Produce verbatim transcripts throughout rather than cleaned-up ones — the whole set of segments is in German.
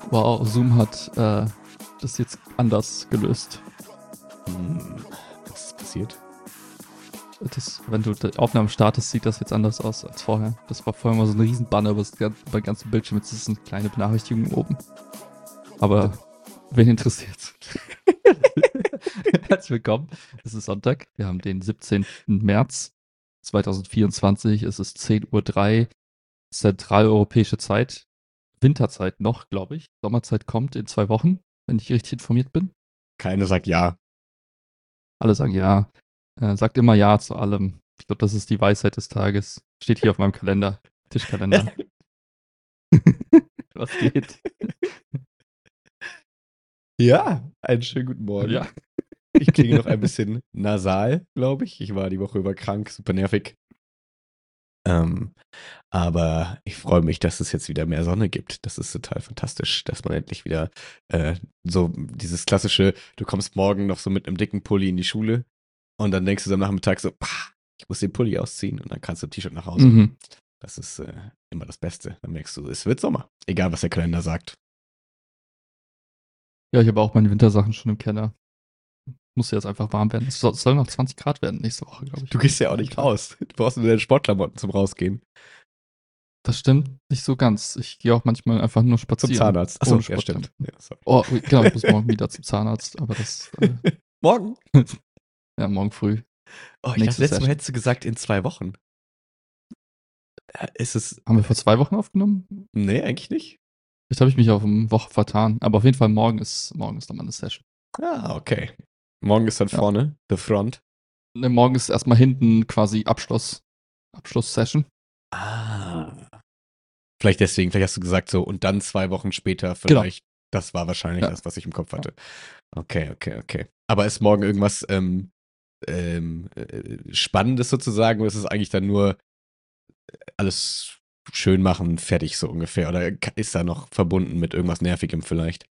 Wow, Zoom hat äh, das jetzt anders gelöst. Hm, was ist passiert? Das, wenn du die Aufnahme startest, sieht das jetzt anders aus als vorher. Das war vorher mal so ein Riesenbanner über das gan- über den ganzen Bildschirm. Jetzt ist es eine kleine Benachrichtigung oben. Aber wen interessiert's? Herzlich willkommen. Es ist Sonntag. Wir haben den siebzehnten März zweitausendvierundzwanzig. Es ist zehn Uhr drei zentraleuropäische Zeit. Winterzeit noch, glaube ich. Sommerzeit kommt in zwei Wochen, wenn ich richtig informiert bin. Keiner sagt ja. Alle sagen ja. Äh, sagt immer ja zu allem. Ich glaube, das ist die Weisheit des Tages. Steht hier auf meinem Kalender. Tischkalender. Was geht? Ja, einen schönen guten Morgen. Ja. Ich klinge noch ein bisschen nasal, glaube ich. Ich war die Woche über krank, super nervig. Ähm, aber ich freue mich, dass es jetzt wieder mehr Sonne gibt. Das ist total fantastisch, dass man endlich wieder äh, so dieses klassische, du kommst morgen noch so mit einem dicken Pulli in die Schule und dann denkst du am Nachmittag so, pah, ich muss den Pulli ausziehen und dann kannst du im T-Shirt nach Hause. Mhm. Das ist äh, immer das Beste. Dann merkst du, es wird Sommer. Egal, was der Kalender sagt. Ja, ich habe auch meine Wintersachen schon im Keller. Muss jetzt einfach warm werden. Es soll, es soll noch zwanzig Grad werden nächste Woche, glaube ich. Du gehst ja auch nicht raus. Du brauchst nur deine Sportklamotten zum Rausgehen. Das stimmt nicht so ganz. Ich gehe auch manchmal einfach nur Zum spazieren. Zahnarzt. Achso, Ohne ja, stimmt. Sportklamotten. Ja, sorry. Oh, genau, ich muss morgen wieder zum Zahnarzt, aber das, äh, Morgen? ja, morgen früh. Oh, ich Nächste dachte, letztes Mal Session. hättest du gesagt, in zwei Wochen. Äh, Ist es. Haben wir vor zwei Wochen aufgenommen? Nee, eigentlich nicht. Vielleicht habe ich mich auf eine Woche vertan. Aber auf jeden Fall morgen ist, morgen ist nochmal eine Session. Ah, okay. Morgen ist dann Ja. vorne, the front. Ne, morgen ist erstmal hinten quasi Abschluss, Abschlusssession. Ah. Vielleicht deswegen, vielleicht hast du gesagt so, und dann zwei Wochen später vielleicht. Das war wahrscheinlich Ja. das, was ich im Kopf hatte. Okay, okay, okay. Aber ist morgen irgendwas ähm, ähm, äh, Spannendes sozusagen, oder ist es eigentlich dann nur alles schön machen, fertig so ungefähr? Oder ka- ist da noch verbunden mit irgendwas Nervigem vielleicht?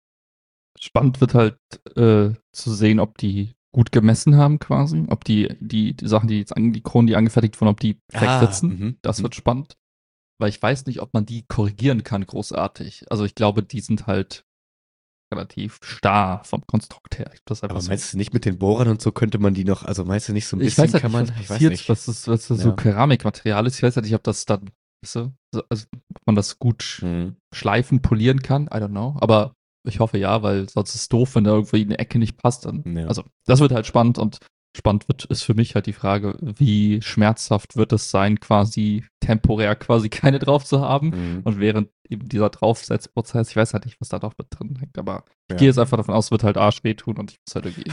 Spannend wird halt äh, zu sehen, ob die gut gemessen haben quasi. Ob die, die, die Sachen, die jetzt an, die Kronen, die angefertigt wurden, ob die perfekt Ah, sitzen. mhm, Das mhm. wird spannend. Weil ich weiß nicht, ob man die korrigieren kann, großartig. Also ich glaube, die sind halt relativ starr vom Konstrukt her. Ich das einfach Aber so. meinst du nicht mit den Bohrern und so könnte man die noch, also meinst du nicht so ein Ich bisschen weiß halt kann nicht, man, was ich weiß passiert, nicht. was das, was das so Ja. Keramikmaterial ist. Ich weiß halt nicht, ob das dann, weißt du, so, also, ob man das gut Mhm. schleifen, polieren kann. I don't know. Aber ich hoffe ja, weil sonst ist es doof, wenn da irgendwie eine Ecke nicht passt. Dann, Ja. Also, das wird halt spannend und spannend wird, ist für mich halt die Frage, wie schmerzhaft wird es sein, quasi temporär quasi keine drauf zu haben. Mhm. Und während eben dieser Draufsetzprozess, ich weiß halt nicht, was da noch mit drin hängt, aber ich Ja. gehe jetzt einfach davon aus, es wird halt Arsch wehtun und ich muss halt irgendwie.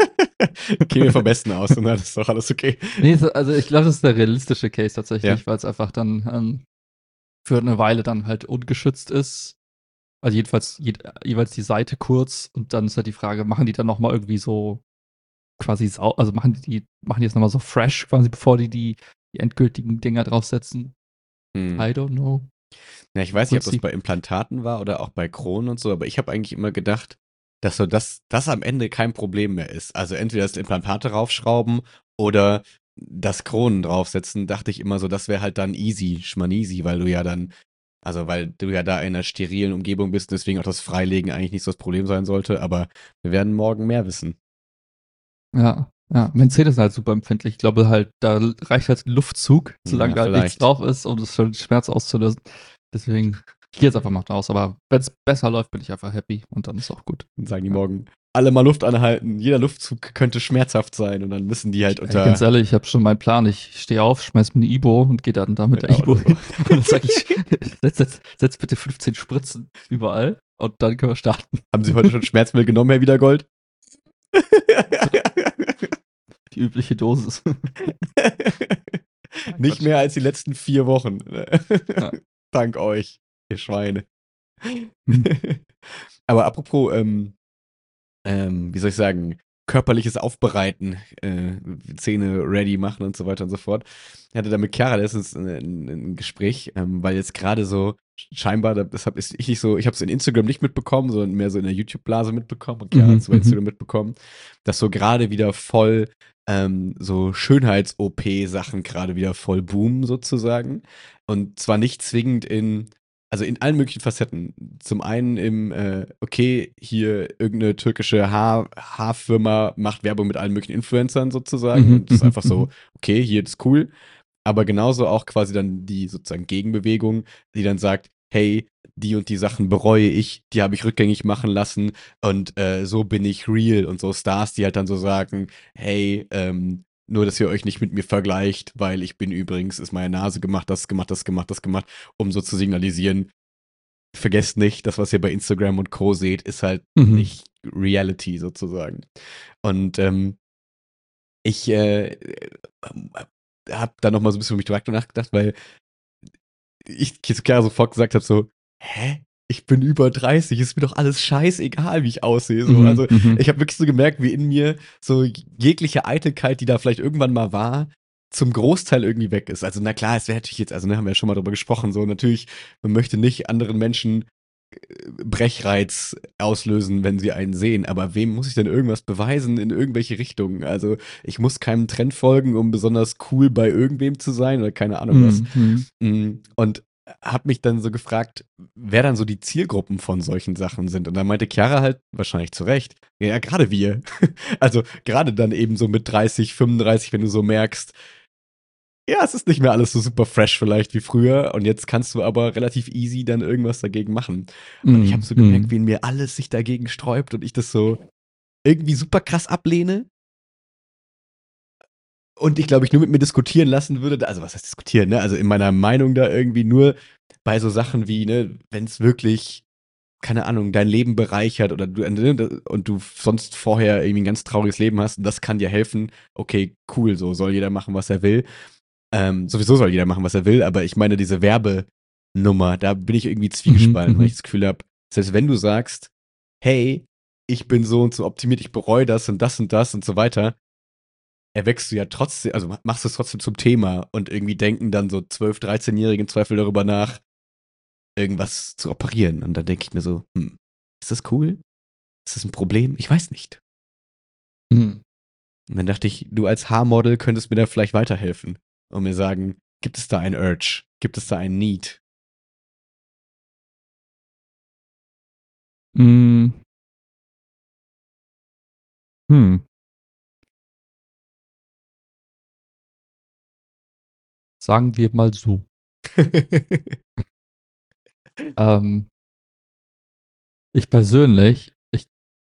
Gehen wir vom Besten aus und dann ist doch alles okay. Nee, so- also ich glaube, das ist der realistische Case tatsächlich, Ja. weil es einfach dann ähm, für eine Weile dann halt ungeschützt ist. Also jedenfalls je, jeweils die Seite kurz und dann ist halt die Frage, machen die dann nochmal irgendwie so quasi sau, also machen die, die machen die jetzt nochmal so fresh quasi, bevor die die, die endgültigen Dinger draufsetzen? Hm. I don't know. Ja, ich weiß nicht, ob das Prinzip. bei Implantaten war oder auch bei Kronen und so, aber ich habe eigentlich immer gedacht, dass so das, das am Ende kein Problem mehr ist. Also entweder das Implantate raufschrauben oder das Kronen draufsetzen, dachte ich immer so, das wäre halt dann easy, schmaneasy, weil du ja dann, also weil du ja da in einer sterilen Umgebung bist, deswegen auch das Freilegen eigentlich nicht so das Problem sein sollte, aber wir werden morgen mehr wissen. Ja, ja. Meine Zähne sind halt super empfindlich. Ich glaube halt, da reicht halt ein Luftzug, solange Ja, da halt nichts vielleicht. drauf ist, um das schon Schmerz auszulösen. Deswegen, ich gehe jetzt einfach mal raus. Aber wenn es besser läuft, bin ich einfach happy und dann ist auch gut. Dann sagen die Ja. morgen, alle mal Luft anhalten, jeder Luftzug könnte schmerzhaft sein und dann müssen die halt Ey, unter... ganz ehrlich, ich habe schon meinen Plan. Ich stehe auf, schmeiß mir eine Ibo und gehe dann da mit der Ja, Ibo oder so. hin. Und dann sag ich, setz, setz, setz bitte fünfzehn Spritzen überall und dann können wir starten. Haben Sie heute schon Schmerzmittel genommen, Herr Wiedergold? Die übliche Dosis. Nicht mehr als die letzten vier Wochen. Ja. Dank euch, ihr Schweine. Hm. Aber apropos, ähm, ähm, wie soll ich sagen, körperliches Aufbereiten, äh, Zähne ready machen und so weiter und so fort. Ich hatte da mit Chiara letztens ein, ein, ein Gespräch, ähm, weil jetzt gerade so scheinbar, deshalb ist ich nicht so, ich habe es in Instagram nicht mitbekommen, sondern mehr so in der YouTube-Blase mitbekommen und Chiara Mhm, hat es bei mhm. Instagram mitbekommen, dass so gerade wieder voll ähm, so Schönheits-O P-Sachen gerade wieder voll boomen sozusagen. Und zwar nicht zwingend in also in allen möglichen Facetten. Zum einen im, äh, okay, hier irgendeine türkische Haar, Haarfirma macht Werbung mit allen möglichen Influencern sozusagen Mhm, und das ist mhm, einfach so, mhm. okay, hier ist cool. Aber genauso auch quasi dann die sozusagen Gegenbewegung, die dann sagt, hey, die und die Sachen bereue ich, die habe ich rückgängig machen lassen und äh, so bin ich real und so Stars, die halt dann so sagen, hey, ähm, nur, dass ihr euch nicht mit mir vergleicht, weil ich bin übrigens, ist meine Nase gemacht, das gemacht, das gemacht, das gemacht, um so zu signalisieren, vergesst nicht, das, was ihr bei Instagram und Co. seht, ist halt Mhm. nicht Reality sozusagen. Und ähm, ich äh, habe da noch mal so ein bisschen über mich nachgedacht, weil ich Kizukiara sofort gesagt habe so, hä? Ich bin über dreißig, ist mir doch alles scheißegal, wie ich aussehe. So. Mhm, Also mhm. ich habe wirklich so gemerkt, wie in mir so jegliche Eitelkeit, die da vielleicht irgendwann mal war, zum Großteil irgendwie weg ist. Also na klar, es wäre natürlich jetzt, also ne, haben wir ja schon mal drüber gesprochen, so natürlich, man möchte nicht anderen Menschen Brechreiz auslösen, wenn sie einen sehen. Aber wem muss ich denn irgendwas beweisen in irgendwelche Richtungen? Also ich muss keinem Trend folgen, um besonders cool bei irgendwem zu sein oder keine Ahnung was. Mhm, mhm. Mm, Und habe mich dann so gefragt, wer dann so die Zielgruppen von solchen Sachen sind. Und dann meinte Chiara halt, wahrscheinlich zu Recht, ja, gerade wir. Also gerade dann eben so mit dreißig, fünfunddreißig, wenn du so merkst, ja, es ist nicht mehr alles so super fresh vielleicht wie früher und jetzt kannst du aber relativ easy dann irgendwas dagegen machen. Und ich habe Mhm, so gemerkt, mhm. wie in mir alles sich dagegen sträubt und ich das so irgendwie super krass ablehne und ich glaube, ich nur mit mir diskutieren lassen würde. Also was heißt diskutieren, ne? Also in meiner Meinung da irgendwie nur bei so Sachen wie, ne, wenn es wirklich, keine Ahnung, dein Leben bereichert oder du ne, und du sonst vorher irgendwie ein ganz trauriges Leben hast, das kann dir helfen. Okay, cool, so soll jeder machen, was er will. Ähm, sowieso soll jeder machen, was er will, aber ich meine, diese Werbenummer, da bin ich irgendwie Mhm, zwiegespalten, weil ich mhm. das Gefühl habe, selbst wenn du sagst, hey, ich bin so und so optimiert, ich bereue das und das und das und so weiter, erwächst du ja trotzdem, also machst du es trotzdem zum Thema und irgendwie denken dann so zwölf-, dreizehn-Jährige im Zweifel darüber nach, irgendwas zu operieren. Und dann denke ich mir so, hm, ist das cool? Ist das ein Problem? Ich weiß nicht. Mhm. Und dann dachte ich, du als Haarmodel könntest mir da vielleicht weiterhelfen und mir sagen, gibt es da ein Urge? Gibt es da ein Need? Mhm. Hm. Sagen wir mal so. Ähm, ich persönlich, ich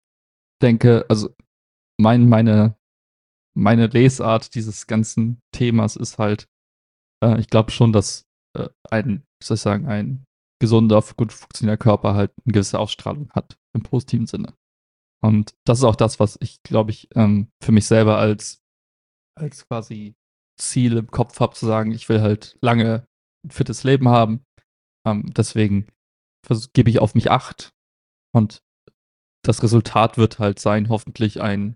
denke, also mein, meine, meine Lesart dieses ganzen Themas ist halt, äh, ich glaube schon, dass äh, ein, wie soll ich sagen, ein gesunder, gut funktionierender Körper halt eine gewisse Ausstrahlung hat, im positiven Sinne. Und das ist auch das, was ich, glaube ich, ähm, für mich selber als, als quasi Ziel im Kopf habe, zu sagen, ich will halt lange ein fittes Leben haben. Ähm, deswegen vers- gebe ich auf mich Acht und das Resultat wird halt sein, hoffentlich ein,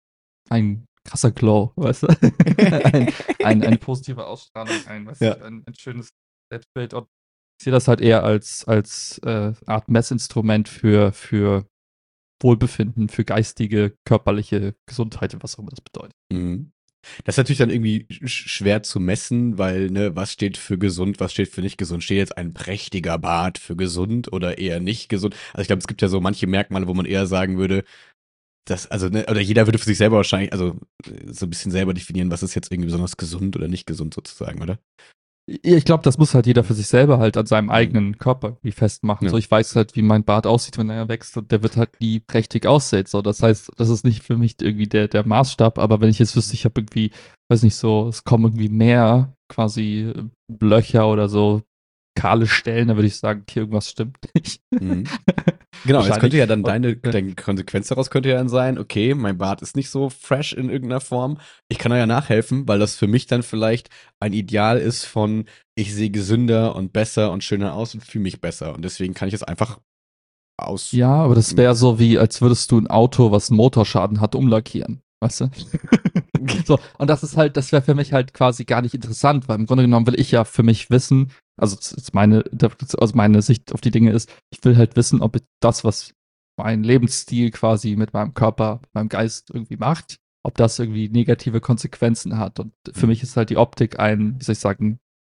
ein krasser Glow, weißt du? ein, ein, eine positive Ausstrahlung, ein, weiß Ja. ich, ein, ein schönes Selbstbild. Und ich sehe das halt eher als, als äh, Art Messinstrument für, für Wohlbefinden, für geistige, körperliche Gesundheit, was auch immer das bedeutet. Mhm. Das ist natürlich dann irgendwie sch schwer zu messen, weil, ne, was steht für gesund, was steht für nicht gesund? Steht jetzt ein prächtiger Bart für gesund oder eher nicht gesund? Also ich glaube, es gibt ja so manche Merkmale, wo man eher sagen würde, dass, also, ne, oder jeder würde für sich selber wahrscheinlich, also äh, so ein bisschen selber definieren, was ist jetzt irgendwie besonders gesund oder nicht gesund sozusagen, oder? Ja, ich glaube, das muss halt jeder für sich selber halt an seinem Mhm. eigenen Körper wie festmachen. Ja. So, ich weiß halt, wie mein Bart aussieht, wenn er wächst und der wird halt nie prächtig aussehen. So, das heißt, das ist nicht für mich irgendwie der, der Maßstab, aber wenn ich jetzt wüsste, ich habe irgendwie, weiß nicht so, es kommen irgendwie mehr quasi äh, Löcher oder so kahle Stellen, dann würde ich sagen, okay, irgendwas stimmt nicht. Mhm. Genau, jetzt könnte Wahrscheinlich. ja dann Und, deine, ja. deine Konsequenz daraus könnte ja dann sein, okay, mein Bart ist nicht so fresh in irgendeiner Form. Ich kann da ja nachhelfen, weil das für mich dann vielleicht ein Ideal ist von, ich sehe gesünder und besser und schöner aus und fühle mich besser. Und deswegen kann ich es einfach aus. Ja, aber das wäre so wie, als würdest du ein Auto, was einen Motorschaden hat, umlackieren. Weißt du? So, und das ist halt, das wäre für mich halt quasi gar nicht interessant, weil im Grunde genommen will ich ja für mich wissen, also das ist meine, also meine Sicht auf die Dinge ist, ich will halt wissen, ob das, was mein Lebensstil quasi mit meinem Körper, mit meinem Geist irgendwie macht, ob das irgendwie negative Konsequenzen hat. Und für mich ist halt die Optik ein, wie soll ich sagen,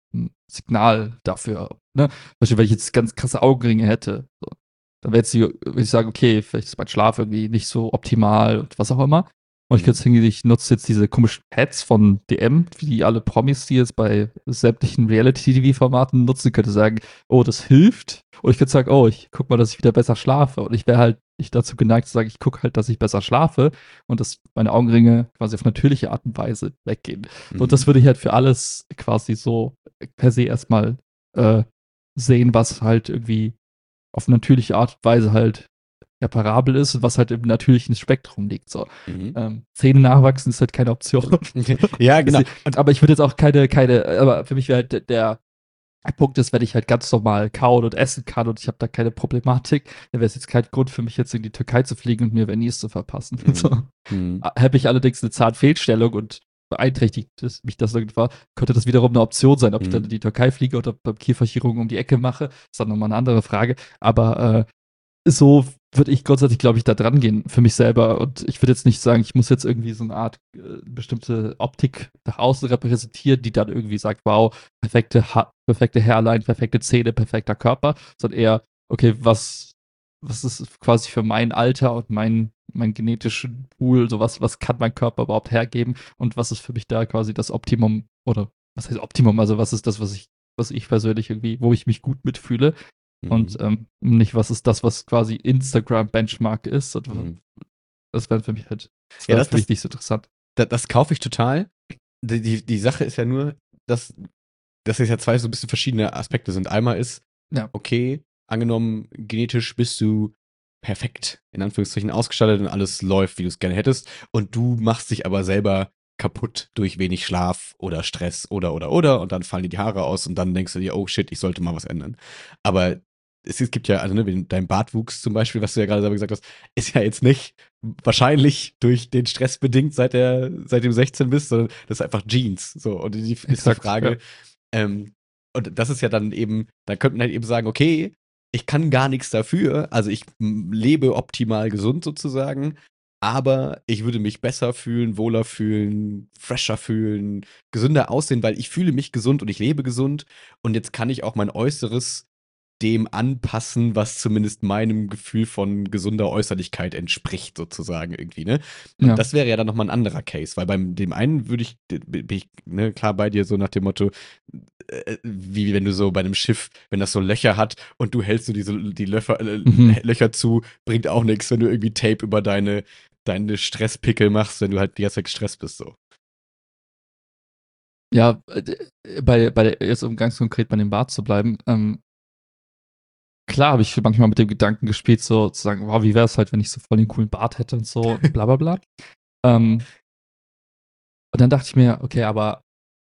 ein Signal dafür. Ne? Zum Beispiel, wenn ich jetzt ganz krasse Augenringe hätte, so, dann wäre jetzt die, würde ich sagen, okay, vielleicht ist mein Schlaf irgendwie nicht so optimal und was auch immer. Und ich könnte hingehen, ich nutze jetzt diese komischen Pads von D M, wie die alle Promis, die jetzt bei sämtlichen Reality-T V-Formaten nutzen, könnte sagen, oh, das hilft. Und ich könnte sagen, oh, ich guck mal, dass ich wieder besser schlafe. Und ich wäre halt nicht dazu geneigt zu sagen, ich gucke halt, dass ich besser schlafe und dass meine Augenringe quasi auf natürliche Art und Weise weggehen. Mhm. Und das würde ich halt für alles quasi so per se erstmal äh, sehen, was halt irgendwie auf natürliche Art und Weise halt reparabel ist und was halt im natürlichen Spektrum liegt. So. Mhm. Ähm, Zähne nachwachsen ist halt keine Option. Ja, genau. Und, aber ich würde jetzt auch keine, keine, aber für mich wäre halt der, der Punkt ist, wenn ich halt ganz normal kauen und essen kann und ich habe da keine Problematik, dann wäre es jetzt kein Grund für mich jetzt in die Türkei zu fliegen und mir Venice zu verpassen. Mhm. So. Mhm. Habe ich allerdings eine Zahnfehlstellung und beeinträchtigt das, mich das irgendwann, könnte das wiederum eine Option sein, ob ich Mhm. dann in die Türkei fliege oder beim Kieferchirurgen um die Ecke mache, ist dann nochmal eine andere Frage. Aber äh, so würde ich grundsätzlich, glaube ich, da dran gehen für mich selber. Und ich würde jetzt nicht sagen, ich muss jetzt irgendwie so eine Art äh, bestimmte Optik nach außen repräsentieren, die dann irgendwie sagt, wow, perfekte, ha perfekte Hairline, perfekte Zähne, perfekter Körper, sondern eher, okay, was, was ist quasi für mein Alter und mein, mein genetischen Pool, so was, was kann mein Körper überhaupt hergeben und was ist für mich da quasi das Optimum oder was heißt Optimum, also was ist das, was ich, was ich persönlich irgendwie, wo ich mich gut mitfühle. Und Mhm. ähm, nicht, was ist das, was quasi Instagram-Benchmark ist. Und Mhm. das wäre für mich halt, das Ja, wäre das, für mich das, nicht so interessant. das, das kaufe ich total. Die, die, die Sache ist ja nur, dass, dass es ja zwei so ein bisschen verschiedene Aspekte sind. Einmal ist, Ja. okay, angenommen, genetisch bist du perfekt, in Anführungszeichen ausgestattet und alles läuft, wie du es gerne hättest. Und du machst dich aber selber kaputt durch wenig Schlaf oder Stress oder, oder, oder. Und dann fallen dir die Haare aus und dann denkst du dir, oh shit, ich sollte mal was ändern. Aber es, es gibt ja, also ne, wenn dein Bartwuchs zum Beispiel, was du ja gerade selber gesagt hast, ist ja jetzt nicht wahrscheinlich durch den Stress bedingt, seit, der, seit du sechzehn bist, sondern das ist einfach Jeans. So, und die, ist die Exakt, Frage, ja. ähm, und das ist ja dann eben, da könnte man halt eben sagen, okay, ich kann gar nichts dafür, also ich m, lebe optimal gesund sozusagen, aber ich würde mich besser fühlen, wohler fühlen, fresher fühlen, gesünder aussehen, weil ich fühle mich gesund und ich lebe gesund und jetzt kann ich auch mein Äußeres dem anpassen, was zumindest meinem Gefühl von gesunder Äußerlichkeit entspricht, sozusagen irgendwie, ne? Und Ja. das wäre ja dann nochmal ein anderer Case, weil beim dem einen würde ich, bin ich ne, klar bei dir, so nach dem Motto, äh, wie wenn du so bei einem Schiff, wenn das so Löcher hat und du hältst so diese die Löcher, äh, Mhm. Löcher zu, bringt auch nichts, wenn du irgendwie Tape über deine, deine Stresspickel machst, wenn du halt die ganze Zeit gestresst bist, so. Ja, äh, bei, bei der, jetzt um ganz konkret bei dem Bart zu bleiben, ähm, klar habe ich manchmal mit dem Gedanken gespielt, so zu sagen, wow, wie wäre es halt, wenn ich so voll den coolen Bart hätte und so, und bla bla bla. ähm, und dann dachte ich mir, okay, aber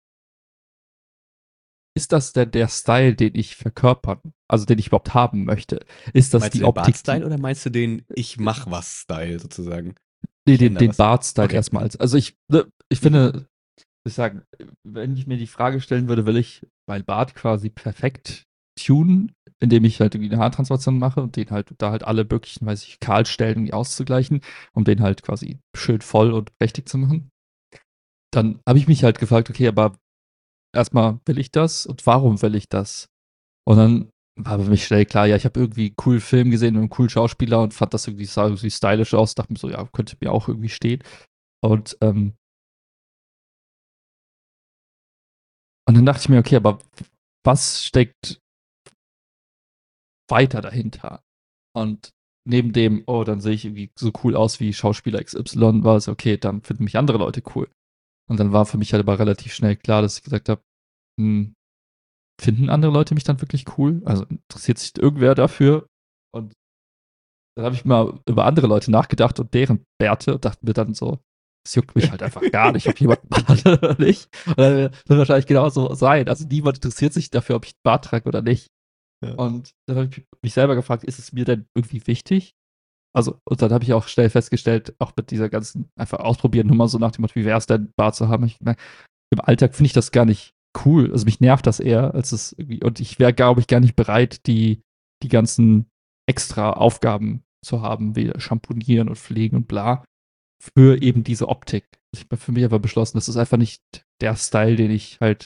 ist das denn der Style, den ich verkörpern, also den ich überhaupt haben möchte? Ist das Meinst du die den Optik, Bart-Style die, oder meinst du den Ich mach was Style sozusagen? nee, Ich den, ändere den was. Bart-Style Okay. erstmal als, also ich, ne, ich Mhm. finde, ich sagen, wenn ich mir die Frage stellen würde, will ich mein Bart quasi perfekt tunen, indem ich halt irgendwie eine Haartransplantation mache und den halt, da halt alle möglichen, weiß ich, Kahlstellen irgendwie auszugleichen, um den halt quasi schön voll und prächtig zu machen. Dann habe ich mich halt gefragt, okay, aber erstmal will ich das und warum will ich das? Und dann war für mich schnell klar, ja, ich habe irgendwie einen coolen Film gesehen mit einem coolen Schauspieler und fand das irgendwie, sah irgendwie stylisch aus, dachte mir so, ja, könnte mir auch irgendwie stehen. Und, ähm, und dann dachte ich mir, okay, aber was steckt weiter dahinter? Und neben dem, oh, dann sehe ich irgendwie so cool aus wie Schauspieler X Y, war es, okay, dann finden mich andere Leute cool. Und dann war für mich halt aber relativ schnell klar, dass ich gesagt habe, hm, finden andere Leute mich dann wirklich cool? Also interessiert sich irgendwer dafür? Und dann habe ich mal über andere Leute nachgedacht und deren Bärte und dachte mir dann so, es juckt mich halt einfach gar nicht, ob jemand einen Bart hat oder nicht. Und dann wird wahrscheinlich genauso sein. Also niemand interessiert sich dafür, ob ich einen Bart trage oder nicht. Ja. Und dann habe ich mich selber gefragt, ist es mir denn irgendwie wichtig? Also, und dann habe ich auch schnell festgestellt, auch mit dieser ganzen einfach ausprobieren, nur mal so nach dem Motto, wie wäre es denn, Bart zu haben? Ich, na, im Alltag finde ich das gar nicht cool. Also mich nervt das eher, als es irgendwie, und ich wäre, glaube ich, gar nicht bereit, die, die ganzen extra Aufgaben zu haben, wie Shampoonieren und Pflegen und bla, für eben diese Optik. Ich habe für mich einfach beschlossen, das ist einfach nicht der Style, den ich halt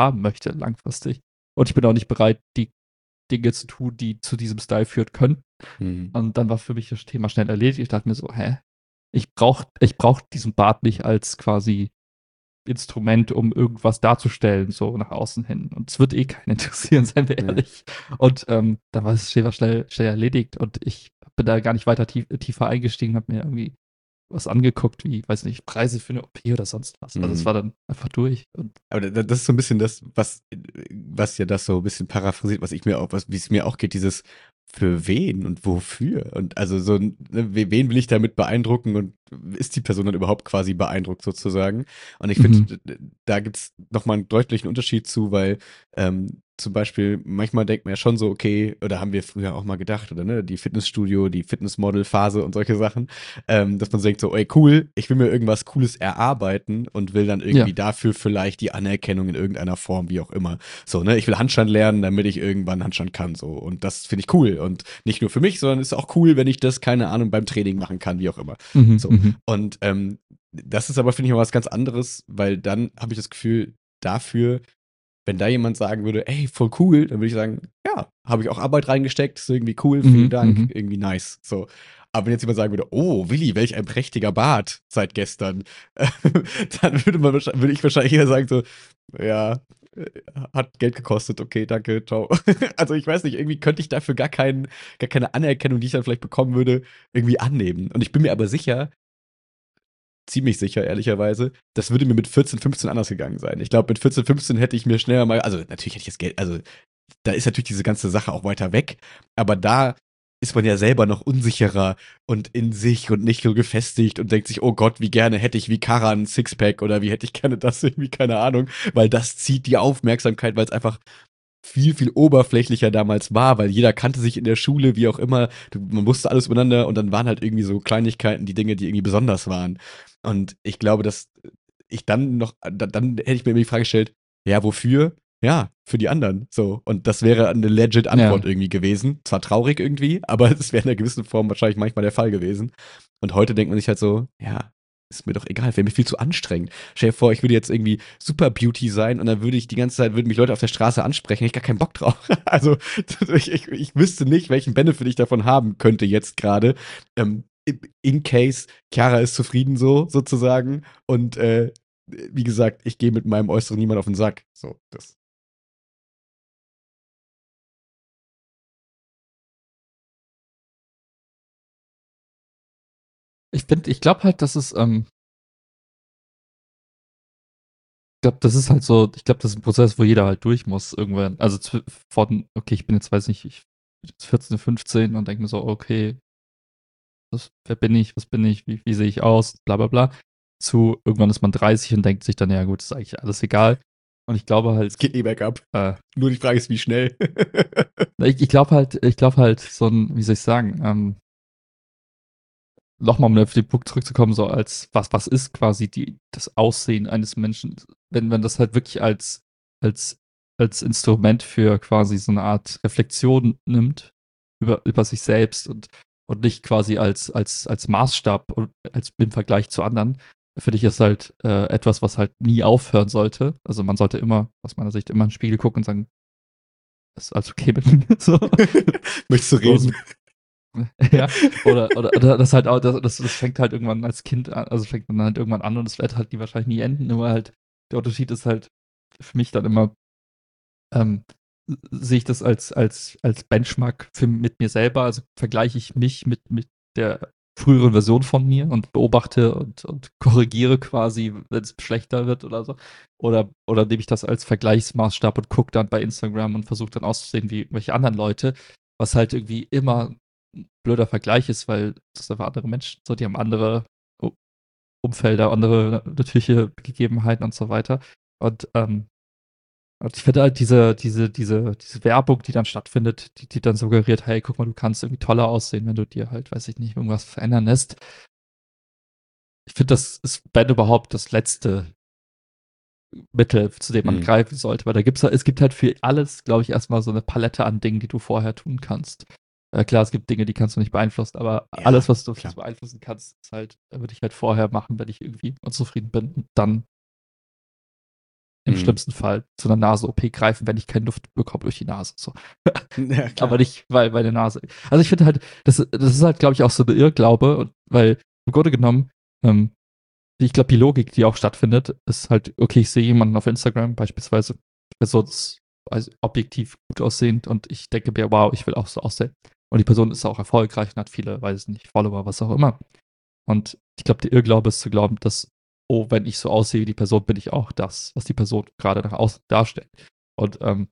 haben möchte langfristig. Und ich bin auch nicht bereit, die Dinge zu tun, die zu diesem Style führen können. Mhm. Und dann war für mich das Thema schnell erledigt. Ich dachte mir so, hä? Ich brauche ich brauch diesen Bart nicht als quasi Instrument, um irgendwas darzustellen, so nach außen hin. Und es wird eh keinen interessieren, seien wir Ja. ehrlich. Und ähm, dann war es schnell, schnell, schnell erledigt. Und ich bin da gar nicht weiter tief, tiefer eingestiegen, habe mir irgendwie was angeguckt, wie, weiß nicht, Preise für eine O P oder sonst was. Also es Mhm. war dann einfach durch. Und Aber da- das ist so ein bisschen das, was, was ja das so ein bisschen paraphrasiert, was ich mir auch, was, wie es mir auch geht, dieses für wen und wofür. Und also so, ne, wen will ich damit beeindrucken und ist die Person dann überhaupt quasi beeindruckt sozusagen? Und ich mhm. finde, d- da gibt es nochmal einen deutlichen Unterschied zu, weil ähm, zum Beispiel manchmal denkt man ja schon so, okay, oder haben wir früher auch mal gedacht, oder ne, die Fitnessstudio, die Fitnessmodel-Phase und solche Sachen, ähm, dass man so denkt so, ey cool, ich will mir irgendwas Cooles erarbeiten und will dann irgendwie Ja. dafür vielleicht die Anerkennung in irgendeiner Form, wie auch immer. So, ne, ich will Handstand lernen, damit ich irgendwann Handstand kann, so. Und das finde ich cool. Und nicht nur für mich, sondern ist auch cool, wenn ich das, keine Ahnung, beim Training machen kann, wie auch immer. Mhm. So. Mhm. Und ähm, das ist aber, finde ich, mal was ganz anderes, weil dann habe ich das Gefühl, dafür, wenn da jemand sagen würde, ey, voll cool, dann würde ich sagen, ja, habe ich auch Arbeit reingesteckt, ist irgendwie cool, vielen Mhm. Dank, Mhm. irgendwie nice. So. Aber wenn jetzt jemand sagen würde, oh, Willi, welch ein prächtiger Bart seit gestern, dann würde man wahrscheinlich, würde ich wahrscheinlich eher sagen, so, ja, äh, hat Geld gekostet, okay, danke, ciao. Also ich weiß nicht, irgendwie könnte ich dafür gar, kein, gar keine Anerkennung, die ich dann vielleicht bekommen würde, irgendwie annehmen. Und ich bin mir aber sicher, ziemlich sicher, ehrlicherweise, das würde mir mit vierzehn, fünfzehn anders gegangen sein. Ich glaube, mit vierzehn, fünfzehn hätte ich mir schneller mal, also natürlich hätte ich das Geld, also da ist natürlich diese ganze Sache auch weiter weg, aber da ist man ja selber noch unsicherer und in sich und nicht so gefestigt und denkt sich, oh Gott, wie gerne hätte ich wie Karan ein Sixpack oder wie hätte ich gerne das irgendwie, keine Ahnung, weil das zieht die Aufmerksamkeit, weil es einfach viel, viel oberflächlicher damals war, weil jeder kannte sich in der Schule, wie auch immer, du, man wusste alles übereinander und dann waren halt irgendwie so Kleinigkeiten, die Dinge, die irgendwie besonders waren. Und ich glaube, dass ich dann noch, da- dann hätte ich mir immer die Frage gestellt, ja, wofür? Ja, für die anderen. So. Und das wäre eine legit Antwort Ja. irgendwie gewesen. Zwar traurig irgendwie, aber es wäre in einer gewissen Form wahrscheinlich manchmal der Fall gewesen. Und heute denkt man sich halt so, ja, ist mir doch egal, wäre mir viel zu anstrengend. Stell dir vor, ich würde jetzt irgendwie Super Beauty sein und dann würde ich die ganze Zeit, würden mich Leute auf der Straße ansprechen, hätte ich gar keinen Bock drauf. Also ich, ich, ich wüsste nicht, welchen Benefit ich davon haben könnte jetzt gerade. Ähm, in case Chiara ist zufrieden so, sozusagen. Und äh, wie gesagt, ich gehe mit meinem Äußeren niemand auf den Sack. So, das. Ich finde, ich glaube halt, dass es, ähm, ich glaube, das ist halt so, ich glaube, das ist ein Prozess, wo jeder halt durch muss irgendwann. Also zw- von, okay, ich bin jetzt, weiß nicht, ich bin jetzt vierzehn, fünfzehn und denke mir so, okay, was, wer bin ich, was bin ich, wie, wie sehe ich aus, bla bla bla. Zu irgendwann ist man dreißig und denkt sich dann, ja gut, ist eigentlich alles egal. Und ich glaube Es halt, geht eh bergab. äh, Nur die Frage ist, wie schnell. ich, ich glaube halt, ich glaube halt, so ein, wie soll ich sagen, ähm, nochmal um auf den Punkt zurückzukommen, so als, was, was ist quasi die, das Aussehen eines Menschen, wenn man das halt wirklich als, als, als Instrument für quasi so eine Art Reflexion nimmt über, über sich selbst und, und nicht quasi als, als, als Maßstab und als im Vergleich zu anderen, finde ich, ist halt äh, etwas, was halt nie aufhören sollte. Also man sollte immer, aus meiner Sicht, immer in den Spiegel gucken und sagen, das ist alles okay mit mir. So. Möchtest du So, so reden? ja, oder, oder, oder das halt auch, das, das, das fängt halt irgendwann als Kind an, also fängt man halt irgendwann an und es wird halt nie wahrscheinlich nie enden, nur halt, der Unterschied ist halt für mich dann immer, ähm, sehe ich das als, als, als Benchmark für, mit mir selber, also vergleiche ich mich mit, mit der früheren Version von mir und beobachte und, und korrigiere quasi, wenn es schlechter wird oder so. Oder, oder nehme ich das als Vergleichsmaßstab und gucke dann bei Instagram und versuche dann auszusehen wie irgendwelche anderen Leute, was halt irgendwie immer ein blöder Vergleich ist, weil das sind einfach andere Menschen, so, die haben andere U- Umfelder, andere natürliche Gegebenheiten und so weiter. Und ähm, und ich finde halt diese, diese, diese, diese Werbung, die dann stattfindet, die, die dann suggeriert, hey, guck mal, du kannst irgendwie toller aussehen, wenn du dir halt, weiß ich nicht, irgendwas verändern lässt. Ich finde, das ist, wenn überhaupt, das letzte Mittel, zu dem man Hm. greifen sollte, weil da gibt's halt, es gibt halt für alles, glaube ich, erstmal so eine Palette an Dingen, die du vorher tun kannst. Äh, klar, es gibt Dinge, die kannst du nicht beeinflussen, aber Ja, alles, was du, was klar. du beeinflussen kannst, ist halt, würde ich halt vorher machen, wenn ich irgendwie unzufrieden bin und dann im Mhm. schlimmsten Fall zu einer Nase-O P greifen, wenn ich keine Luft bekomme durch die Nase. So. Ja, klar. Aber nicht, weil meine Nase. Also ich finde halt, das, das ist halt, glaube ich, auch so eine Irrglaube, und- weil im Grunde genommen, ähm, ich glaube, die Logik, die auch stattfindet, ist halt, okay, ich sehe jemanden auf Instagram beispielsweise, die Person ist also objektiv gut aussehend und ich denke mir, wow, ich will auch so aussehen. Und die Person ist auch erfolgreich und hat viele, weiß ich nicht, Follower, was auch immer. Und ich glaube, der Irrglaube ist zu glauben, dass, oh, wenn ich so aussehe wie die Person, bin ich auch das, was die Person gerade nach außen darstellt. Und ähm,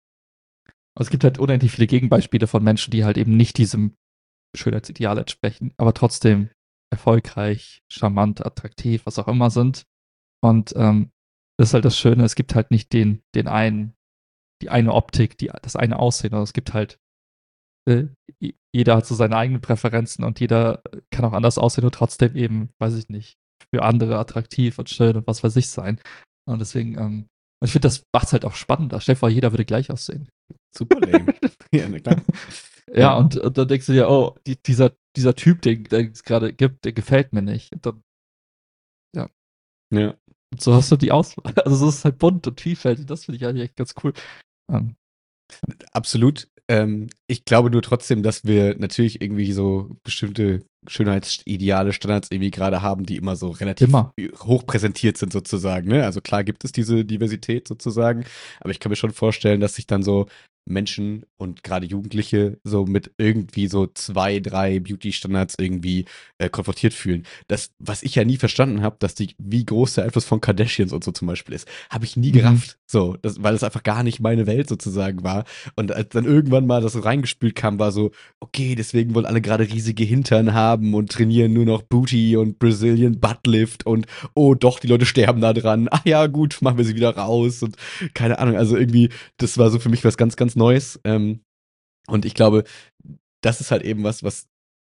es gibt halt unendlich viele Gegenbeispiele von Menschen, die halt eben nicht diesem Schönheitsideal entsprechen, aber trotzdem erfolgreich, charmant, attraktiv, was auch immer sind. Und ähm, das ist halt das Schöne, es gibt halt nicht den, den einen, die eine Optik, die, das eine Aussehen, sondern es gibt halt, äh, jeder hat so seine eigenen Präferenzen und jeder kann auch anders aussehen und trotzdem eben, weiß ich nicht, für andere attraktiv und schön und was weiß ich sein. Und deswegen, ähm, und ich finde, das macht es halt auch spannender. Stell dir vor, jeder würde gleich aussehen. Super lame. Ja, na klar. Ja, Ja. und, und dann denkst du dir, oh, die, dieser, dieser Typ, den, den es gerade gibt, der gefällt mir nicht. Und dann, Ja. und so hast du die Auswahl. Also so ist es halt bunt und vielfältig. Das finde ich eigentlich echt ganz cool. Ähm, Absolut. Ähm, ich glaube nur trotzdem, dass wir natürlich irgendwie so bestimmte Schönheitsideale, Standards irgendwie gerade haben, die immer so relativ Immer. hoch präsentiert sind sozusagen. Ne? Also klar gibt es diese Diversität sozusagen, aber ich kann mir schon vorstellen, dass sich dann so Menschen und gerade Jugendliche so mit irgendwie so zwei, drei Beauty-Standards irgendwie äh, konfrontiert fühlen. Das, was ich ja nie verstanden habe, dass die, wie groß der Einfluss von Kardashians und so zum Beispiel ist, habe ich nie Mhm. gerafft. So, das, weil es einfach gar nicht meine Welt sozusagen war. Und als dann irgendwann mal das so reingespült kam, war so, okay, deswegen wollen alle gerade riesige Hintern haben und trainieren nur noch Booty und Brazilian Buttlift und oh doch, die Leute sterben da dran. Ah ja, gut, machen wir sie wieder raus und keine Ahnung. Also irgendwie, das war so für mich was ganz, ganz Neues. Ähm, und ich glaube, das ist halt eben was, was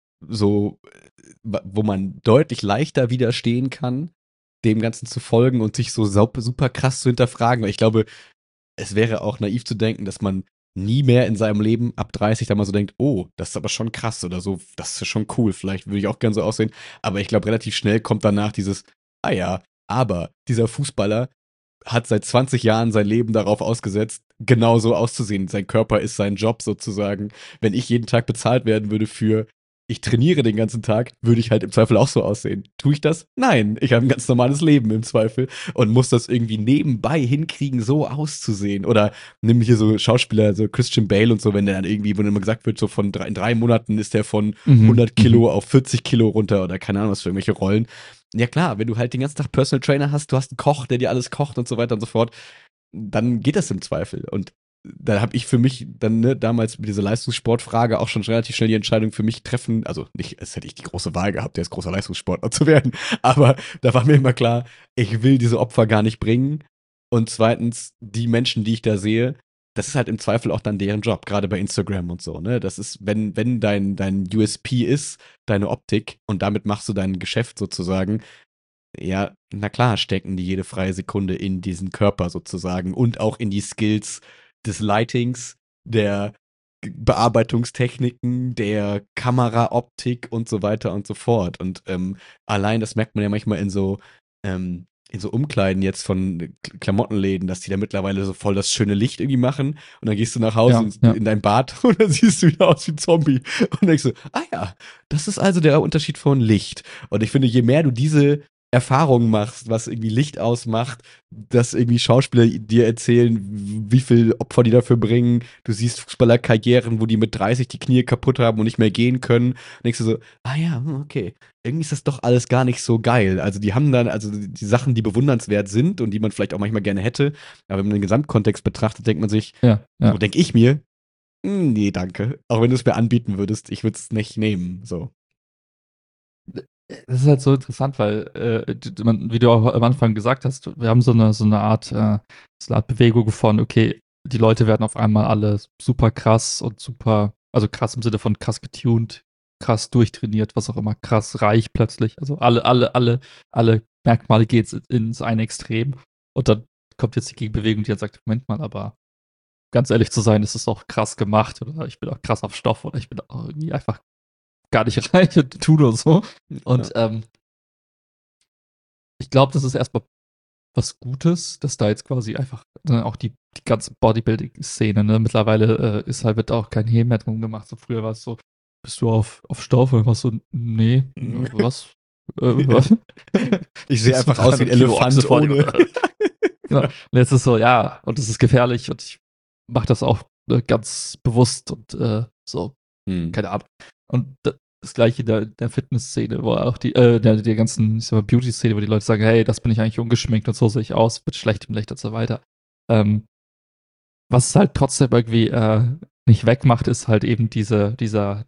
so, äh, wo man deutlich leichter widerstehen kann, dem Ganzen zu folgen und sich so sau- super krass zu hinterfragen. Weil ich glaube, es wäre auch naiv zu denken, dass man nie mehr in seinem Leben ab dreißig dann mal so denkt, oh, das ist aber schon krass oder so, das ist schon cool, vielleicht würde ich auch gern so aussehen. Aber ich glaube, relativ schnell kommt danach dieses, ah ja, aber dieser Fußballer hat seit zwanzig Jahren sein Leben darauf ausgesetzt, genau so auszusehen. Sein Körper ist sein Job sozusagen. Wenn ich jeden Tag bezahlt werden würde für, ich trainiere den ganzen Tag, würde ich halt im Zweifel auch so aussehen. Tue ich das? Nein, ich habe ein ganz normales Leben im Zweifel und muss das irgendwie nebenbei hinkriegen, so auszusehen. Oder nimm hier so Schauspieler, so Christian Bale und so, wenn der dann irgendwie, wo dann immer gesagt wird, so von drei, in drei Monaten ist der von Mhm. hundert Kilo Mhm. auf vierzig Kilo runter oder keine Ahnung was für irgendwelche Rollen. Ja klar, wenn du halt den ganzen Tag Personal Trainer hast, du hast einen Koch, der dir alles kocht und so weiter und so fort, dann geht das im Zweifel. Und da habe ich für mich dann ne, damals mit dieser Leistungssportfrage auch schon relativ schnell die Entscheidung für mich treffen. Also nicht, als hätte ich die große Wahl gehabt, jetzt großer Leistungssportler zu werden. Aber da war mir immer klar, ich will diese Opfer gar nicht bringen. Und zweitens, die Menschen, die ich da sehe, das ist halt im Zweifel auch dann deren Job, gerade bei Instagram und so, ne? Das ist, wenn, wenn dein, dein U S P ist, deine Optik und damit machst du dein Geschäft sozusagen, ja, na klar, stecken die jede freie Sekunde in diesen Körper sozusagen und auch in die Skills des Lightings, der Bearbeitungstechniken, der Kameraoptik und so weiter und so fort. Und ähm, allein, das merkt man ja manchmal in so, ähm, in so Umkleiden jetzt von K- Klamottenläden, dass die da mittlerweile so voll das schöne Licht irgendwie machen und dann gehst du nach Hause Ja, in, ja. in dein Bad und dann siehst du wieder aus wie ein Zombie und denkst so, ah ja, das ist also der Unterschied von Licht. Und ich finde, je mehr du diese Erfahrungen machst, was irgendwie Licht ausmacht, dass irgendwie Schauspieler dir erzählen, wie viel Opfer die dafür bringen. Du siehst Fußballerkarrieren, wo die mit dreißig die Knie kaputt haben und nicht mehr gehen können. Und denkst du so, ah ja, hm, okay, irgendwie ist das doch alles gar nicht so geil. Also die haben dann, also die Sachen, die bewundernswert sind und die man vielleicht auch manchmal gerne hätte, aber wenn man den Gesamtkontext betrachtet, denkt man sich, Ja, ja. so denke ich mir, hm, nee, danke. Auch wenn du es mir anbieten würdest, ich würde es nicht nehmen. So. Das ist halt so interessant, weil, äh, d- man, wie du auch am Anfang gesagt hast, wir haben so eine, so eine Art, äh, so eine Art Bewegung von, okay, die Leute werden auf einmal alle super krass und super, also krass im Sinne von krass getuned, krass durchtrainiert, was auch immer, krass reich plötzlich. Also alle, alle, alle, alle Merkmale gehen ins eine Extrem. Und dann kommt jetzt die Gegenbewegung, die dann sagt, Moment mal, aber ganz ehrlich zu sein, ist es auch krass gemacht oder ich bin auch krass auf Stoff oder ich bin auch irgendwie einfach gar nicht reich und tun oder so. Und Ja. ähm, ich glaube, das ist erstmal was Gutes, dass da jetzt quasi einfach ne, auch die, die ganze Bodybuilding-Szene, ne, mittlerweile äh, ist halt wird auch kein Hehl mehr drum gemacht. So früher war es so, bist du auf, auf Stoff? Und ich war so, nee, äh, was? Äh, was? Ich sehe Bist du einfach aus wie ein dreihundert Kilo Elefant Ochse vor dir, ohne. oder? Genau. Und jetzt ist so, ja, und es ist gefährlich und ich mache das auch äh, ganz bewusst und äh, so, Hm. keine Ahnung. Und da- das gleiche in der, der Fitness-Szene, wo auch die, äh, der, der ganzen, ich sag mal, Beauty-Szene, wo die Leute sagen, hey, das bin ich eigentlich ungeschminkt und so sehe ich aus, wird schlecht im Licht und so weiter. Ähm, was es halt trotzdem irgendwie äh, nicht wegmacht, ist halt eben diese, dieser,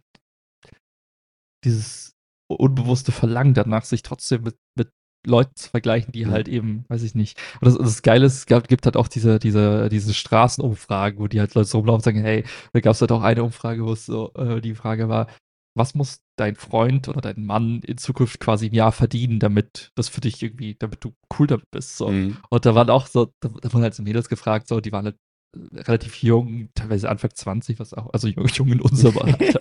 dieses unbewusste Verlangen danach, sich trotzdem mit, mit Leuten zu vergleichen, die Ja. halt eben, weiß ich nicht. Und das, das Geile ist, es gab, gibt halt auch diese, diese, diese Straßenumfragen, wo die halt Leute so rumlaufen und sagen, hey, da gab es halt auch eine Umfrage, wo es so, äh, die Frage war, was muss dein Freund oder dein Mann in Zukunft quasi im Jahr verdienen, damit das für dich irgendwie, damit du cool damit bist, so. Mhm. Und da waren auch so, da, da wurden halt so Mädels gefragt, so, die waren halt äh, relativ jung, teilweise Anfang zwanzig, was auch, also jung, jung in unserem Alter.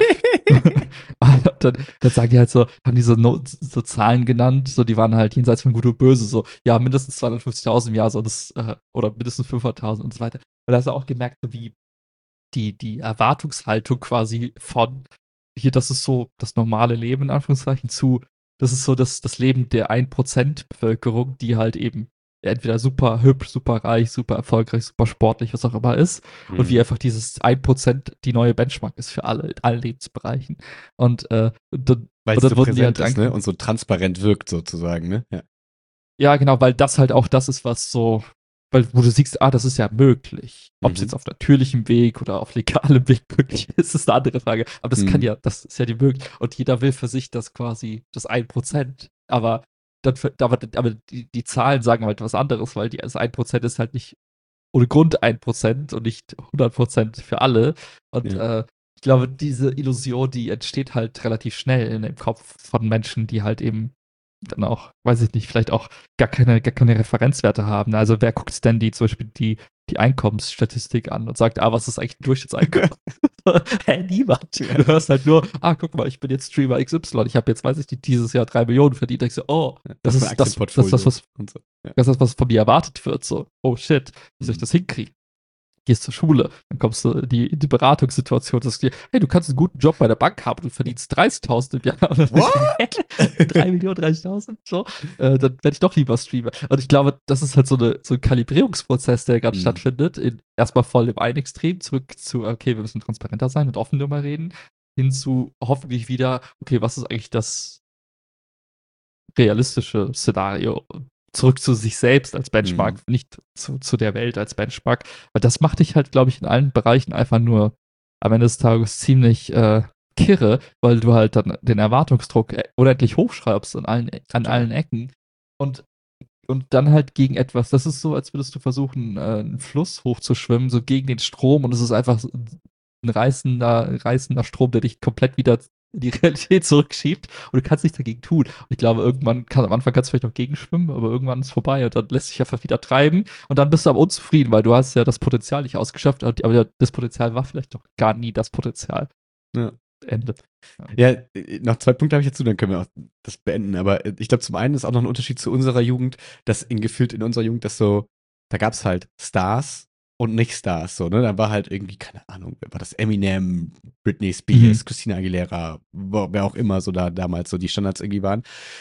Und dann, dann sagen die halt so, haben die so, no, so Zahlen genannt, so die waren halt jenseits von Gut und Böse, so, ja, mindestens zweihundertfünfzigtausend im Jahr, so das, äh, oder mindestens fünfhunderttausend und so weiter. Und da hast du auch gemerkt, so wie die, die Erwartungshaltung quasi von hier, das ist so das normale Leben, in Anführungszeichen, zu, das ist so das, das Leben der ein Prozent Bevölkerung, die halt eben entweder super hübsch, super reich, super erfolgreich, super sportlich, was auch immer ist. Mhm. Und wie einfach dieses ein Prozent die neue Benchmark ist für alle, in allen Lebensbereichen. Und, äh, und dann, Weil und es dann so wurden die präsent halt ist, ne? Und so transparent wirkt sozusagen, ne? Ja. ja, genau, weil das halt auch das ist, was so, weil wo du siehst, ah, das ist ja möglich. Ob es Mhm. jetzt auf natürlichem Weg oder auf legalem Weg möglich ist, ist eine andere Frage. Aber das kann Mhm. ja, das ist ja die Möglichkeit. Und jeder will für sich das quasi, das ein Prozent. Aber, dann, für- aber, aber die, die Zahlen sagen halt was anderes, weil die, das ein Prozent ist halt nicht ohne Grund ein Prozent und nicht hundert Prozent für alle. Und Ja. äh, ich glaube, diese Illusion, die entsteht halt relativ schnell in dem Kopf von Menschen, die halt eben dann auch, weiß ich nicht, vielleicht auch gar keine, gar keine Referenzwerte haben. Also wer guckt denn die zum Beispiel die, die Einkommensstatistik an und sagt, ah, was ist eigentlich ein Durchschnittseinkommen? Hä, niemand. Ja. Du hörst halt nur, ah, guck mal, ich bin jetzt Streamer X Y, ich habe jetzt, weiß ich nicht, dieses Jahr drei Millionen verdient. Da denkst du, oh, das, Das, ist das, das, Aktienportfolio das, was, und so. Ja. das ist das, was von mir erwartet wird. So, oh shit, wie soll ich Mhm. das hinkriegen? Gehst zur Schule, dann kommst du in die, in die Beratungssituation, dass du dir, hey, du kannst einen guten Job bei der Bank haben und verdienst dreißigtausend im Jahr. Und dann denkst du, hä? drei Millionen, dreißigtausend? So, äh, dann werde ich doch lieber Streamer. Und ich glaube, das ist halt so, eine, so ein Kalibrierungsprozess, der gerade Mhm. stattfindet. In, erstmal voll im einen Extrem, zurück zu, okay, wir müssen transparenter sein und offen darüber reden, hin zu hoffentlich wieder, okay, was ist eigentlich das realistische Szenario? Zurück zu sich selbst als Benchmark, Mhm. nicht zu, zu der Welt als Benchmark. Weil das macht dich halt, glaube ich, in allen Bereichen einfach nur am Ende des Tages ziemlich äh, kirre, weil du halt dann den Erwartungsdruck äh, unendlich hochschreibst an allen, an Total. allen Ecken. Und, und dann halt gegen etwas, das ist so, als würdest du versuchen, äh, einen Fluss hochzuschwimmen, so gegen den Strom und es ist einfach so ein reißender, reißender Strom, der dich komplett wieder in die Realität zurückschiebt und du kannst nichts dagegen tun. Und ich glaube, irgendwann, kann, am Anfang kannst du vielleicht noch gegenschwimmen, aber irgendwann ist es vorbei und dann lässt sich einfach wieder treiben und dann bist du aber unzufrieden, weil du hast ja das Potenzial nicht ausgeschöpft, aber das Potenzial war vielleicht doch gar nie das Potenzial. Ja. Ende. Ja, äh, noch zwei Punkte habe ich dazu, dann können wir auch das beenden. Aber äh, ich glaube, zum einen ist auch noch ein Unterschied zu unserer Jugend, dass in gefühlt in unserer Jugend, dass so, da gab es halt Stars und nicht Stars, so, ne? Da war halt irgendwie, keine Ahnung, wer war das? Eminem, Britney Spears, Mhm. Christina Aguilera, wo- wer auch immer so da damals so die Standards irgendwie waren.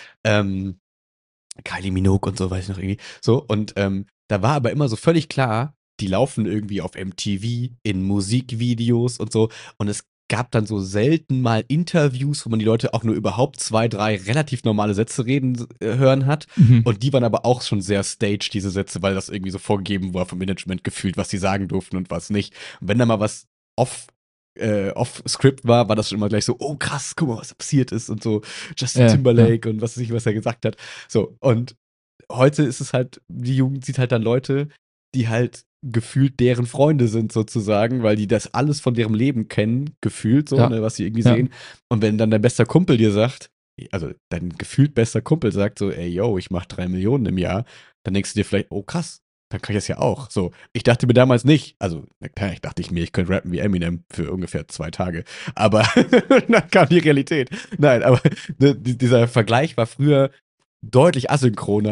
Ähm, Kylie Minogue und so, weiß ich noch irgendwie. So, und ähm, da war aber immer so völlig klar, die laufen irgendwie auf M T V, in Musikvideos und so. Und es gab dann so selten mal Interviews, wo man die Leute auch nur überhaupt zwei, drei relativ normale Sätze reden äh, hören hat. Mhm. Und die waren aber auch schon sehr staged, diese Sätze, weil das irgendwie so vorgegeben war vom Management gefühlt, was sie sagen durften und was nicht. Und wenn da mal was off äh, off-Script war, war das schon immer gleich so, oh krass, guck mal, was da passiert ist und so Justin Ja, ja. Timberlake und was weiß ich, was er gesagt hat. So, und heute ist es halt, die Jugend sieht halt dann Leute, die halt gefühlt deren Freunde sind sozusagen, weil die das alles von deren Leben kennen, gefühlt so, Ja. ne, was sie irgendwie Ja. sehen. Und wenn dann dein bester Kumpel dir sagt, also dein gefühlt bester Kumpel sagt so, ey, yo, ich mach drei Millionen im Jahr, dann denkst du dir vielleicht, oh krass, dann kann ich das ja auch. So, ich dachte mir damals nicht, also na klar, ich dachte ich mir, ich könnte rappen wie Eminem für ungefähr zwei Tage, aber dann kam die Realität. Nein, aber ne, die- dieser Vergleich war früher deutlich asynchroner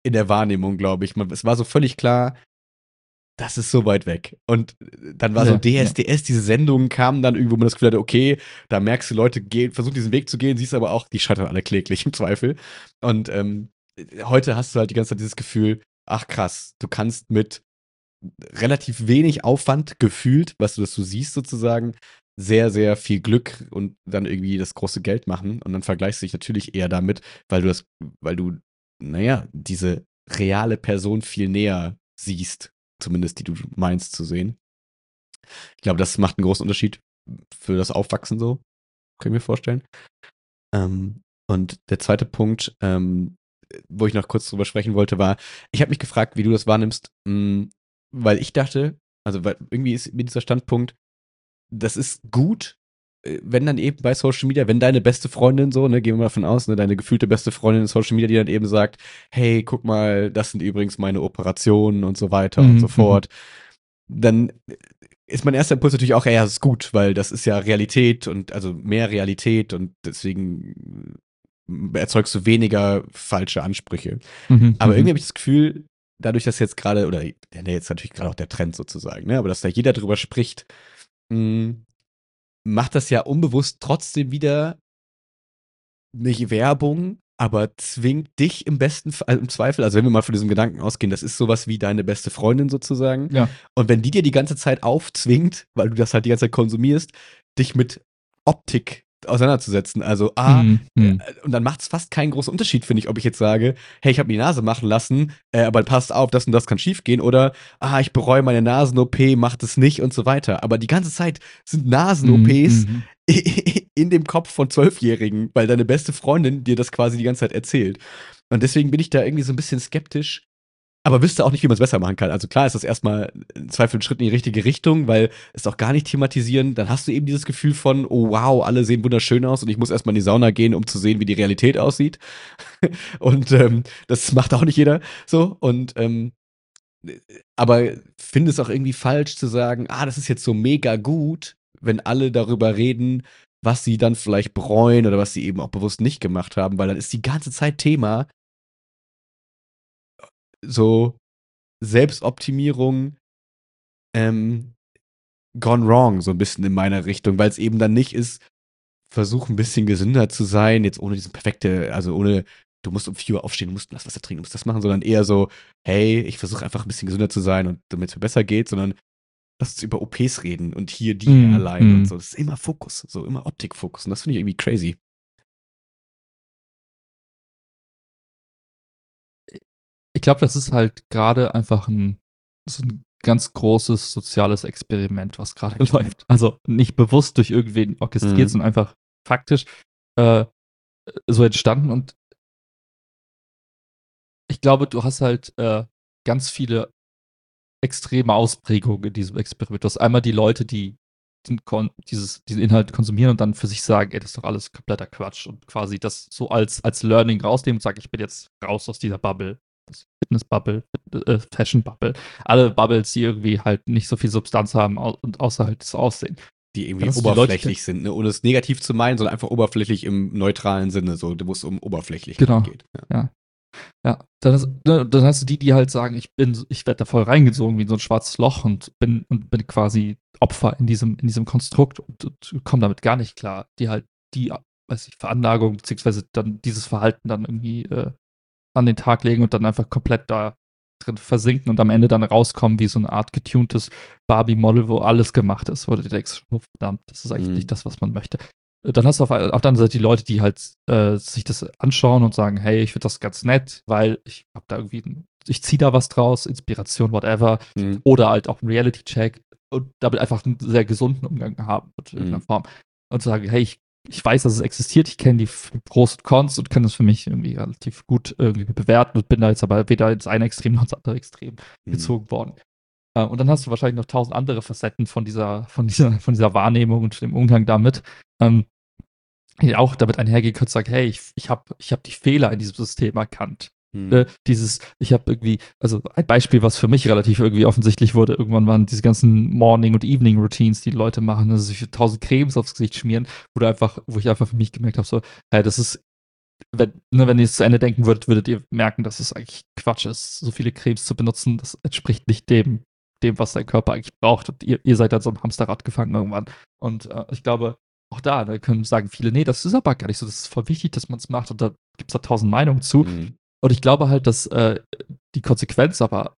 in der Wahrnehmung, glaube ich. Man, es war so völlig klar, das ist so weit weg. Und dann war Ja, so D S D S, diese Sendungen kamen dann irgendwo, wo man das Gefühl hatte, okay, da merkst du, Leute gehen, versuchen diesen Weg zu gehen, siehst aber auch, die scheitern alle kläglich im Zweifel. Und ähm, heute hast du halt die ganze Zeit dieses Gefühl, ach krass, du kannst mit relativ wenig Aufwand gefühlt, was du das so siehst sozusagen, sehr, sehr viel Glück und dann irgendwie das große Geld machen. Und dann vergleichst du dich natürlich eher damit, weil du das, weil du, naja, diese reale Person viel näher siehst, zumindest die du meinst zu sehen. Ich glaube, das macht einen großen Unterschied für das Aufwachsen so, kann ich mir vorstellen. Ähm, und der zweite Punkt, ähm, wo ich noch kurz drüber sprechen wollte, war, ich habe mich gefragt, wie du das wahrnimmst, mh, weil ich dachte, also weil irgendwie ist mir dieser Standpunkt, das ist gut, äh, wenn dann eben bei Social Media, wenn deine beste Freundin so, ne, gehen wir mal davon aus, ne, deine gefühlte beste Freundin in Social Media, die dann eben sagt, hey, guck mal, das sind übrigens meine Operationen und so weiter und Mhm, so mhm. fort, dann ist mein erster Impuls natürlich auch, ja, das ist gut, weil das ist ja Realität und also mehr Realität und deswegen erzeugst du weniger falsche Ansprüche. Mhm, Aber mhm. irgendwie habe ich das Gefühl, dadurch, dass jetzt gerade, oder ja, jetzt natürlich gerade auch der Trend sozusagen, ne, aber dass da jeder drüber spricht, mh, macht das ja unbewusst trotzdem wieder nicht Werbung, aber zwingt dich im besten Fall, also im Zweifel, also wenn wir mal von diesem Gedanken ausgehen, das ist sowas wie deine beste Freundin sozusagen. Ja. Und wenn die dir die ganze Zeit aufzwingt, weil du das halt die ganze Zeit konsumierst, dich mit Optik auseinanderzusetzen. Also A, Mhm, äh, mhm. und dann macht es fast keinen großen Unterschied, finde ich, ob ich jetzt sage, hey, ich habe mir die Nase machen lassen, äh, aber passt auf, das und das kann schiefgehen, oder ah, ich bereue meine Nasen-O P, macht es nicht und so weiter. Aber die ganze Zeit sind Mhm, Nasen-O Ps mhm. in dem Kopf von Zwölfjährigen, weil deine beste Freundin dir das quasi die ganze Zeit erzählt. Und deswegen bin ich da irgendwie so ein bisschen skeptisch, aber wüsste auch nicht, wie man es besser machen kann. Also klar ist das erstmal im Zweifel ein Schritt in die richtige Richtung, weil es auch gar nicht thematisieren. Dann hast du eben dieses Gefühl von, oh wow, alle sehen wunderschön aus und ich muss erstmal in die Sauna gehen, um zu sehen, wie die Realität aussieht. Und ähm, das macht auch nicht jeder so. Und ähm, aber finde es auch irgendwie falsch zu sagen, ah, das ist jetzt so mega gut, wenn alle darüber reden, was sie dann vielleicht bereuen oder was sie eben auch bewusst nicht gemacht haben, weil dann ist die ganze Zeit Thema so Selbstoptimierung ähm, gone wrong, so ein bisschen in meiner Richtung, weil es eben dann nicht ist, versuch ein bisschen gesünder zu sein, jetzt ohne diesen perfekte, also ohne, du musst um vier Uhr aufstehen, du musst das Wasser trinken, du musst das machen, sondern eher so, hey, ich versuche einfach ein bisschen gesünder zu sein und damit es mir besser geht, sondern lass uns über O Ps reden und hier die Mhm, Hairline und mhm. so. Das ist immer Fokus, so immer Optikfokus. Und das finde ich irgendwie crazy. Ich glaube, das ist halt gerade einfach ein, so ein ganz großes soziales Experiment, was gerade läuft. Also nicht bewusst durch irgendwen orchestriert, Mhm. sondern einfach faktisch äh, so entstanden. Und ich glaube, du hast halt äh, ganz viele extreme Ausprägungen in diesem Experiment. Du hast einmal die Leute, die den Kon dieses, diesen Inhalt konsumieren und dann für sich sagen, ey, das ist doch alles kompletter Quatsch und quasi das so als, als Learning rausnehmen und sagen, ich bin jetzt raus aus dieser Bubble. Das Fitness-Bubble, äh, Fashion-Bubble. Alle Bubbles, die irgendwie halt nicht so viel Substanz haben au und außer halt das Aussehen. Die Dann irgendwie hast du die Leute, die, oberflächlich sind, ne? Ohne es negativ zu meinen, sondern einfach oberflächlich im neutralen Sinne, so, wo es um Oberflächlichkeit genau, geht. Ja. ja. Ja, dann hast, ne, dann hast du die, die halt sagen, ich bin, ich werde da voll reingezogen wie in so ein schwarzes Loch und bin und bin quasi Opfer in diesem, in diesem Konstrukt und, und komme damit gar nicht klar. Die halt die, weiß ich, Veranlagung beziehungsweise dann dieses Verhalten dann irgendwie äh, an den Tag legen und dann einfach komplett da drin versinken und am Ende dann rauskommen wie so eine Art getuntes Barbie-Model, wo alles gemacht ist, wo du denkst, oh, verdammt, das ist eigentlich Mhm. nicht das, was man möchte. Dann hast du auf, auf der anderen Seite die Leute, die halt äh, sich das anschauen und sagen, hey, ich finde das ganz nett, weil ich habe da irgendwie, ein, ich ziehe da was draus, Inspiration, whatever, Mhm. oder halt auch einen Reality-Check und damit einfach einen sehr gesunden Umgang haben mit irgendeiner Mhm. Form. Und sagen, hey, ich, ich weiß, dass es existiert, ich kenne die Pros und Cons und kann das für mich irgendwie relativ gut irgendwie bewerten und bin da jetzt aber weder ins eine Extrem noch ins andere Extrem Mhm. gezogen worden. Äh, und dann hast du wahrscheinlich noch tausend andere Facetten von dieser, von dieser, von dieser Wahrnehmung und dem Umgang damit. Ähm, die auch damit einhergehen können, sagen, hey, ich, ich habe ich hab die Fehler in diesem System erkannt. Mhm. Äh, dieses, ich habe irgendwie, also ein Beispiel, was für mich relativ irgendwie offensichtlich wurde, irgendwann waren diese ganzen Morning- und Evening-Routines, die Leute machen, also sich tausend Cremes aufs Gesicht schmieren, wo du einfach, wo ich einfach für mich gemerkt habe, so, hey, das ist wenn, ne, wenn ihr es zu Ende denken würdet, würdet ihr merken, dass es eigentlich Quatsch ist, so viele Cremes zu benutzen. Das entspricht nicht dem, dem, was dein Körper eigentlich braucht. Und ihr, ihr seid dann so ein Hamsterrad gefangen irgendwann. Und äh, ich glaube, auch da, da können sagen viele, nee, das ist aber gar nicht so. Das ist voll wichtig, dass man es macht. Und da gibt es da tausend Meinungen zu. Mhm. Und ich glaube halt, dass äh, die Konsequenz aber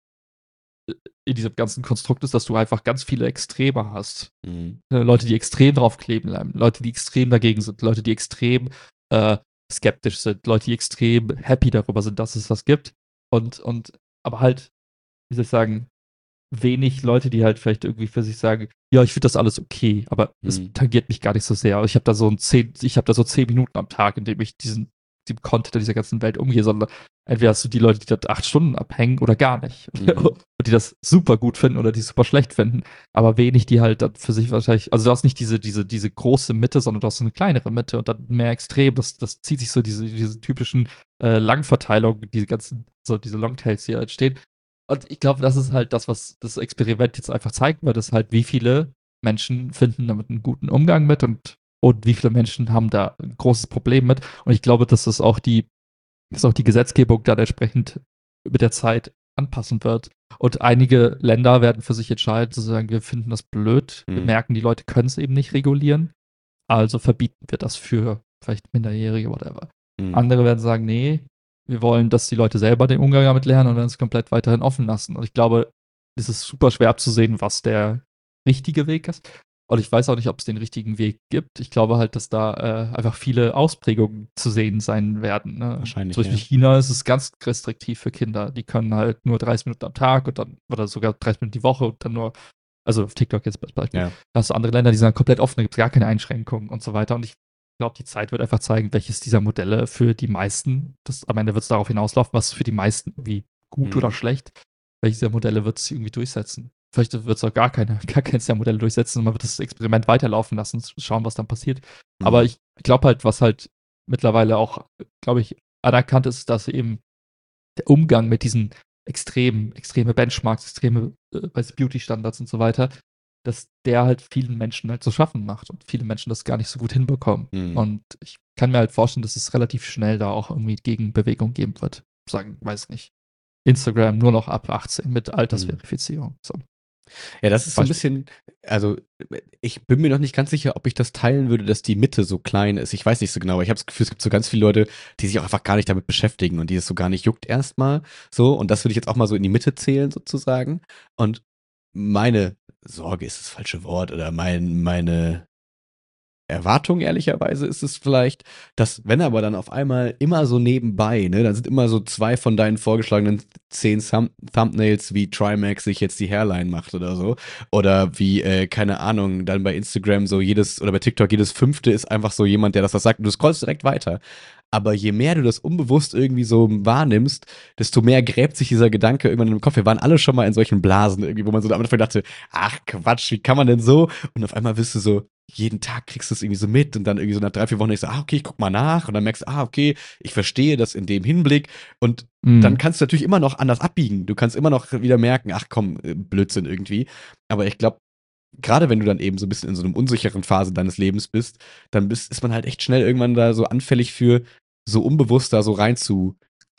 in diesem ganzen Konstrukt ist, dass du einfach ganz viele Extreme hast. Mhm. Äh, Leute, die extrem drauf kleben bleiben, Leute, die extrem dagegen sind, Leute, die extrem äh, skeptisch sind, Leute, die extrem happy darüber sind, dass es das gibt. Und, und aber halt, wie soll ich sagen, wenig Leute, die halt vielleicht irgendwie für sich sagen, ja, ich finde das alles okay, aber es Mhm. tangiert mich gar nicht so sehr. Ich habe da so ein zehn, ich habe da so zehn Minuten am Tag, in dem ich diesen, diesem Content dieser ganzen Welt umgehe, sondern entweder hast du die Leute, die dort acht Stunden abhängen oder gar nicht. Mhm. Und die das super gut finden oder die super schlecht finden. Aber wenig, die halt dann für sich wahrscheinlich, also du hast nicht diese, diese, diese große Mitte, sondern du hast so eine kleinere Mitte und dann mehr extrem. Das, das zieht sich so diese, diese typischen äh, Langverteilungen, diese ganzen, so diese Longtails, die da entstehen. Und ich glaube, das ist halt das, was das Experiment jetzt einfach zeigen wird, ist halt, wie viele Menschen finden damit einen guten Umgang mit und, und wie viele Menschen haben da ein großes Problem mit. Und ich glaube, dass das auch die, dass auch die Gesetzgebung dann entsprechend mit der Zeit anpassen wird. Und einige Länder werden für sich entscheiden, zu sagen, wir finden das blöd, wir Mhm. merken, die Leute können es eben nicht regulieren, also verbieten wir das für vielleicht Minderjährige, whatever. Mhm. Andere werden sagen, nee, wir wollen, dass die Leute selber den Umgang damit lernen und dann es komplett weiterhin offen lassen. Und ich glaube, es ist super schwer abzusehen, was der richtige Weg ist. Und ich weiß auch nicht, ob es den richtigen Weg gibt. Ich glaube halt, dass da äh, einfach viele Ausprägungen zu sehen sein werden. Ne? Wahrscheinlich, Zum Beispiel ja. China ist es ganz restriktiv für Kinder. Die können halt nur dreißig Minuten am Tag und dann, oder sogar dreißig Minuten die Woche und dann nur, also auf TikTok jetzt als Beispiel. Ja. Da hast du andere Länder, die sind komplett offen, da gibt es gar keine Einschränkungen und so weiter. Und ich glaube, die Zeit wird einfach zeigen, welches dieser Modelle für die meisten, das, am Ende wird es darauf hinauslaufen, was für die meisten irgendwie gut Mhm. oder schlecht, welches der Modelle wird es irgendwie durchsetzen. Vielleicht wird es auch gar keine, gar keins der Modelle durchsetzen und man wird das Experiment weiterlaufen lassen, schauen, was dann passiert. Mhm. Aber ich glaube halt, was halt mittlerweile auch, glaube ich, anerkannt ist, dass eben der Umgang mit diesen extremen, extreme Benchmarks, extreme äh, Beauty-Standards und so weiter, dass der halt vielen Menschen halt zu schaffen macht und viele Menschen das gar nicht so gut hinbekommen. Mhm. Und ich kann mir halt vorstellen, dass es relativ schnell da auch irgendwie Gegenbewegung geben wird. Sagen, weiß nicht. Instagram nur noch ab achtzehn mit Altersverifizierung. So. Ja, das ist so ein Beispiel. bisschen, also ich bin mir noch nicht ganz sicher, ob ich das teilen würde, dass die Mitte so klein ist. Ich weiß nicht so genau, aber ich habe das Gefühl, es gibt so ganz viele Leute, die sich auch einfach gar nicht damit beschäftigen und die es so gar nicht juckt erstmal. So, und das würde ich jetzt auch mal so in die Mitte zählen, sozusagen. Und meine Sorge ist das falsche Wort oder mein, meine Erwartung, ehrlicherweise, ist es vielleicht, dass, wenn aber dann auf einmal immer so nebenbei, ne, dann sind immer so zwei von deinen vorgeschlagenen zehn Thumb Thumbnails, wie Trimax sich jetzt die Hairline macht oder so. Oder wie, äh, keine Ahnung, dann bei Instagram so jedes, oder bei TikTok jedes fünfte ist einfach so jemand, der das was sagt und du scrollst direkt weiter. Aber je mehr du das unbewusst irgendwie so wahrnimmst, desto mehr gräbt sich dieser Gedanke irgendwann im Kopf. Wir waren alle schon mal in solchen Blasen irgendwie, wo man so am Anfang dachte, ach Quatsch, wie kann man denn so? Und auf einmal wirst du so, jeden Tag kriegst du es irgendwie so mit und dann irgendwie so nach drei, vier Wochen denkst du, ah, okay, ich guck mal nach und dann merkst du, ah, okay, ich verstehe das in dem Hinblick und Mhm. dann kannst du natürlich immer noch anders abbiegen. Du kannst immer noch wieder merken, ach komm, äh, Blödsinn irgendwie. Aber ich glaube, gerade wenn du dann eben so ein bisschen in so einer unsicheren Phase deines Lebens bist, dann bist, ist man halt echt schnell irgendwann da so anfällig für so unbewusst da so rein zu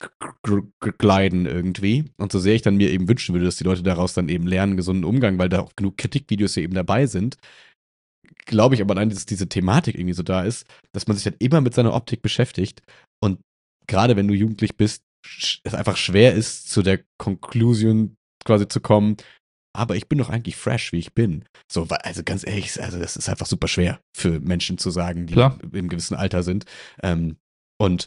gleiten irgendwie. Und so sehr ich dann mir eben wünschen würde, dass die Leute daraus dann eben lernen, gesunden Umgang, weil da auch genug Kritikvideos hier eben dabei sind, glaube ich aber allein, dass diese Thematik irgendwie so da ist, dass man sich halt immer mit seiner Optik beschäftigt und gerade wenn du jugendlich bist, es einfach schwer ist, zu der Conclusion quasi zu kommen, aber ich bin doch eigentlich fresh, wie ich bin. So, also ganz ehrlich, also das ist einfach super schwer für Menschen zu sagen, die Klar. im gewissen Alter sind. Ähm, und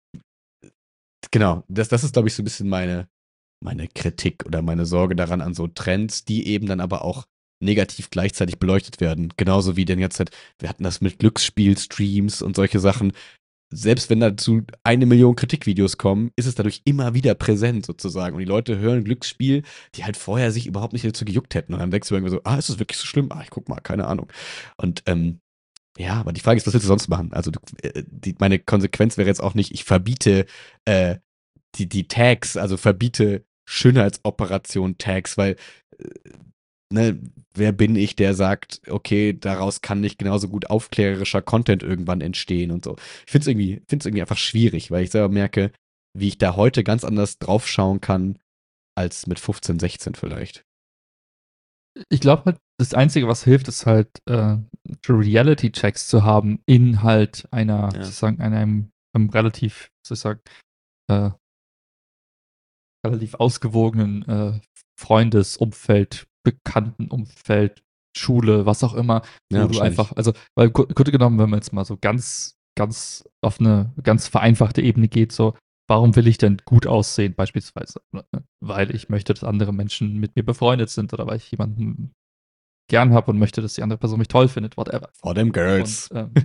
genau, das, das ist, glaube ich, so ein bisschen meine, meine Kritik oder meine Sorge daran an so Trends, die eben dann aber auch negativ gleichzeitig beleuchtet werden. Genauso wie denn jetzt halt, wir hatten das mit Glücksspiel-Streams und solche Sachen. Selbst wenn dazu eine Million Kritikvideos kommen, ist es dadurch immer wieder präsent sozusagen. Und die Leute hören Glücksspiel, die halt vorher sich überhaupt nicht dazu gejuckt hätten. Und dann denkst du irgendwie so, ah, ist das wirklich so schlimm? Ah, ich guck mal, keine Ahnung. Und ähm, ja, aber die Frage ist, was willst du sonst machen? Also du, äh, die, meine Konsequenz wäre jetzt auch nicht, ich verbiete äh, die, die Tags, also verbiete Schönheitsoperation-Tags, weil äh, ne, wer bin ich, der sagt, okay, daraus kann nicht genauso gut aufklärerischer Content irgendwann entstehen und so. Ich finde es irgendwie, find's irgendwie einfach schwierig, weil ich selber merke, wie ich da heute ganz anders draufschauen kann, als mit fünfzehn, sechzehn vielleicht. Ich glaube halt, das Einzige, was hilft, ist halt, äh, Reality-Checks zu haben in halt einer, Ja. sozusagen, einem, einem relativ, was soll ich sagen, äh, relativ ausgewogenen äh, Freundesumfeld, Bekanntenumfeld, Schule, was auch immer, Ja, wo du wahrscheinlich. einfach, also, weil im Grunde genommen, wenn man jetzt mal so ganz, ganz auf eine ganz vereinfachte Ebene geht, so, warum will ich denn gut aussehen, beispielsweise? Ne? Weil ich möchte, dass andere Menschen mit mir befreundet sind oder weil ich jemanden gern habe und möchte, dass die andere Person mich toll findet, whatever. For them girls. Und, ähm,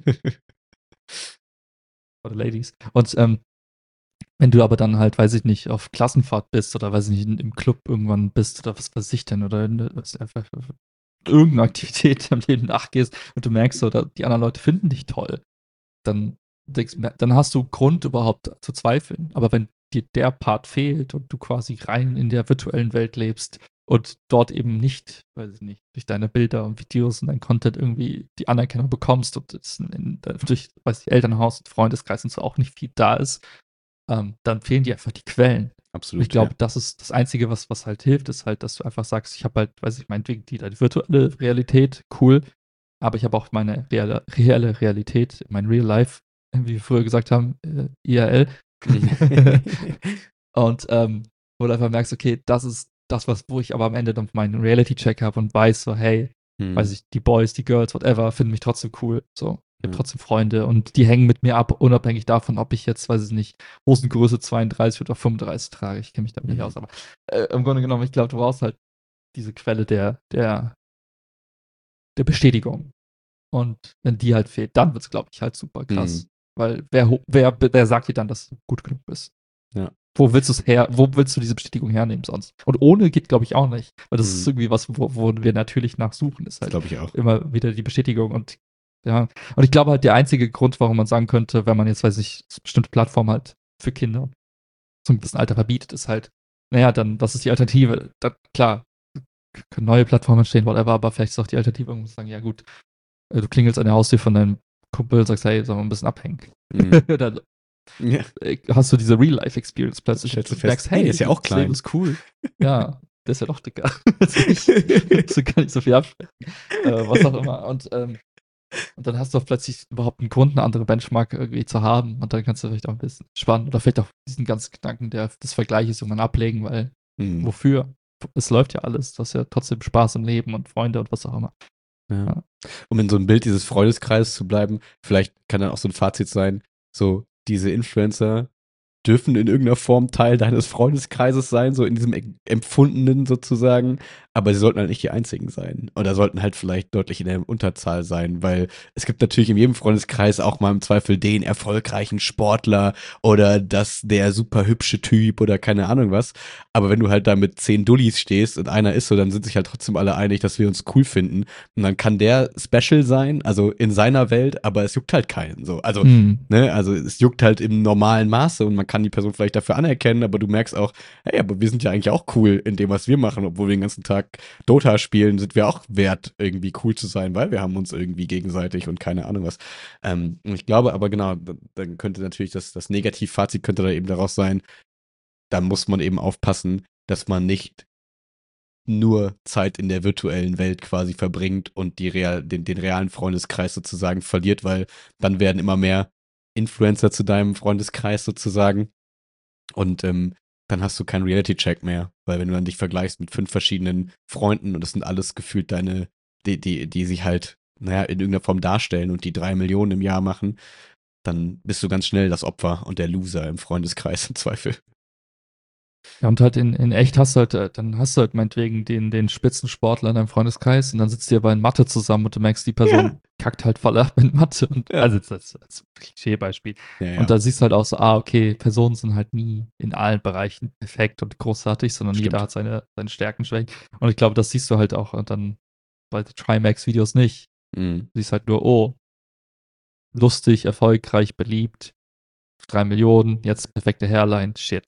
for the ladies. Und ähm, wenn du aber dann halt, weiß ich nicht, auf Klassenfahrt bist oder weiß ich nicht, im Club irgendwann bist oder was weiß ich denn, oder in, was, einfach irgendeine Aktivität am Leben nachgehst und du merkst so, da, die anderen Leute finden dich toll, dann, denkst, dann hast du Grund überhaupt zu zweifeln. Aber wenn dir der Part fehlt und du quasi rein in der virtuellen Welt lebst und dort eben nicht, weiß ich nicht, durch deine Bilder und Videos und dein Content irgendwie die Anerkennung bekommst und es in, durch, weiß ich, Elternhaus und Freundeskreis und so auch nicht viel da ist, ähm, dann fehlen dir einfach die Quellen. Absolut. Ich glaube, ja. das ist das Einzige, was, was halt hilft, ist halt, dass du einfach sagst, ich habe halt, weiß ich, meinetwegen die, die virtuelle Realität, cool, aber ich habe auch meine reale, reelle Realität, mein Real Life, wie wir früher gesagt haben, äh, I R L. Und ähm, wo du einfach merkst, okay, das ist das, was, wo ich aber am Ende dann meinen Reality-Check habe und weiß so, hey, Hm. weiß ich, die Boys, die Girls, whatever, finden mich trotzdem cool. So, ich habe Ja. trotzdem Freunde und die hängen mit mir ab, unabhängig davon, ob ich jetzt, weiß ich nicht, Hosengröße zweiunddreißig oder fünfunddreißig trage. Ich kenne mich damit Mhm. nicht aus, aber äh, im Grunde genommen, ich glaube, du brauchst halt diese Quelle der, der, der Bestätigung. Und wenn die halt fehlt, dann wird es, glaube ich, halt super krass. Mhm. Weil wer, ho- wer, wer sagt dir dann, dass du gut genug bist? Ja. Wo willst du es her, wo willst du diese Bestätigung hernehmen sonst? Und ohne geht, glaube ich, auch nicht. Weil das Mhm. ist irgendwie was, wo, wo wir natürlich nachsuchen, ist Das halt glaube ich auch. immer wieder die Bestätigung. Und ja, und ich glaube halt, der einzige Grund, warum man sagen könnte, wenn man jetzt, weiß ich, bestimmte Plattformen halt für Kinder zum gewissen Alter verbietet, ist halt, naja, dann, das ist die Alternative. Dann, klar, können neue Plattformen entstehen, whatever, aber vielleicht ist auch die Alternative, irgendwo zu sagen, ja gut, äh, du klingelst an der Haustür von deinem Kumpel und sagst, hey, sollen wir ein bisschen abhängen? Mhm. Dann Ja. äh, hast du diese Real-Life-Experience plötzlich. Stellst du und fest, merkst, hey, hey, der ist ja auch das Leben klein. ist cool. Ja, der ist ja doch dicker. Also ich musst du gar nicht so viel absprechen. Äh, was auch immer. Und, ähm, und dann hast du auch plötzlich überhaupt einen Grund, eine andere Benchmark irgendwie zu haben. Und dann kannst du vielleicht auch ein bisschen spannen. Oder vielleicht auch diesen ganzen Gedanken der, des Vergleiches irgendwann ablegen, weil Mhm. wofür? Es läuft ja alles. Du hast ja trotzdem Spaß im Leben und Freunde und was auch immer. Ja. Ja. Um in so einem Bild dieses Freundeskreises zu bleiben, vielleicht kann dann auch so ein Fazit sein, so diese Influencer dürfen in irgendeiner Form Teil deines Freundeskreises sein, so in diesem e- Empfundenen sozusagen, aber sie sollten halt nicht die einzigen sein. Oder sollten halt vielleicht deutlich in der Unterzahl sein, weil es gibt natürlich in jedem Freundeskreis auch mal im Zweifel den erfolgreichen Sportler oder das der super hübsche Typ oder keine Ahnung was. Aber wenn du halt da mit zehn Dullis stehst und einer ist so, dann sind sich halt trotzdem alle einig, dass wir uns cool finden. Und dann kann der special sein, also in seiner Welt, aber es juckt halt keinen. So. Also, Hm. ne, also es juckt halt im normalen Maße und man kann die Person vielleicht dafür anerkennen, aber du merkst auch, hey, aber wir sind ja eigentlich auch cool in dem, was wir machen, obwohl wir den ganzen Tag Dota spielen, sind wir auch wert, irgendwie cool zu sein, weil wir haben uns irgendwie gegenseitig und keine Ahnung was. Ähm, und ich glaube aber genau, dann könnte natürlich das, das Negativfazit könnte da eben daraus sein, da muss man eben aufpassen, dass man nicht nur Zeit in der virtuellen Welt quasi verbringt und die real, den, den realen Freundeskreis sozusagen verliert, weil dann werden immer mehr Influencer zu deinem Freundeskreis sozusagen und ähm, dann hast du keinen Reality-Check mehr, weil wenn du dann dich vergleichst mit fünf verschiedenen Freunden und das sind alles gefühlt deine, die, die, die sich halt, naja, in irgendeiner Form darstellen und die drei Millionen im Jahr machen, dann bist du ganz schnell das Opfer und der Loser im Freundeskreis im Zweifel. Ja, und halt in, in echt hast du halt, äh, dann hast du halt meinetwegen den, den Spitzensportler in deinem Freundeskreis und dann sitzt ihr aber in Mathe zusammen und du merkst, die Person Ja. kackt halt voll ab in Mathe. Und, Ja. also, das ist als Klischeebeispiel. Ja, ja. Und da siehst du halt auch so, ah, okay, Personen sind halt nie in allen Bereichen perfekt und großartig, sondern Stimmt. jeder hat seine, seine Stärken, Schwächen. Und ich glaube, das siehst du halt auch und dann bei den Trimax-Videos nicht. Mhm. Du siehst halt nur, oh, lustig, erfolgreich, beliebt. drei Millionen, jetzt perfekte Hairline, shit.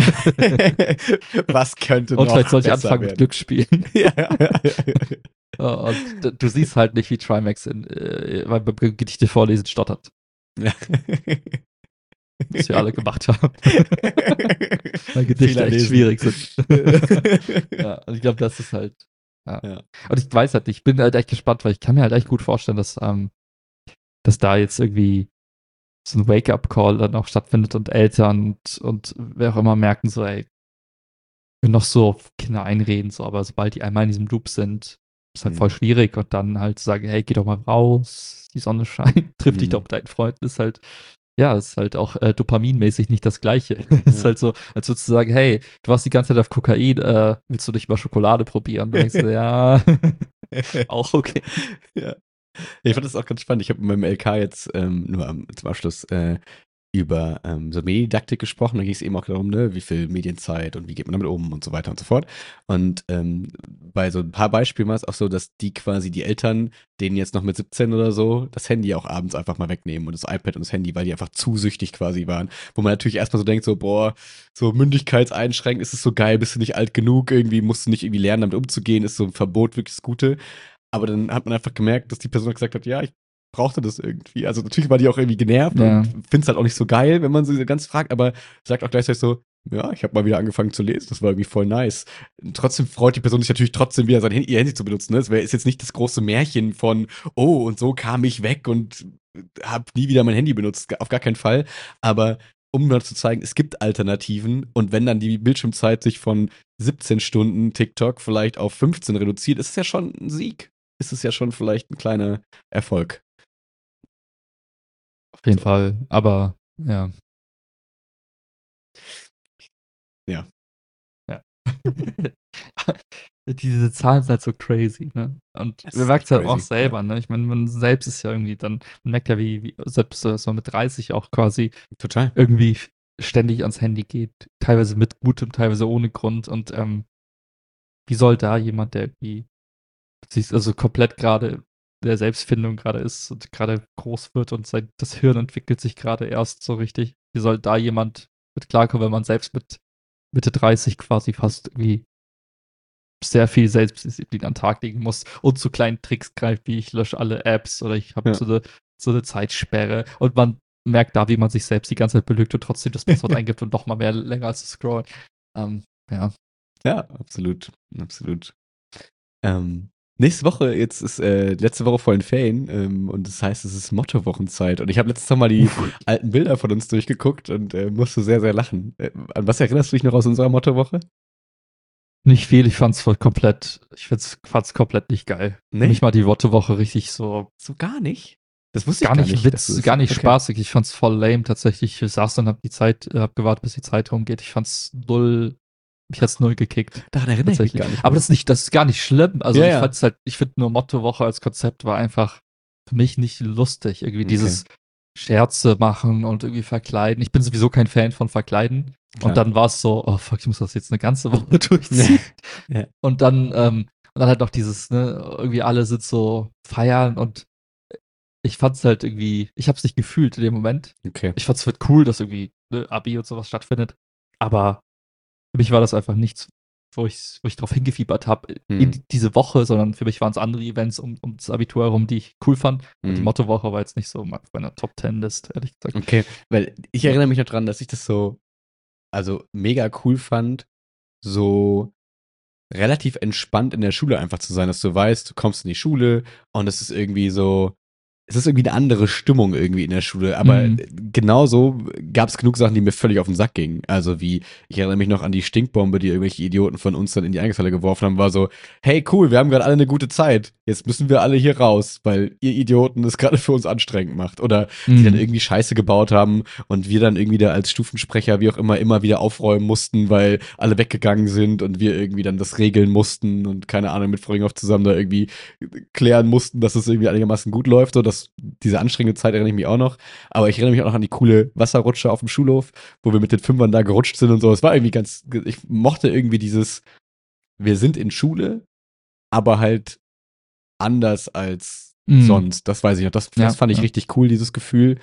Was könnte Und noch vielleicht soll ich besser anfangen mit werden? Glücksspielen. Ja, ja, ja, Ja, und d- du siehst halt nicht, wie Trimax in, äh, beim beim Gedichte vorlesen stottert, ja. was wir alle gemacht haben. Weil Gedichte Fehler echt lesen. schwierig sind. Ja, und ich glaube, das ist halt, ja. Ja. Und ich weiß halt nicht, ich bin halt echt gespannt, weil ich kann mir halt echt gut vorstellen, dass, ähm, dass da jetzt irgendwie so ein Wake-up-Call dann auch stattfindet und Eltern und, und wer auch immer merken so, ey, wir können noch so auf Kinder einreden, so, aber sobald die einmal in diesem Loop sind, ist halt Mhm. voll schwierig und dann halt sagen, hey, geh doch mal raus, die Sonne scheint, triff dich Mhm. doch mit deinen Freunden, ist halt, ja, ist halt auch äh, dopaminmäßig nicht das Gleiche. Ist Ja. halt so, als würdest du sagen, hey, du warst die ganze Zeit auf Kokain, äh, willst du nicht mal Schokolade probieren? Dann denkst du, ja, auch okay. Ja. Ich fand das auch ganz spannend. Ich habe mit meinem L K jetzt ähm, nur am, zum Abschluss äh, über ähm, so Mediendidaktik gesprochen. Da ging es eben auch darum, ne, wie viel Medienzeit und wie geht man damit um und so weiter und so fort. Und ähm, bei so ein paar Beispielen war es auch so, dass die quasi die Eltern, denen jetzt noch mit siebzehn oder so, das Handy auch abends einfach mal wegnehmen und das iPad und das Handy, weil die einfach zu süchtig quasi waren. Wo man natürlich erstmal so denkt, so, boah, so Mündigkeitseinschränken, ist es so geil, bist du nicht alt genug, irgendwie musst du nicht irgendwie lernen, damit umzugehen, ist so ein Verbot wirklich das Gute. Aber dann hat man einfach gemerkt, dass die Person gesagt hat, ja, ich brauchte das irgendwie. Also natürlich war die auch irgendwie genervt Ja. und findet es halt auch nicht so geil, wenn man sie ganz fragt, aber sagt auch gleichzeitig so, ja, ich habe mal wieder angefangen zu lesen, das war irgendwie voll nice. Trotzdem freut die Person sich natürlich trotzdem wieder, sein Handy, ihr Handy zu benutzen. Ne? Es wär- ist jetzt nicht das große Märchen von, oh, und so kam ich weg und habe nie wieder mein Handy benutzt. Auf gar keinen Fall. Aber um mal zu zeigen, es gibt Alternativen und wenn dann die Bildschirmzeit sich von siebzehn Stunden TikTok vielleicht auf fünfzehn reduziert, ist es ja schon ein Sieg. Ist es ja schon vielleicht ein kleiner Erfolg. Auf jeden So. Fall, aber ja. Ja. Ja. Diese Zahlen sind halt so crazy, ne? Und Das man ist merkt echt es halt auch crazy, selber, ne? Ich meine, man selbst ist ja irgendwie dann, man merkt ja, wie, wie selbst so so mit dreißig auch quasi Total. irgendwie ständig ans Handy geht, teilweise mit gutem, teilweise ohne Grund. Und ähm, wie soll da jemand, der irgendwie sich also komplett gerade der Selbstfindung gerade ist und gerade groß wird und sein, das Hirn entwickelt sich gerade erst so richtig, wie soll da jemand mit klarkommen, wenn man selbst mit Mitte dreißig quasi fast irgendwie sehr viel Selbstdisziplin an den Tag legen muss und zu kleinen Tricks greift, wie ich lösche alle Apps oder ich habe Ja. so eine so eine Zeitsperre und man merkt da, wie man sich selbst die ganze Zeit belügt und trotzdem das Passwort eingibt und noch mal mehr länger zu scrollen. Ähm, ja. Ja, absolut. Absolut. Ähm, nächste Woche, jetzt ist äh, letzte Woche vor den Ferien ähm, und das heißt, es ist Mottowochenzeit. Und ich habe letztes Mal die Uff. alten Bilder von uns durchgeguckt und äh, musste sehr, sehr lachen. Äh, an was erinnerst du dich noch aus unserer Mottowoche? Nicht viel, ich fand's voll komplett, ich find's, fand's komplett nicht geil. Nee? Nicht mal die Wortewoche richtig so, So gar nicht? Das wusste ich gar gar nicht nicht. dass du Witz, das- gar nicht okay. spaßig. Ich fand's voll lame tatsächlich. Ich saß dann, hab die Zeit, äh, hab gewartet, bis die Zeit rumgeht. Ich fand's null, mich hat's null gekickt. Daran erinnere ich mich Tatsächlich. gar nicht. Aber mehr. das ist nicht, das ist gar nicht schlimm. Also Ja, ich ja. fand's halt, ich finde nur Mottowoche als Konzept war einfach für mich nicht lustig. Irgendwie Okay. dieses Scherze machen und irgendwie verkleiden. Ich bin sowieso kein Fan von Verkleiden. Klar. Und dann war es so, oh fuck, ich muss das jetzt eine ganze Woche durchziehen. Ja. Und dann, ähm, und dann halt noch dieses, ne, irgendwie alle sind so feiern und ich fand's halt irgendwie, ich hab's nicht gefühlt in dem Moment. Okay. Ich fand's halt cool, dass irgendwie ne, Abi und sowas stattfindet. Aber für mich war das einfach nichts, wo ich, wo ich drauf hingefiebert habe Hm. in diese Woche, sondern für mich waren es andere Events um, um das Abitur herum, die ich cool fand. Und die Hm. Mottowoche war jetzt nicht so auf meiner Top Ten List, ehrlich gesagt. Okay, weil ich erinnere mich noch dran, dass ich das so, also mega cool fand, so relativ entspannt in der Schule einfach zu sein, dass du weißt, du kommst in die Schule und es ist irgendwie so, es ist irgendwie eine andere Stimmung irgendwie in der Schule, aber Mhm. genauso gab es genug Sachen, die mir völlig auf den Sack gingen. Also wie, ich erinnere mich noch an die Stinkbombe, die irgendwelche Idioten von uns dann in die Eingangshalle geworfen haben, war so, hey cool, wir haben gerade alle eine gute Zeit, jetzt müssen wir alle hier raus, weil ihr Idioten es gerade für uns anstrengend macht. Oder die Mhm. dann irgendwie Scheiße gebaut haben und wir dann irgendwie da als Stufensprecher, wie auch immer, immer wieder aufräumen mussten, weil alle weggegangen sind und wir irgendwie dann das regeln mussten und keine Ahnung, mit Frau Ringhoff zusammen da irgendwie klären mussten, dass es irgendwie einigermaßen gut läuft. So, dass diese anstrengende Zeit erinnere ich mich auch noch. Aber ich erinnere mich auch noch an die coole Wasserrutsche auf dem Schulhof, wo wir mit den Fünfern da gerutscht sind und so. Es war irgendwie ganz, ich mochte irgendwie dieses, wir sind in Schule, aber halt anders als Mhm. sonst. Das weiß ich noch. Das, das Ja, fand ich ja. richtig cool, dieses Gefühl.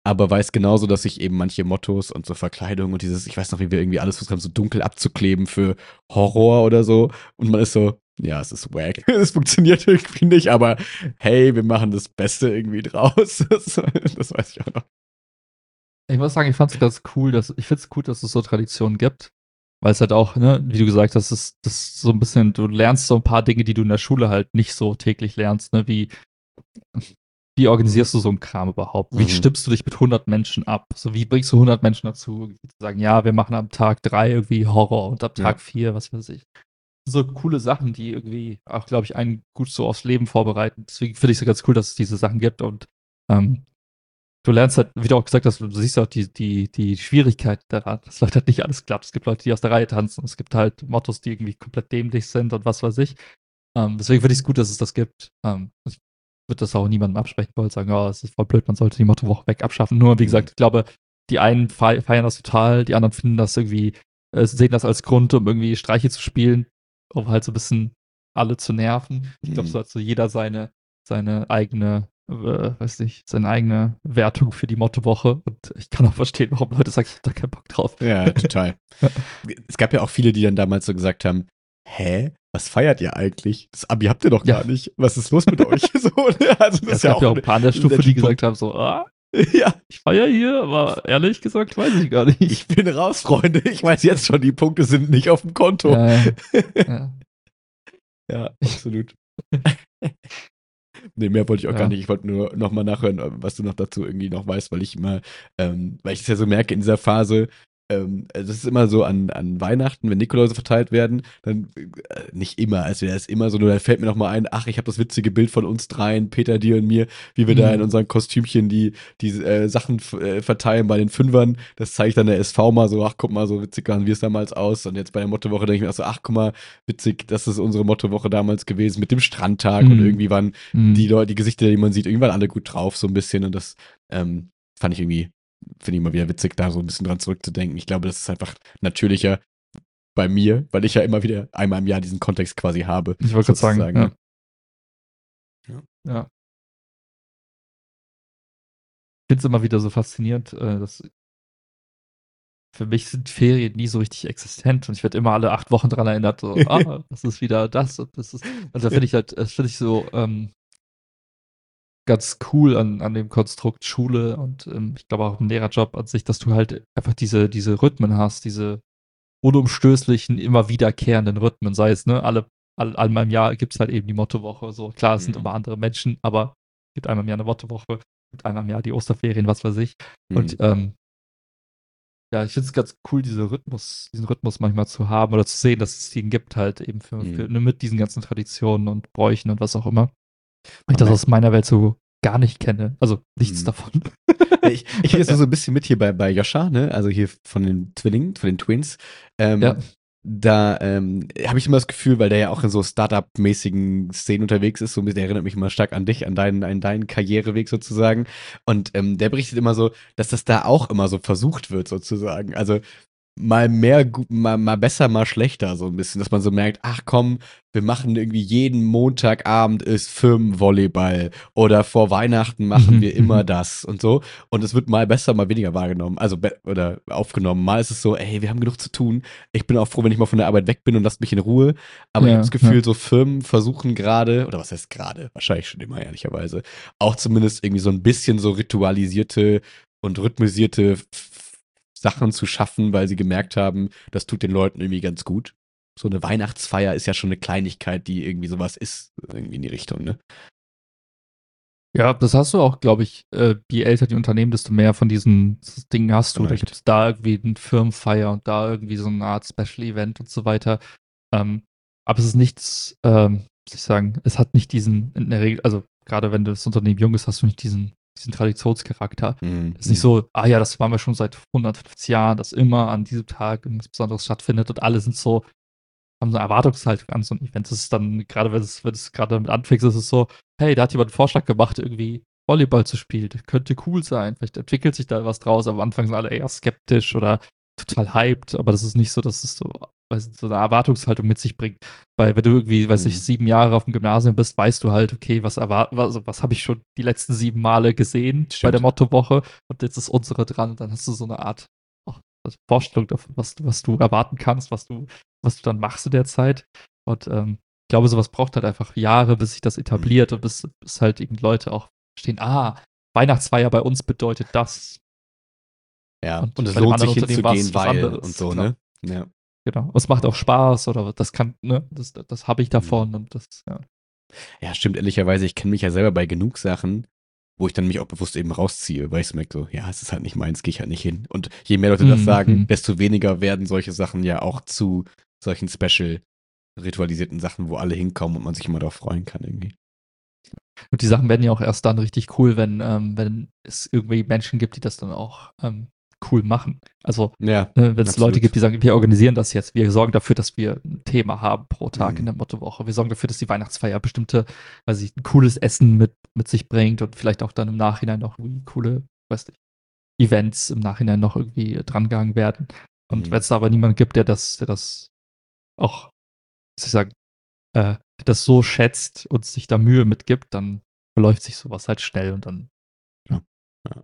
aber weiß genauso, dass ich eben manche Mottos und so Verkleidung und dieses, ich weiß noch, wie wir irgendwie alles versucht haben, so dunkel abzukleben für Horror oder so. Und man ist so, ja, es ist wack. Es funktioniert irgendwie nicht, aber hey, wir machen das Beste irgendwie draus. Das, das weiß ich auch noch. Ich muss sagen, ich fand's ganz cool, dass ich find's gut, dass es so Traditionen gibt, weil es halt auch, ne, wie du gesagt hast, das ist, das ist so ein bisschen, du lernst so ein paar Dinge, die du in der Schule halt nicht so täglich lernst, ne, wie wie organisierst du so einen Kram überhaupt? Wie Mhm. stimmst du dich mit hundert Menschen ab? So, wie bringst du hundert Menschen dazu, irgendwie zu sagen, ja, wir machen am Tag drei irgendwie Horror und ab Ja. Tag vier, was weiß ich. So coole Sachen, die irgendwie auch, glaube ich, einen gut so aufs Leben vorbereiten. Deswegen finde ich es so ganz cool, dass es diese Sachen gibt und ähm, du lernst halt, wie du auch gesagt hast, du siehst auch die, die, die Schwierigkeit daran, dass Leute halt nicht alles klappt. Es gibt Leute, die aus der Reihe tanzen. Es gibt halt Mottos, die irgendwie komplett dämlich sind und was weiß ich. Ähm, deswegen finde ich es gut, dass es das gibt. Ähm, ich würde das auch niemandem absprechen wollen, sagen, oh, es ist voll blöd, man sollte die Mottowoche weg abschaffen. Nur, wie Mhm. gesagt, ich glaube, die einen fei- feiern das total, die anderen finden das irgendwie, äh, sehen das als Grund, um irgendwie Streiche zu spielen, um halt so ein bisschen alle zu nerven. Ich glaube, Mhm. so hat so jeder seine, seine eigene, äh, weiß nicht, seine eigene Wertung für die Mottowoche. Und ich kann auch verstehen, warum Leute sagen, ich hab da keinen Bock drauf. Ja, total. Es gab ja auch viele, die dann damals so gesagt haben, hä? Was feiert ihr eigentlich? Das Abi habt ihr doch Ja. gar nicht. Was ist los mit euch? So, ne? Also das Ja, ist es ja gab auch ja auch ein paar an der Stufe, die gesagt haben, so, ah, ja, ich feiere hier, aber ehrlich gesagt weiß ich gar nicht. ich bin raus, Freunde. Ich weiß jetzt schon, die Punkte sind nicht auf dem Konto. Ja, ja. ja. Ja, absolut. Nee, mehr wollte ich auch Ja. gar nicht. Ich wollte nur noch mal nachhören, was du noch dazu irgendwie noch weißt, weil ich immer, ähm, weil ich es ja so merke in dieser Phase, ähm, das ist immer so an, an Weihnachten, wenn Nikoläuse verteilt werden, dann äh, nicht immer, also der ist immer so, nur dann fällt mir noch mal ein, ach, ich habe das witzige Bild von uns dreien, Peter, dir und mir, wie wir Mhm. da in unseren Kostümchen die, die äh, Sachen äh, verteilen bei den Fünfern. Das zeige ich dann der S V mal so, ach, guck mal, so witzig sahen wir es damals aus. Und jetzt bei der Mottowoche denke ich mir auch so, ach, guck mal, witzig, das ist unsere Mottowoche damals gewesen mit dem Strandtag Mhm. und irgendwie waren Mhm. die Leute, die Gesichter, die man sieht, irgendwann alle gut drauf, so ein bisschen. Und das ähm, fand ich irgendwie, finde ich immer wieder witzig, da so ein bisschen dran zurückzudenken. Ich glaube, das ist einfach natürlicher bei mir, weil ich ja immer wieder einmal im Jahr diesen Kontext quasi habe. Ich wollte gerade sagen, sozusagen, ja. ne? Ja. ja. Ich finde es immer wieder so faszinierend, äh, dass für mich sind Ferien nie so richtig existent und ich werde immer alle acht Wochen dran erinnert, so, ah, das ist wieder das und das ist. Also da finde ich halt, das finde ich so ähm, ganz cool an, an dem Konstrukt Schule und ähm, ich glaube auch im Lehrerjob an sich, dass du halt einfach diese, diese Rhythmen hast, diese unumstößlichen, immer wiederkehrenden Rhythmen, sei es, ne, alle, alle, einmal im Jahr gibt es halt eben die Mottowoche. So, klar, es sind Mhm. immer andere Menschen, aber es gibt einmal im Jahr eine Mottowoche, es gibt einmal im Jahr die Osterferien, was weiß ich. Und Mhm. ähm, ja, ich finde es ganz cool, diese Rhythmus, diesen Rhythmus manchmal zu haben oder zu sehen, dass es den gibt halt eben für, Mhm. für ne, mit diesen ganzen Traditionen und Bräuchen und was auch immer. Weil ich Man das aus meiner Welt so gar nicht kenne. Also nichts Mhm. davon. Ja, ich ich kriege jetzt nur so ein bisschen mit hier bei, bei Joscha, ne? Also hier von den Zwillingen, von den Twins. Ähm, Ja. Da ähm, habe ich immer das Gefühl, weil der ja auch in so Startup-mäßigen Szenen unterwegs ist, so ein bisschen, der erinnert mich immer stark an dich, an deinen, an deinen Karriereweg sozusagen. Und ähm, der berichtet immer so, dass das da auch immer so versucht wird, sozusagen. Also mal mehr, gu- mal, mal besser, mal schlechter, so ein bisschen, dass man so merkt, ach komm, wir machen irgendwie jeden Montagabend ist Firmenvolleyball oder vor Weihnachten machen Mhm, wir immer mhm. das und so. Und es wird mal besser, mal weniger wahrgenommen, also be oder aufgenommen. Mal ist es so, ey, wir haben genug zu tun. Ich bin auch froh, wenn ich mal von der Arbeit weg bin und lasst mich in Ruhe. Aber ich Ja, habe das Gefühl, ja. so Firmen versuchen gerade, oder was heißt gerade, wahrscheinlich schon immer ehrlicherweise, auch zumindest irgendwie so ein bisschen so ritualisierte und rhythmisierte F- Sachen zu schaffen, weil sie gemerkt haben, das tut den Leuten irgendwie ganz gut. So eine Weihnachtsfeier ist ja schon eine Kleinigkeit, die irgendwie sowas ist, irgendwie in die Richtung, ne? Ja, das hast du auch, glaube ich, äh, je älter die Unternehmen, desto mehr von diesen Dingen hast du. Da Vielleicht. gibt es da irgendwie eine Firmenfeier und da irgendwie so eine Art Special Event und so weiter. Ähm, aber es ist nichts, ähm, muss ich sagen, es hat nicht diesen, in der Regel, also gerade wenn das Unternehmen jung ist, hast du nicht diesen, diesen Traditionscharakter. Mhm. Es ist nicht so, ah ja, das machen wir schon seit hundertfünfzig Jahren, dass immer an diesem Tag irgendwas Besonderes stattfindet und alle sind so, haben so eine Erwartungshaltung an so ein Event. Das ist dann, gerade wenn es, wenn es gerade damit anfängt, ist es so, hey, da hat jemand einen Vorschlag gemacht, irgendwie Volleyball zu spielen. Das könnte cool sein. Vielleicht entwickelt sich da was draus. Aber am Anfang sind alle eher skeptisch oder total hyped. Aber das ist nicht so, dass es so weiß nicht, so eine Erwartungshaltung mit sich bringt. Weil wenn du irgendwie, weiß Mhm. ich, sieben Jahre auf dem Gymnasium bist, weißt du halt, okay, was erwart was, was habe ich schon die letzten sieben Male gesehen bei der Stimmt. Mottowoche und jetzt ist unsere dran und dann hast du so eine Art oh, Vorstellung davon, was, du- was du erwarten kannst, was du, was du dann machst in der Zeit. Und ähm, ich glaube, sowas braucht halt einfach Jahre, bis sich das etabliert und bis, bis halt eben Leute auch verstehen, ah, Weihnachtsfeier bei uns bedeutet das. Ja, Und und es bei dem lohnt anderen sich Unternehmen war hinzugehen, es was weil anderes. und so, Genau. ne? Ja. Genau. Es macht auch Spaß oder das kann, ne, das, das habe ich davon und das, ja. Ja, stimmt, ehrlicherweise, ich kenne mich ja selber bei genug Sachen, wo ich dann mich auch bewusst eben rausziehe, weil ich merke so, ja, es ist halt nicht meins, gehe ich halt nicht hin. Und je mehr Leute das Mhm, sagen, mhm. desto weniger werden solche Sachen ja auch zu solchen special ritualisierten Sachen, wo alle hinkommen und man sich immer darauf freuen kann irgendwie. Und die Sachen werden ja auch erst dann richtig cool, wenn, ähm, wenn es irgendwie Menschen gibt, die das dann auch ähm, cool machen. Also, Ja, ne, wenn es Leute absolut. gibt, die sagen, wir organisieren das jetzt, wir sorgen dafür, dass wir ein Thema haben pro Tag Mhm. in der Mottowoche. Wir sorgen dafür, dass die Weihnachtsfeier bestimmte, weiß ich, ein cooles Essen mit, mit sich bringt und vielleicht auch dann im Nachhinein noch irgendwie coole, weiß nicht, Events im Nachhinein noch irgendwie drangegangen werden. Und Mhm. wenn es da aber niemanden gibt, der das, der das auch, was soll ich sagen, äh, das so schätzt und sich da Mühe mitgibt, dann verläuft sich sowas halt schnell und dann. Ja. Ja.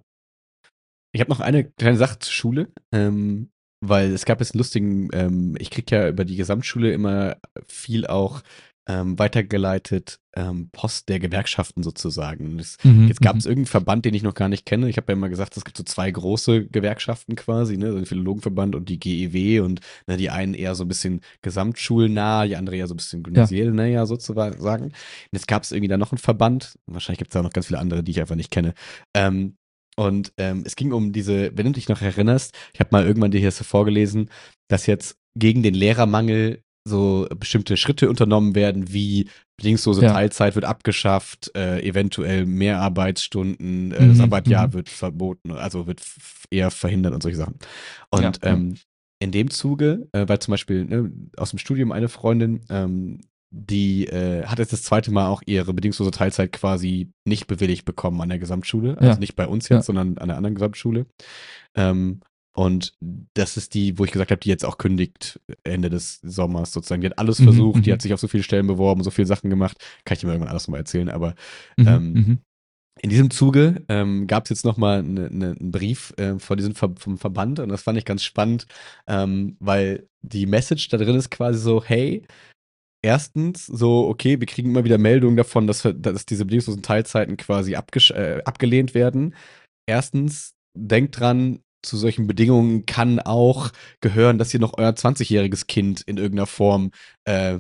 Ich habe noch eine kleine Sache zur Schule, ähm, weil es gab jetzt einen lustigen, ähm, ich kriege ja über die Gesamtschule immer viel auch ähm, weitergeleitet, ähm, Post der Gewerkschaften sozusagen. Das, Mhm, jetzt gab mhm. es irgendeinen Verband, den ich noch gar nicht kenne. Ich habe ja immer gesagt, es gibt so zwei große Gewerkschaften quasi, ne? So den Philologenverband und die G E W und ne, die einen eher so ein bisschen gesamtschulnah, die andere eher so ein bisschen gymnasiell näher sozusagen. Und jetzt gab es irgendwie da noch einen Verband, wahrscheinlich gibt es da auch noch ganz viele andere, die ich einfach nicht kenne. Ähm, und ähm, es ging um diese, wenn du dich noch erinnerst, ich habe mal irgendwann dir hier so vorgelesen, dass jetzt gegen den Lehrermangel so bestimmte Schritte unternommen werden, wie bedingungslose Ja. Teilzeit wird abgeschafft, äh, eventuell mehr Arbeitsstunden, äh, Mhm, das Sabbatjahr mhm. wird verboten, also wird f- eher verhindert und solche Sachen. Und Ja, ja. ähm, in dem Zuge, äh, weil zum Beispiel ne, aus dem Studium eine Freundin, ähm, die äh, hat jetzt das zweite Mal auch ihre bedingungslose Teilzeit quasi nicht bewilligt bekommen an der Gesamtschule. Also Ja, nicht bei uns ja. jetzt, sondern an der anderen Gesamtschule. Ähm, und das ist die, wo ich gesagt habe, die jetzt auch kündigt Ende des Sommers sozusagen. Die hat alles Mhm, versucht, die mhm. hat sich auf so viele Stellen beworben, so viele Sachen gemacht. Kann ich dir mal irgendwann alles nochmal erzählen. Aber Mhm, ähm, mhm. in diesem Zuge ähm, gab es jetzt nochmal ne, ne, einen Brief äh, von diesem Ver vom Verband und das fand ich ganz spannend, ähm, weil die Message da drin ist quasi so, hey, erstens, so, okay, wir kriegen immer wieder Meldungen davon, dass, wir, dass diese bedingungslosen Teilzeiten quasi abgesch äh, abgelehnt werden. Erstens, denkt dran, zu solchen Bedingungen kann auch gehören, dass ihr noch euer zwanzigjähriges Kind in irgendeiner Form äh,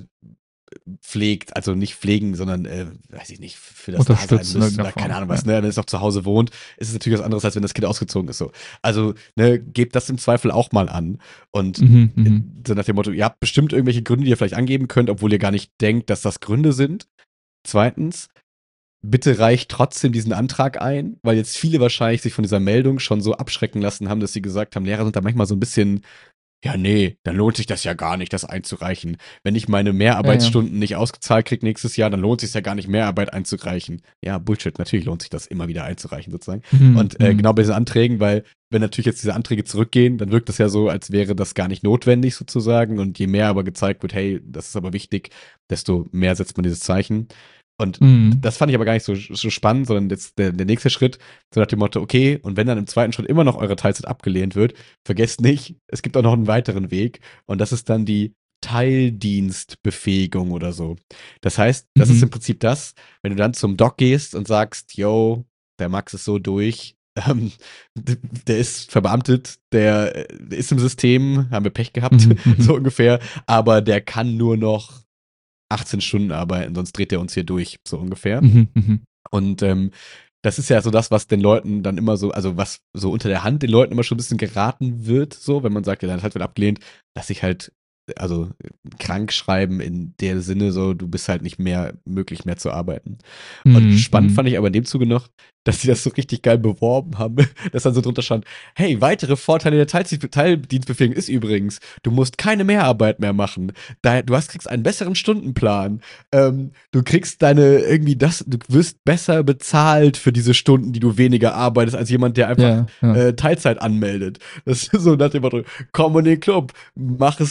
pflegt, also nicht pflegen, sondern, äh, weiß ich nicht, für das da sein Unterstützen in müsst irgendeiner oder keine Form. Ahnung Ja. was, ne, wenn es noch zu Hause wohnt, ist es natürlich was anderes, als wenn das Kind ausgezogen ist, so. Also, ne, gebt das im Zweifel auch mal an und Mhm, äh, mhm. so nach dem Motto, ihr habt bestimmt irgendwelche Gründe, die ihr vielleicht angeben könnt, obwohl ihr gar nicht denkt, dass das Gründe sind. Zweitens, bitte reicht trotzdem diesen Antrag ein, weil jetzt viele wahrscheinlich sich von dieser Meldung schon so abschrecken lassen haben, dass sie gesagt haben, Lehrer sind da manchmal so ein bisschen, ja, nee, dann lohnt sich das ja gar nicht, das einzureichen. Wenn ich meine Ja, ja. Mehrarbeitsstunden nicht ausgezahlt kriege nächstes Jahr, dann lohnt sich ja gar nicht, Mehrarbeit einzureichen. Ja, Bullshit, natürlich lohnt sich das immer wieder einzureichen, sozusagen. Mhm, Und äh, mhm. genau bei diesen Anträgen, weil wenn natürlich jetzt diese Anträge zurückgehen, dann wirkt das ja so, als wäre das gar nicht notwendig sozusagen. Und je mehr aber gezeigt wird, hey, das ist aber wichtig, desto mehr setzt man dieses Zeichen. Und Mhm. das fand ich aber gar nicht so, so spannend, sondern jetzt der, der nächste Schritt, so nach dem Motto, okay, und wenn dann im zweiten Schritt immer noch eure Teilzeit abgelehnt wird, vergesst nicht, es gibt auch noch einen weiteren Weg und das ist dann die Teildienstbefähigung oder so. Das heißt, das ist Mhm. im Prinzip das, wenn du dann zum Doc gehst und sagst, yo, der Max ist so durch, ähm, der ist verbeamtet, der, der ist im System, haben wir Pech gehabt, Mhm, mhm. so ungefähr, aber der kann nur noch achtzehn Stunden arbeiten, sonst dreht er uns hier durch, so ungefähr. Mhm, mhm. Und ähm, das ist ja so das, was den Leuten dann immer so, also was so unter der Hand den Leuten immer schon ein bisschen geraten wird, so, wenn man sagt, ja, deine Zeit wird abgelehnt, dass ich halt, also krank schreiben in der Sinne so, du bist halt nicht mehr möglich mehr zu arbeiten. Und Mhm, spannend mhm. fand ich aber in dem Zuge noch, dass sie das so richtig geil beworben haben, dass dann so drunter stand, hey, weitere Vorteile der Teildienst- Teildienstbefähigung ist übrigens, du musst keine Mehrarbeit mehr machen. Da, du hast, kriegst einen besseren Stundenplan. Ähm, du kriegst deine, irgendwie das, du wirst besser bezahlt für diese Stunden, die du weniger arbeitest, als jemand, der einfach Ja, ja. äh, Teilzeit anmeldet. Das ist so nach dem Motto, komm in den Club, mach es besser.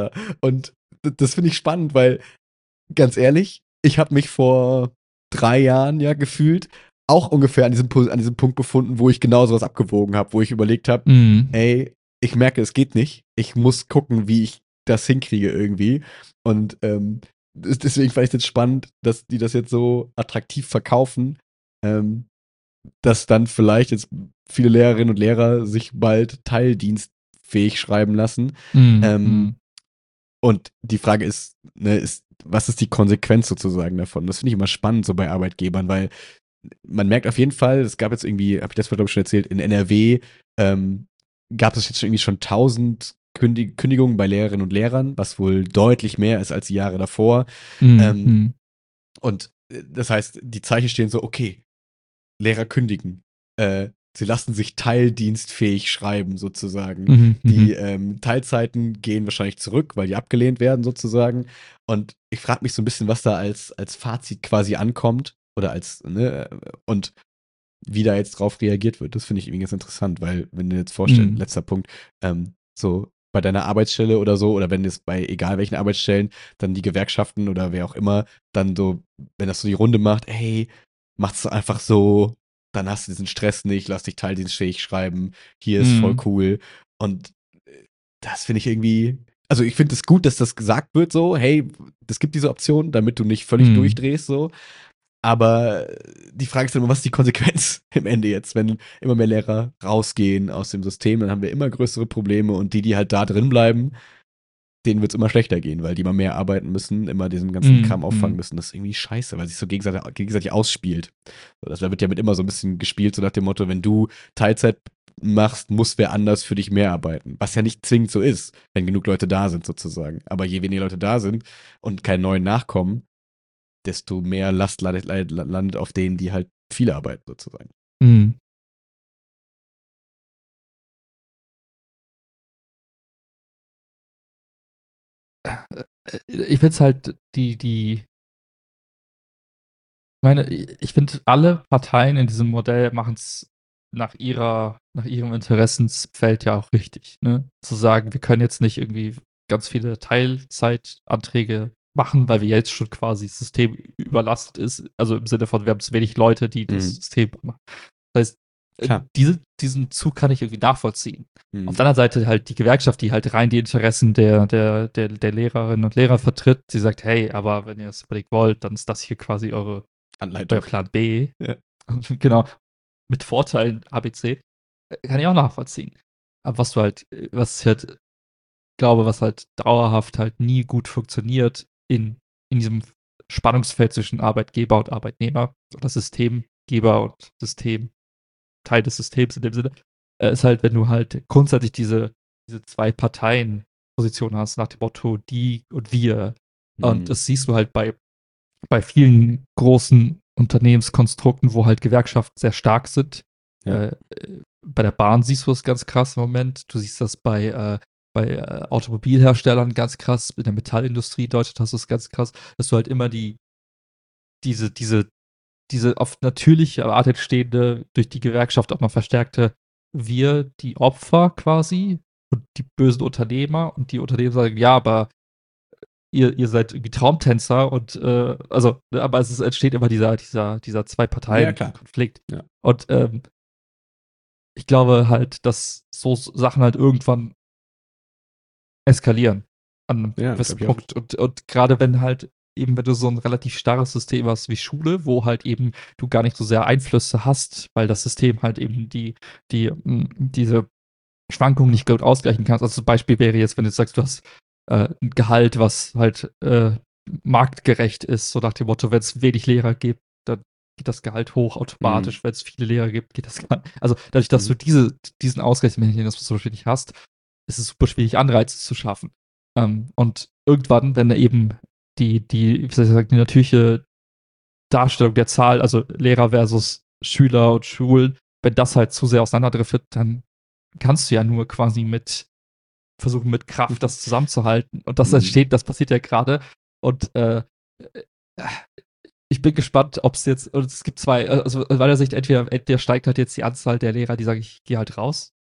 Ja, und d- das finde ich spannend, weil ganz ehrlich, ich habe mich vor drei Jahren ja gefühlt auch ungefähr an diesem, Pu- an diesem Punkt befunden, wo ich genau sowas abgewogen habe, wo ich überlegt habe, Mhm. ey, ich merke, es geht nicht. Ich muss gucken, wie ich das hinkriege irgendwie. Und ähm, des- deswegen fand ich es jetzt spannend, dass die das jetzt so attraktiv verkaufen, ähm, dass dann vielleicht jetzt viele Lehrerinnen und Lehrer sich bald teildienstfähig schreiben lassen. Mhm. Ähm, Mhm. und die Frage ist, ne, ist, was ist die Konsequenz sozusagen davon? Das finde ich immer spannend so bei Arbeitgebern, weil man merkt auf jeden Fall, es gab jetzt irgendwie, habe ich das glaube ich schon erzählt, in N R W ähm, gab es jetzt schon irgendwie schon tausend Kündig Kündigungen bei Lehrerinnen und Lehrern, was wohl deutlich mehr ist als die Jahre davor. Mhm. Ähm, Mhm. und äh, das heißt, die Zeichen stehen so, okay, Lehrer kündigen. Äh, sie lassen sich teildienstfähig schreiben, sozusagen. Mhm. Die Mhm. ähm, Teilzeiten gehen wahrscheinlich zurück, weil die abgelehnt werden, sozusagen. Und ich frage mich so ein bisschen, was da als, als Fazit quasi ankommt. Oder als, ne, und wie da jetzt drauf reagiert wird. Das finde ich irgendwie ganz interessant, weil, wenn du dir jetzt vorstellst, Mhm. letzter Punkt, ähm, so bei deiner Arbeitsstelle oder so, oder wenn es bei egal welchen Arbeitsstellen, dann die Gewerkschaften oder wer auch immer, dann so, wenn das so die Runde macht, hey, mach's doch einfach so, dann hast du diesen Stress nicht, lass dich teildienstfähig schreiben, hier ist voll Mhm. cool. Und äh, das finde ich irgendwie, also ich finde es gut, dass das gesagt wird, so, hey, es gibt diese Option, damit du nicht völlig Mhm. durchdrehst, so. Aber die Frage ist dann immer, was ist die Konsequenz im Ende jetzt, wenn immer mehr Lehrer rausgehen aus dem System, dann haben wir immer größere Probleme und die, die halt da drin bleiben, denen wird es immer schlechter gehen, weil die immer mehr arbeiten müssen, immer diesen ganzen Mhm. Kram auffangen Mhm. müssen. Das ist irgendwie scheiße, weil sich so gegenseitig, gegenseitig ausspielt. So, das wird ja mit immer so ein bisschen gespielt, so nach dem Motto, wenn du Teilzeit machst, muss wer anders für dich mehr arbeiten. Was ja nicht zwingend so ist, wenn genug Leute da sind, sozusagen. Aber je weniger Leute da sind und keine neuen nachkommen, desto mehr Last landet, landet auf denen, die halt viel arbeiten, sozusagen. Mhm. Äh, Ich finde es halt, die, die, ich meine, ich finde, alle Parteien in diesem Modell machen es nach ihrer, nach ihrem Interessensfeld ja auch richtig, ne? Zu sagen, wir können jetzt nicht irgendwie ganz viele Teilzeitanträge machen, weil wir jetzt schon quasi das System überlastet ist. Also im Sinne von, wir haben zu wenig Leute, die das Mhm. System machen. Das heißt, äh, Klar. diese, diesen Zug kann ich irgendwie nachvollziehen. Auf Mhm. der anderen Seite halt die Gewerkschaft, die halt rein die Interessen der, der, der, der Lehrerinnen und Lehrer vertritt, sie sagt, hey, aber wenn ihr es unbedingt wollt, dann ist das hier quasi eure, euer Anleitung. Plan B. Ja. Genau, mit Vorteilen A B C. Äh, Kann ich auch nachvollziehen. Aber was du halt, äh, was ich halt glaube, was halt dauerhaft halt nie gut funktioniert in, in diesem Spannungsfeld zwischen Arbeitgeber und Arbeitnehmer oder Systemgeber und System, Teil des Systems in dem Sinne, äh, ist halt, wenn du halt grundsätzlich diese, diese zwei Parteien Position hast, nach dem Motto die und wir. Und Mhm. das siehst du halt bei, bei vielen großen Unternehmenskonstrukten, wo halt Gewerkschaften sehr stark sind. Ja. Äh, äh, bei der Bahn siehst du es ganz krass im Moment. Du siehst das bei, äh, bei äh, Automobilherstellern ganz krass, in der Metallindustrie in Deutschland hast du es ganz krass, dass du halt immer die, diese, diese diese auf natürliche Art entstehende, durch die Gewerkschaft auch noch verstärkte, wir, die Opfer quasi und die bösen Unternehmer und die Unternehmen sagen, ja, aber ihr, ihr seid irgendwie Traumtänzer und äh, also, ne, aber es ist, entsteht immer dieser, dieser, dieser zwei Ja, klar. Parteien-Konflikt. Ja. Und ähm, ich glaube halt, dass so Sachen halt irgendwann eskalieren an einem Ja, gewissen glaube ich auch. Punkt. Und, und gerade wenn halt eben, wenn du so ein relativ starres System hast wie Schule, wo halt eben du gar nicht so sehr Einflüsse hast, weil das System halt eben die, die, mh, diese Schwankungen nicht gut ausgleichen kannst. Also zum Beispiel wäre jetzt, wenn du sagst, du hast äh, ein Gehalt, was halt äh, marktgerecht ist, so nach dem Motto, wenn es wenig Lehrer gibt, dann geht das Gehalt hoch Mhm. automatisch. Wenn es viele Lehrer gibt, geht das Gehalt. Also dadurch, dass du Mhm. diese, diesen Ausgleichsmechanismus zum Beispiel nicht hast, ist es super schwierig, Anreize zu schaffen. Ähm, und irgendwann, wenn eben die, die, wie soll ich sagen, die natürliche Darstellung der Zahl, also Lehrer versus Schüler und Schulen, wenn das halt zu sehr auseinanderdriftet, dann kannst du ja nur quasi mit versuchen, mit Kraft das zusammenzuhalten. Und das Mhm. entsteht, das passiert ja gerade. Und äh, ich bin gespannt, ob es jetzt, und es gibt zwei, also aus meiner Sicht, entweder, entweder steigt halt jetzt die Anzahl der Lehrer, die sagen, ich gehe halt raus,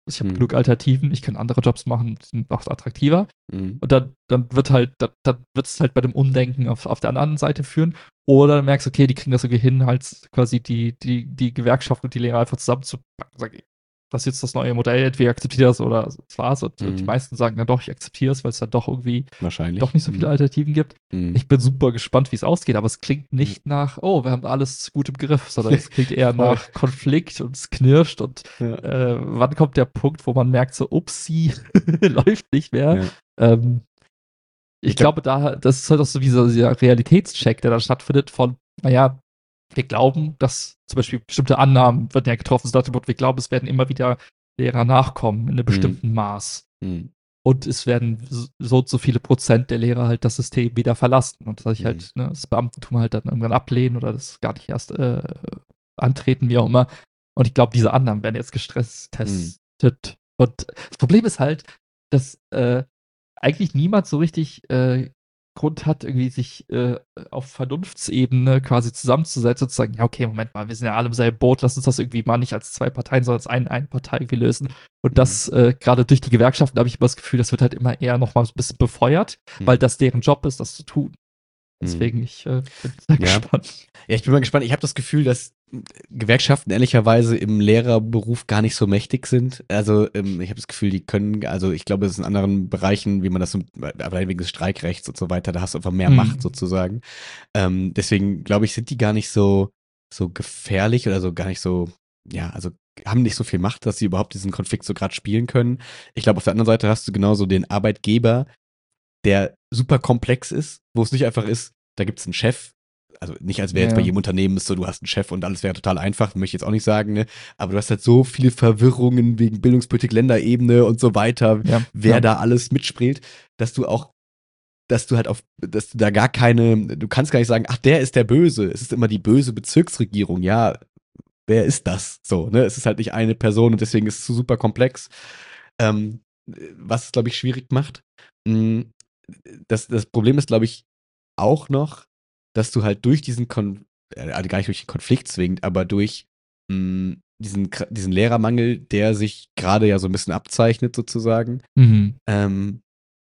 ich habe Mhm. genug Alternativen, ich kann andere Jobs machen, die sind auch attraktiver. Mhm. Und dann, dann wird halt, dann, dann wird es halt bei dem Umdenken auf, auf der anderen Seite führen. Oder du merkst, okay, die kriegen das irgendwie hin, halt quasi die, die, die Gewerkschaft und die Lehrer einfach zusammenzupacken. Sagen, das ist jetzt das neue Modell, entweder akzeptiert das oder das war's. Und, und die Mhm. meisten sagen dann doch, ich akzeptiere es, weil es dann doch irgendwie Wahrscheinlich. doch nicht so viele Mhm. Alternativen gibt. Mhm. Ich bin super gespannt, wie es ausgeht, aber es klingt nicht nach, oh, wir haben alles gut im Griff, sondern es klingt eher Voll. nach Konflikt und es knirscht und Ja. äh, wann kommt der Punkt, wo man merkt, so, upsie, läuft nicht mehr. Ja. Ähm, ich, Ich glaub- glaube, da, das ist halt auch so wie so dieser Realitätscheck, der da stattfindet von, naja, wir glauben, dass zum Beispiel bestimmte Annahmen werden ja getroffen, so nach dem Motto, wir glauben, es werden immer wieder Lehrer nachkommen in einem bestimmten Maß. Mhm. Und es werden so so und so viele Prozent der Lehrer halt das System wieder verlassen und dass ich Mhm. halt ne, das Beamtentum halt dann irgendwann ablehnen oder das gar nicht erst äh, antreten, wie auch immer. Und ich glaube, diese Annahmen werden jetzt gestresst testet. Und das Problem ist halt, dass äh, eigentlich niemand so richtig äh, Grund hat, irgendwie sich äh, auf Vernunftsebene quasi zusammenzusetzen und zu sagen, ja, okay, Moment mal, wir sind ja alle im selben Boot, lass uns das irgendwie mal nicht als zwei Parteien, sondern als ein, eine Partei irgendwie lösen. Und Mhm. das, äh, gerade durch die Gewerkschaften habe ich immer das Gefühl, das wird halt immer eher noch mal so ein bisschen befeuert, Mhm. weil das deren Job ist, das zu tun. Deswegen, ich äh, bin sehr Ja. gespannt. Ja, ich bin mal gespannt. Ich habe das Gefühl, dass Gewerkschaften ehrlicherweise im Lehrerberuf gar nicht so mächtig sind. Also ähm, ich habe das Gefühl, die können, also ich glaube, es ist in anderen Bereichen, wie man das so, allein wegen des Streikrechts und so weiter, da hast du einfach mehr Mhm. Macht sozusagen. Ähm, deswegen glaube ich, sind die gar nicht so, so gefährlich oder so gar nicht so, ja, also haben nicht so viel Macht, dass sie überhaupt diesen Konflikt so gerade spielen können. Ich glaube, auf der anderen Seite hast du genauso den Arbeitgeber, der super komplex ist, wo es nicht einfach ist, da gibt es einen Chef, also nicht als wäre jetzt Ja. bei jedem Unternehmen ist so, du hast einen Chef und alles wäre total einfach, möchte ich jetzt auch nicht sagen, ne? Aber du hast halt so viele Verwirrungen wegen Bildungspolitik, Länderebene und so weiter, Ja, wer ja. da alles mitspielt, dass du auch, dass du halt auf, dass du da gar keine, du kannst gar nicht sagen, ach, der ist der Böse, es ist immer die böse Bezirksregierung, ja, wer ist das? So, ne? Es ist halt nicht eine Person und deswegen ist es so super komplex. Ähm, was es, glaube ich, schwierig macht. Mm, Das, das Problem ist, glaube ich, auch noch, dass du halt durch diesen Kon äh, also gar nicht durch den Konflikt zwingend, aber durch mh, diesen, Kr- diesen Lehrermangel, der sich gerade ja so ein bisschen abzeichnet, sozusagen, Mhm. ähm,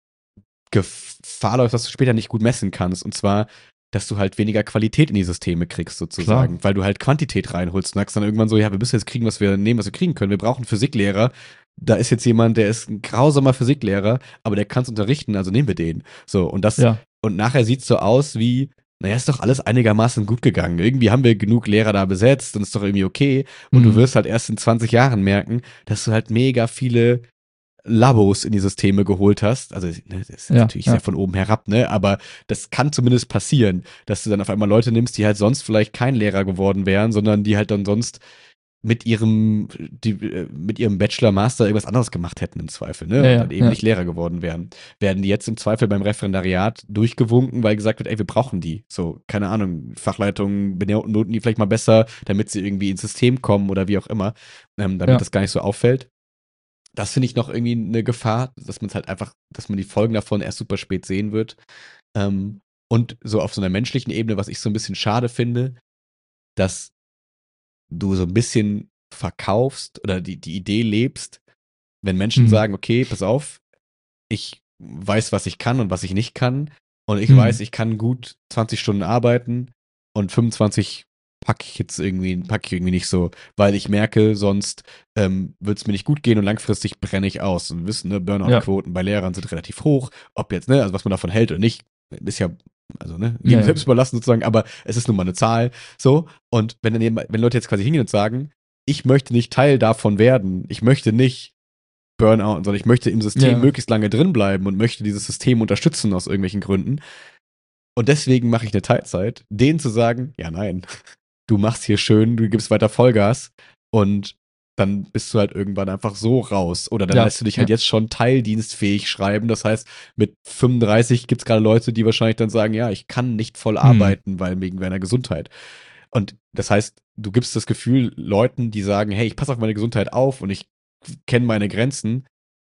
Gefahr läuft, dass du später nicht gut messen kannst. Und zwar, dass du halt weniger Qualität in die Systeme kriegst, sozusagen. Klar. Weil du halt Quantität reinholst. Und sagst dann irgendwann so, ja, wir müssen jetzt kriegen, was wir nehmen, was wir kriegen können. Wir brauchen Physiklehrer. Da ist jetzt jemand, der ist ein grausamer Physiklehrer, aber der kann es unterrichten, also nehmen wir den. So, und das, Ja. und nachher sieht es so aus wie, naja, ist doch alles einigermaßen gut gegangen. Irgendwie haben wir genug Lehrer da besetzt und ist doch irgendwie okay. Und du Mhm. wirst halt erst in zwanzig Jahren merken, dass du halt mega viele Labos in die Systeme geholt hast. Also, ne, das ist Ja, natürlich ja. sehr von oben herab, ne? Aber das kann zumindest passieren, dass du dann auf einmal Leute nimmst, die halt sonst vielleicht kein Lehrer geworden wären, sondern die halt dann sonst mit ihrem, die, äh, mit ihrem Bachelor, Master irgendwas anderes gemacht hätten im Zweifel, ne? Ja, Und ja, dann eben ja. nicht Lehrer geworden wären. Werden die jetzt im Zweifel beim Referendariat durchgewunken, weil gesagt wird, ey, wir brauchen die. So, keine Ahnung, Fachleitungen benoten die vielleicht mal besser, damit sie irgendwie ins System kommen oder wie auch immer, ähm, damit Ja. das gar nicht so auffällt. Das finde ich noch irgendwie eine Gefahr, dass man es halt einfach, dass man die Folgen davon erst super spät sehen wird. Ähm, und so auf so einer menschlichen Ebene, was ich so ein bisschen schade finde, dass du so ein bisschen verkaufst oder die, die Idee lebst, wenn Menschen Mhm. sagen, okay, pass auf, ich weiß, was ich kann und was ich nicht kann. Und ich Mhm. weiß, ich kann gut zwanzig Stunden arbeiten und fünfundzwanzig packe ich jetzt irgendwie, packe ich irgendwie nicht so, weil ich merke, sonst ähm, wird es mir nicht gut gehen und langfristig brenne ich aus. Und wir wissen, ne, Burnout-Quoten bei Lehrern sind relativ hoch. Ob jetzt, ne, also was man davon hält oder nicht, ist ja, also, ne, jedem Ja, ja. selbst überlassen sozusagen, aber es ist nun mal eine Zahl. So. Und wenn dann jemand- wenn Leute jetzt quasi hingehen und sagen, ich möchte nicht Teil davon werden, ich möchte nicht Burnout, sondern ich möchte im System Ja. möglichst lange drin bleiben und möchte dieses System unterstützen aus irgendwelchen Gründen. Und deswegen mache ich eine Teilzeit, denen zu sagen, ja, nein, du machst hier schön, du gibst weiter Vollgas und dann bist du halt irgendwann einfach so raus. Oder dann Ja, lässt du dich halt ja. jetzt schon teildienstfähig schreiben. Das heißt, mit fünfunddreißig gibt es gerade Leute, die wahrscheinlich dann sagen, ja, ich kann nicht voll Hm. arbeiten, weil wegen meiner Gesundheit. Und das heißt, du gibst das Gefühl Leuten, die sagen, hey, ich passe auf meine Gesundheit auf und ich kenne meine Grenzen,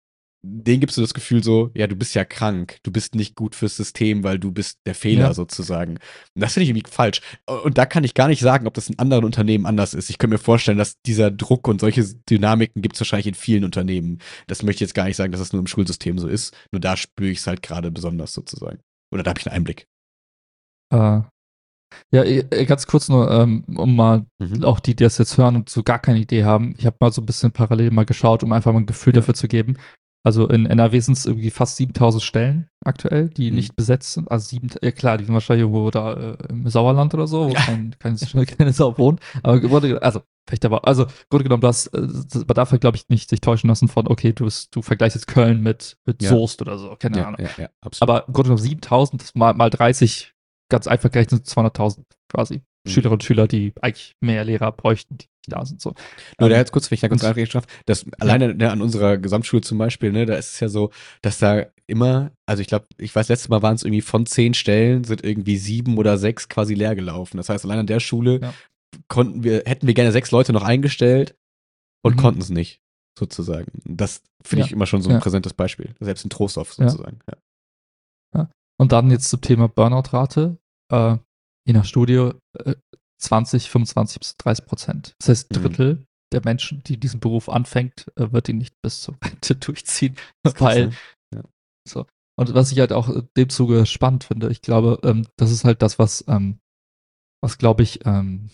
denen gibst du das Gefühl so, ja, du bist ja krank, du bist nicht gut fürs System, weil du bist der Fehler Ja. sozusagen. Und das finde ich irgendwie falsch. Und da kann ich gar nicht sagen, ob das in anderen Unternehmen anders ist. Ich könnte mir vorstellen, dass dieser Druck und solche Dynamiken gibt es wahrscheinlich in vielen Unternehmen. Das möchte ich jetzt gar nicht sagen, dass das nur im Schulsystem so ist. Nur da spüre ich es halt gerade besonders sozusagen. Oder da habe ich einen Einblick. Äh, ja, eh, ganz kurz nur, ähm, um mal Mhm. auch die, die das jetzt hören und so gar keine Idee haben. Ich habe mal so ein bisschen parallel mal geschaut, um einfach mal ein Gefühl Ja. dafür zu geben. Also in N R W sind es irgendwie fast siebentausend Stellen aktuell, die Mhm. nicht besetzt sind. Also sieben, ja klar, die sind wahrscheinlich irgendwo da äh, im Sauerland oder so, wo kein, kein, keine Sau wohnt. Aber wurde, also vielleicht aber, also Grunde genommen, das, äh, man darf halt, glaube ich, nicht sich täuschen lassen von, okay, du, bist, du vergleichst jetzt Köln mit, mit Ja. Soest oder so, keine Ja, Ahnung. ja, ja, absolut. Aber im Grunde genommen siebentausend mal, mal dreißig, ganz einfach gerechnet, zweihunderttausend quasi. Mhm. Schülerinnen und Schüler, die eigentlich mehr Lehrer bräuchten, die nicht da sind. So. Nur da Ähm, jetzt kurz, wenn ich da kurz und- reinreden darf, dass alleine ne, an unserer Gesamtschule zum Beispiel, ne, da ist es ja so, dass da immer, also ich glaube, ich weiß, letztes Mal waren es irgendwie von zehn Stellen, sind irgendwie sieben oder sechs quasi leer gelaufen. Das heißt, allein an der Schule Ja. konnten wir, hätten wir gerne sechs Leute noch eingestellt und Mhm. konnten es nicht, sozusagen. Das finde Ja. ich immer schon so ein Ja. präsentes Beispiel. Selbst in Trostorf Ja. sozusagen. Ja. Und dann jetzt zum Thema Burnout-Rate. Äh, je nach Studie äh, zwanzig, fünfundzwanzig bis dreißig Prozent. Das heißt, ein Mhm. Drittel der Menschen, die diesen Beruf anfängt, äh, wird ihn nicht bis zur Rente durchziehen. Das ist krass, weil, ne? Ja. so. Und was ich halt auch in dem Zuge spannend finde, ich glaube, ähm, das ist halt das, was, ähm, was glaube ich, ähm,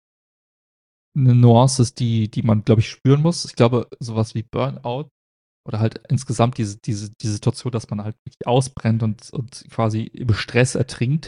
eine Nuance ist, die, die man, glaube ich, spüren muss. Ich glaube, sowas wie Burnout oder halt insgesamt diese, diese, die Situation, dass man halt wirklich ausbrennt und, und quasi im Stress ertrinkt.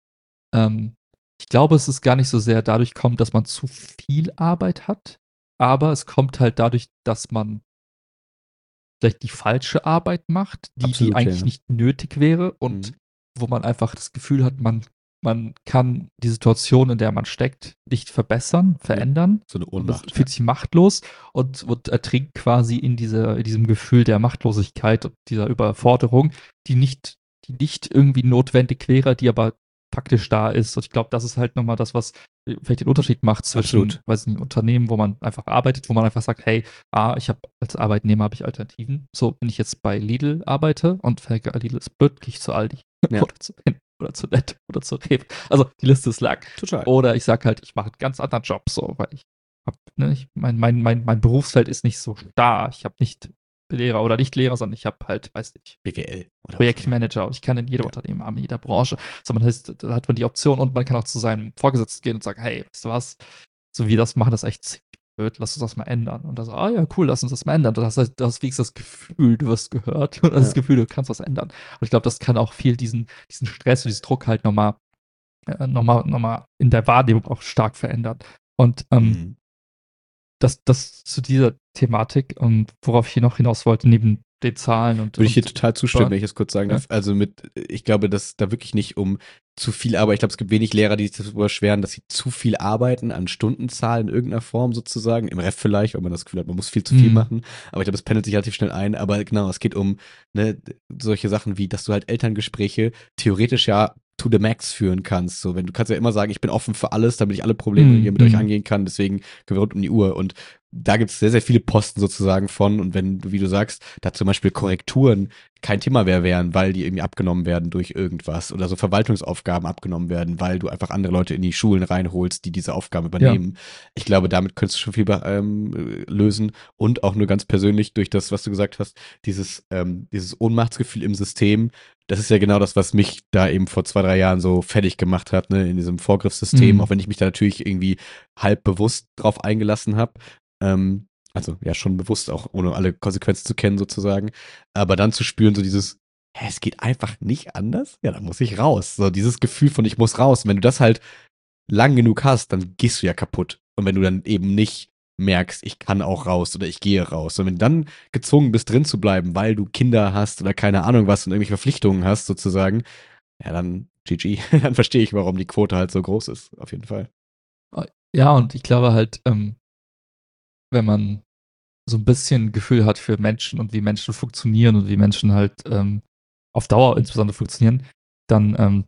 Ähm, ich glaube, es ist gar nicht so sehr dadurch kommt, dass man zu viel Arbeit hat, aber es kommt halt dadurch, dass man vielleicht die falsche Arbeit macht, die, die Absolut, eigentlich ja. nicht nötig wäre und Mhm. wo man einfach das Gefühl hat, man, man kann die Situation, in der man steckt, nicht verbessern, verändern. So eine Und das Ohnmacht. fühlt sich machtlos und, und ertrinkt quasi in, dieser, in diesem Gefühl der Machtlosigkeit und dieser Überforderung, die nicht, die nicht irgendwie notwendig wäre, die aber faktisch da ist. Und ich glaube, das ist halt nochmal das, was vielleicht den Unterschied macht zwischen, Absolut. weiß nicht, Unternehmen, wo man einfach arbeitet, wo man einfach sagt, hey, ah, ich habe als Arbeitnehmer habe ich Alternativen. So, wenn ich jetzt bei Lidl arbeite und denke, Lidl ist blöd, gehe ich zu Aldi Ja. oder zu Hen oder zu Netto oder zu Rewe. Also die Liste ist lang. Total. Oder ich sage halt, ich mache einen ganz anderen Job, so, weil ich hab, ne, ich, mein, mein, mein, mein Berufsfeld ist nicht so starr. Ich habe nicht Lehrer oder nicht Lehrer, sondern ich habe halt, weiß nicht, B W L. Oder Projektmanager und ich kann in jedem Ja. Unternehmen haben, in jeder Branche. So, man heißt, da hat man die Option und man kann auch zu seinem Vorgesetzten gehen und sagen, hey, weißt du was, so wie das machen, das ist echt ziemlich blöd, lass uns das mal ändern. Und dann so, ah ja, cool, lass uns das mal ändern. Du hast, du hast wenigstens das Gefühl, du wirst gehört und Ja. das Gefühl, du kannst was ändern. Und ich glaube, das kann auch viel diesen, diesen Stress und diesen Druck halt nochmal äh, noch mal, noch mal in der Wahrnehmung auch stark verändern. Und ähm, Mhm. das, das zu dieser Thematik und worauf ich hier noch hinaus wollte, neben den Zahlen und. Würde ich hier und total zustimmen, Burn- wenn ich das kurz sagen Ja. darf. Also mit, ich glaube, dass da wirklich nicht um zu viel Arbeit, ich glaube, es gibt wenig Lehrer, die sich darüber beschweren, dass sie zu viel arbeiten an Stundenzahl in irgendeiner Form sozusagen. Im Ref vielleicht, weil man das Gefühl hat, man muss viel zu viel Mhm. machen. Aber ich glaube, es pendelt sich relativ schnell ein. Aber genau, es geht um ne, solche Sachen wie, dass du halt Elterngespräche theoretisch ja to the max führen kannst. So, wenn du kannst ja immer sagen, ich bin offen für alles, damit ich alle Probleme Mhm. hier mit euch Mhm. angehen kann. Deswegen können wir rund um die Uhr. Und da gibt es sehr, sehr viele Posten sozusagen von. Und wenn du, wie du sagst, da zum Beispiel Korrekturen kein Thema mehr wären, weil die irgendwie abgenommen werden durch irgendwas oder so Verwaltungsaufgaben abgenommen werden, weil du einfach andere Leute in die Schulen reinholst, die diese Aufgaben übernehmen. Ich glaube, damit könntest du schon viel ähm, lösen und auch nur ganz persönlich durch das, was du gesagt hast, dieses, ähm, dieses Ohnmachtsgefühl im System. Das ist ja genau das, was mich da eben vor zwei, drei Jahren so fertig gemacht hat, ne, in diesem Vorgriffssystem, Mhm. auch wenn ich mich da natürlich irgendwie halb bewusst drauf eingelassen habe. Ähm, also ja, schon bewusst, auch ohne alle Konsequenzen zu kennen sozusagen. Aber dann zu spüren, so dieses, hä, es geht einfach nicht anders? Ja, dann muss ich raus. So dieses Gefühl von, ich muss raus. Und wenn du das halt lang genug hast, dann gehst du ja kaputt. Und wenn du dann eben nicht merkst, ich kann auch raus oder ich gehe raus. Und wenn du dann gezwungen bist, drin zu bleiben, weil du Kinder hast oder keine Ahnung was und irgendwelche Verpflichtungen hast sozusagen, ja, dann G G. Dann verstehe ich, warum die Quote halt so groß ist. Auf jeden Fall. Ja, und ich glaube halt, ähm, wenn man so ein bisschen Gefühl hat für Menschen und wie Menschen funktionieren und wie Menschen halt ähm, auf Dauer insbesondere funktionieren, dann ähm,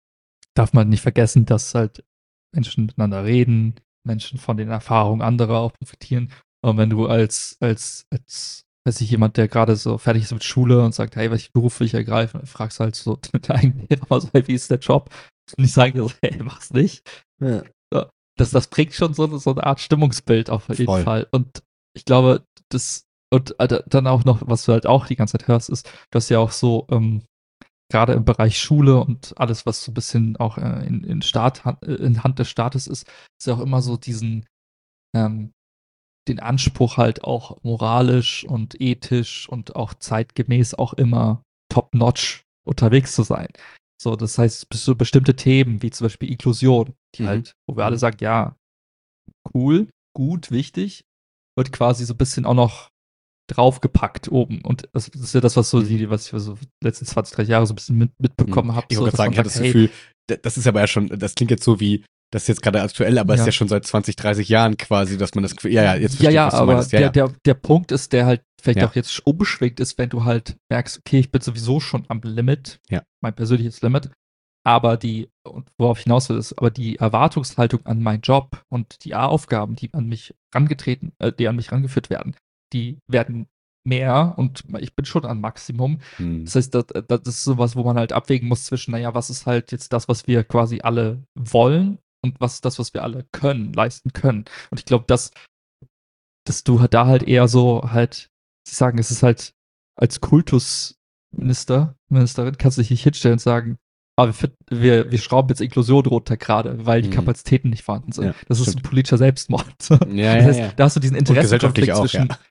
darf man nicht vergessen, dass halt Menschen miteinander reden, Menschen von den Erfahrungen anderer auch profitieren. Und wenn du als, als, als weiß ich, jemand, der gerade so fertig ist mit Schule und sagt, hey, welchen Beruf will ich ergreifen? Dann fragst du halt so mit eigenen Lehrer mal so, hey, wie ist der Job? Und ich sage dir so, hey, mach's nicht. Ja. So, das, das prägt schon so, so eine Art Stimmungsbild auf jeden Voll. Fall. Und ich glaube, das, und äh, dann auch noch, was du halt auch die ganze Zeit hörst, ist, du hast ja auch so, ähm, gerade im Bereich Schule und alles, was so ein bisschen auch äh, in, in, Staat, in Hand des Staates ist, ist ja auch immer so diesen, ähm, den Anspruch halt auch moralisch und ethisch und auch zeitgemäß auch immer top-notch unterwegs zu sein. So, das heißt, so bestimmte Themen wie zum Beispiel Inklusion, die Mhm. halt, wo wir alle Mhm. sagen, ja, cool, gut, wichtig, wird quasi so ein bisschen auch noch draufgepackt oben. Und das, das ist ja das, was so Mhm. die, was ich so die letzten zwanzig, dreißig Jahre so ein bisschen mit, mitbekommen habe. Ich So, wollte gerade sagen, dass man ich hatte sagt, das hey, Gefühl, d- das ist aber ja schon, das klingt jetzt so wie, das ist jetzt gerade aktuell, aber es ist ja. ja schon seit zwanzig, dreißig Jahren quasi, dass man das Gefühl, ja, ja, jetzt Ja, verstehe ich, ja, was du aber meinst. Ja, der, ja. der, der Punkt ist, der halt vielleicht Ja. auch jetzt umschwingt ist, wenn du halt merkst, okay, ich bin sowieso schon am Limit, Ja. mein persönliches Limit, aber die, und worauf ich hinaus will, ist, aber die Erwartungshaltung an meinen Job und die Aufgaben, die an mich rangetreten, äh, die an mich rangeführt werden, die werden mehr und ich bin schon am Maximum. Hm. Das heißt, das, das ist sowas, wo man halt abwägen muss zwischen, naja, was ist halt jetzt das, was wir quasi alle wollen und was ist das, was wir alle können, leisten können. Und ich glaube, dass, dass du halt da halt eher so halt, sie sagen, es ist halt als Kultusminister, Ministerin, kannst du dich nicht hinstellen und sagen, aber wir, finden- wir, wir schrauben jetzt Inklusion runter gerade, weil die Mhm. Kapazitäten nicht vorhanden sind. Ja, das ist stimmt. ein politischer Selbstmord. Ja, Das ja, heißt, ja. da hast du diesen Und gesellschaftlich Interessenkonflikt auch, ja. zwischen,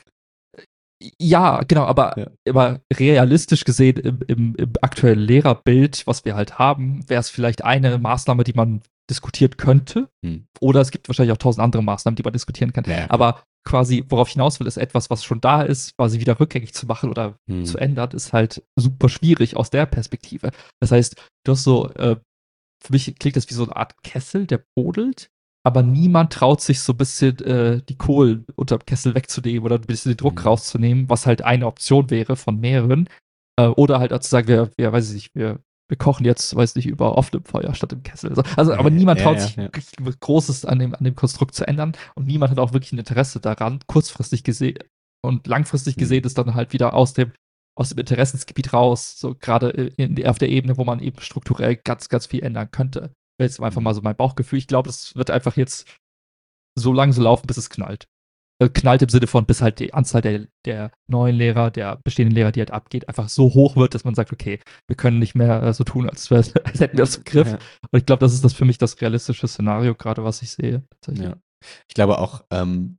ja, genau, aber, Ja. aber realistisch gesehen im, im, im aktuellen Lehrerbild, was wir halt haben, wäre es vielleicht eine Maßnahme, die man diskutieren könnte. Hm. Oder es gibt wahrscheinlich auch tausend andere Maßnahmen, die man diskutieren kann. Ja, ja, klar. Aber quasi, worauf ich hinaus will, ist etwas, was schon da ist, quasi wieder rückgängig zu machen oder Hm. zu ändern, ist halt super schwierig aus der Perspektive. Das heißt, du hast so, äh, für mich klingt das wie so eine Art Kessel, der brodelt, aber niemand traut sich so ein bisschen äh, die Kohlen unter dem Kessel wegzunehmen oder ein bisschen den Druck Mhm. rauszunehmen, was halt eine Option wäre von mehreren. Äh, oder halt auch zu sagen, wir, wir weiß ich nicht, wir, wir kochen jetzt, weiß nicht, über offenem Feuer statt im Kessel. Also, also aber Ja, niemand ja, traut ja, sich ja. richtig was Großes an dem, an dem Konstrukt zu ändern und niemand hat auch wirklich ein Interesse daran, kurzfristig gesehen und langfristig Hm. gesehen ist dann halt wieder aus dem aus dem Interessensgebiet raus, so gerade in, auf der Ebene, wo man eben strukturell ganz, ganz viel ändern könnte. Wäre jetzt einfach Mhm. mal so mein Bauchgefühl. Ich glaube, es wird einfach jetzt so lange so laufen, bis es knallt. Äh, knallt im Sinne von, bis halt die Anzahl der, der neuen Lehrer, der bestehenden Lehrer, die halt abgeht, einfach so hoch wird, dass man sagt, okay, wir können nicht mehr äh, so tun, als, wär, als hätten wir das im Griff. Ja. Und ich glaube, das ist das für mich das realistische Szenario, gerade was ich sehe. Tatsächlich. Ja. Ich glaube auch, ähm,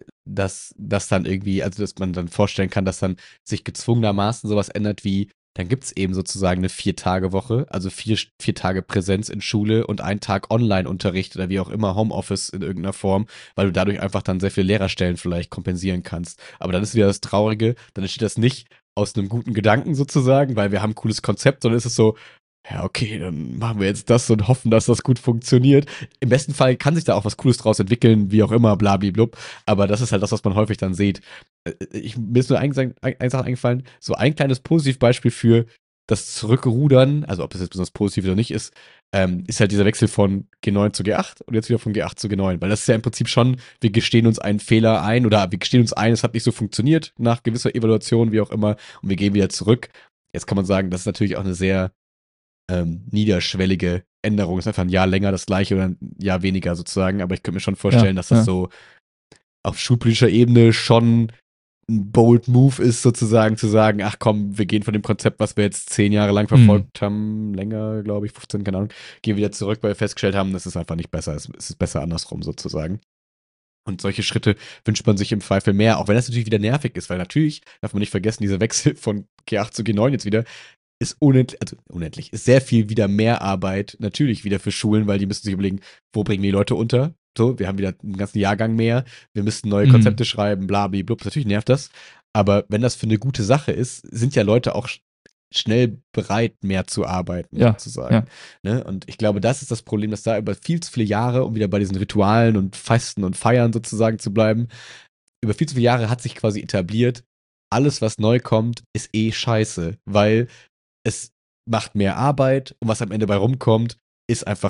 dass das dann irgendwie, also dass man dann vorstellen kann, dass dann sich gezwungenermaßen sowas ändert wie, dann gibt es eben sozusagen eine Vier-Tage-Woche, also vier, vier Tage Präsenz in Schule und ein Tag Online-Unterricht oder wie auch immer, Homeoffice in irgendeiner Form, weil du dadurch einfach dann sehr viele Lehrerstellen vielleicht kompensieren kannst. Aber dann ist wieder das Traurige, dann entsteht das nicht aus einem guten Gedanken sozusagen, weil wir haben ein cooles Konzept, sondern ist es so, ja, okay, dann machen wir jetzt das und hoffen, dass das gut funktioniert. Im besten Fall kann sich da auch was Cooles draus entwickeln, wie auch immer, blablablub. Aber das ist halt das, was man häufig dann sieht. Ich, mir ist nur eine, eine Sache eingefallen, so ein kleines Positivbeispiel für das Zurückrudern, also ob es jetzt besonders positiv oder nicht ist, ähm, ist halt dieser Wechsel von G neun zu G acht und jetzt wieder von G acht zu G neun. Weil das ist ja im Prinzip schon, wir gestehen uns einen Fehler ein oder wir gestehen uns ein, es hat nicht so funktioniert nach gewisser Evaluation, wie auch immer, und wir gehen wieder zurück. Jetzt kann man sagen, das ist natürlich auch eine sehr ähm, niederschwellige Änderung. Ist einfach ein Jahr länger das gleiche oder ein Jahr weniger sozusagen. Aber ich könnte mir schon vorstellen, Ja, dass das ja. so auf schulpolitischer Ebene schon ein bold Move ist, sozusagen zu sagen, ach komm, wir gehen von dem Konzept, was wir jetzt zehn Jahre lang verfolgt haben, länger, glaube ich, fünfzehn, keine Ahnung, gehen wieder zurück, weil wir festgestellt haben, das ist einfach nicht besser. Es ist besser andersrum sozusagen. Und solche Schritte wünscht man sich im Zweifel mehr, auch wenn das natürlich wieder nervig ist, weil natürlich, darf man nicht vergessen, dieser Wechsel von G acht zu G neun jetzt wieder, ist unendlich, also unendlich, ist sehr viel wieder mehr Arbeit, natürlich wieder für Schulen, weil die müssen sich überlegen, wo bringen wir die Leute unter? So, wir haben wieder einen ganzen Jahrgang mehr, wir müssten neue Mhm. Konzepte schreiben, bla, bla, bla. Natürlich nervt das, aber wenn das für eine gute Sache ist, sind ja Leute auch sch- schnell bereit, mehr zu arbeiten, Ja, sozusagen. ja. Ne? Und ich glaube, das ist das Problem, dass da über viel zu viele Jahre, um wieder bei diesen Ritualen und Festen und Feiern sozusagen zu bleiben, über viel zu viele Jahre hat sich quasi etabliert, alles, was neu kommt, ist eh scheiße, weil es macht mehr Arbeit und was am Ende bei rumkommt, ist einfach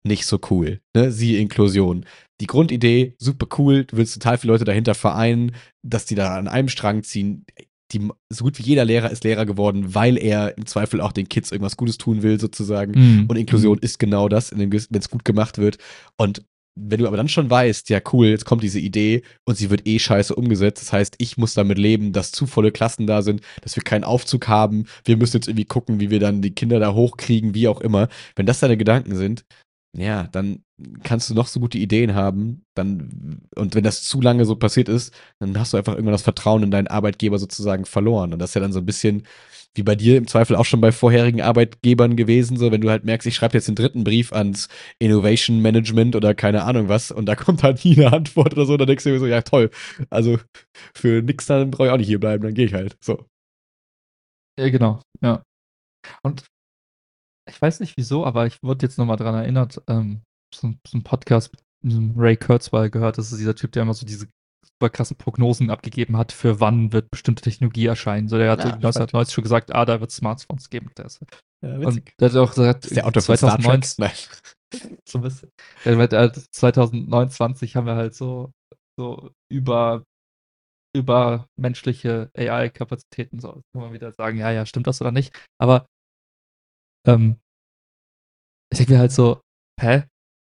nicht so cool. Ne? Siehe Inklusion. Die Grundidee, super cool, du willst total viele Leute dahinter vereinen, dass die da an einem Strang ziehen. Die, so gut wie jeder Lehrer ist Lehrer geworden, weil er im Zweifel auch den Kids irgendwas Gutes tun will, sozusagen. Mhm. Und Inklusion Mhm. ist genau das, wenn es gut gemacht wird. Und wenn du aber dann schon weißt, ja cool, jetzt kommt diese Idee und sie wird eh scheiße umgesetzt, das heißt, ich muss damit leben, dass zu volle Klassen da sind, dass wir keinen Aufzug haben, wir müssen jetzt irgendwie gucken, wie wir dann die Kinder da hochkriegen, wie auch immer. Wenn das deine Gedanken sind, ja, dann kannst du noch so gute Ideen haben, dann, und wenn das zu lange so passiert ist, dann hast du einfach irgendwann das Vertrauen in deinen Arbeitgeber sozusagen verloren. Und das ist ja dann so ein bisschen wie bei dir im Zweifel auch schon bei vorherigen Arbeitgebern gewesen, so wenn du halt merkst, ich schreibe jetzt den dritten Brief ans Innovation Management oder keine Ahnung was und da kommt halt nie eine Antwort oder so, dann denkst du dir so, ja toll, also für nix dann brauche ich auch nicht hier bleiben, dann gehe ich halt, so. Ja, genau, ja. Und ich weiß nicht wieso, aber ich wurde jetzt nochmal dran erinnert, ähm, so, so ein Podcast mit diesem Ray Kurzweil gehört, das ist dieser Typ, der immer so diese super krassen Prognosen abgegeben hat, für wann wird bestimmte Technologie erscheinen. So, der hat Ja, irgendwie neunzehnhundertneunzig schon gesagt, ah, da wird Smartphones geben. Der ist, Ja, und witzig. der hat auch gesagt, Das ist der Autor von Star Trek? Nein. so ein bisschen. Der hat, äh, zwanzig neunundzwanzig haben wir halt so, so über, über menschliche A I-Kapazitäten. So kann man wieder sagen, ja, ja, stimmt das oder nicht. Aber ähm, ich denke mir halt so, hä?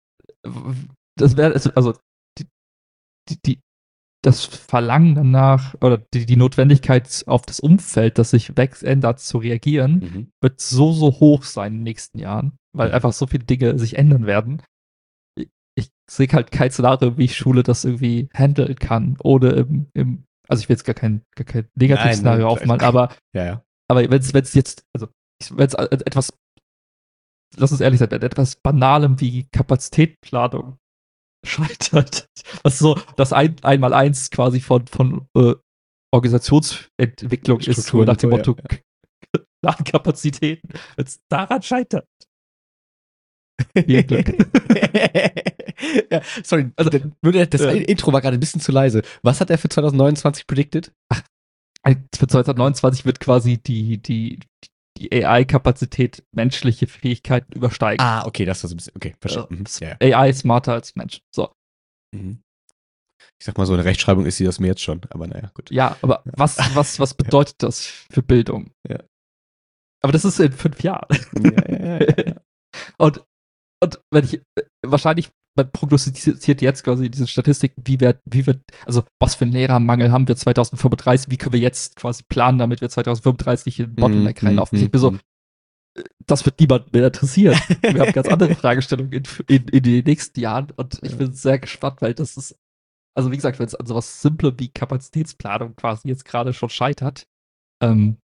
Das wäre, also die, die, die, das Verlangen danach oder die, die Notwendigkeit auf das Umfeld, das sich ändert, zu reagieren, Mhm. wird so, so hoch sein in den nächsten Jahren, weil Ja. einfach so viele Dinge sich ändern werden. Ich, ich sehe halt kein Szenario, wie Schule das irgendwie handeln kann, ohne im, im also ich will jetzt gar kein, gar kein Negativszenario aufmalen, aber, ja, ja. aber wenn es jetzt, also wenn es etwas, lass uns ehrlich sein, etwas Banalem wie Kapazitätsplanung scheitert. Was so das ein, Einmaleins quasi von, von äh, Organisationsentwicklung ist, so nach dem so, Motto ja. nach Kapazitäten. Wenn es daran scheitert. Viel Glück. Ja, sorry, Also, das, das ja. Intro war gerade ein bisschen zu leise. Was hat er für zwanzig neunundzwanzig predicted? Ach, für zwanzig neunundzwanzig wird quasi die, die, die A I-Kapazität menschliche Fähigkeiten übersteigen. Ah, okay, das war so ein bisschen, okay, verstanden. Mhm. Ja, ja. A I smarter als Mensch. So. Mhm. Ich sag mal so, eine Rechtschreibung ist sie das mir jetzt schon, aber naja, gut. Ja, aber ja. was, was, was bedeutet das für Bildung? Ja. Aber das ist in fünf Jahren. Ja, ja, ja, ja. Und, und wenn ich, wahrscheinlich, man prognostiziert jetzt quasi diese Statistik, wie wird, wie wird, also was für einen Lehrermangel haben wir zwanzig fünfunddreißig, wie können wir jetzt quasi planen, damit wir zwanzig fünfunddreißig in den Bottleneck mm, reinlaufen. Mm, ich denke mir so, das wird niemand mehr interessieren. Wir haben ganz andere Fragestellungen in, in, in den nächsten Jahren und ich bin sehr gespannt, weil das ist, also wie gesagt, wenn es an sowas Simple wie Kapazitätsplanung quasi jetzt gerade schon scheitert, ähm,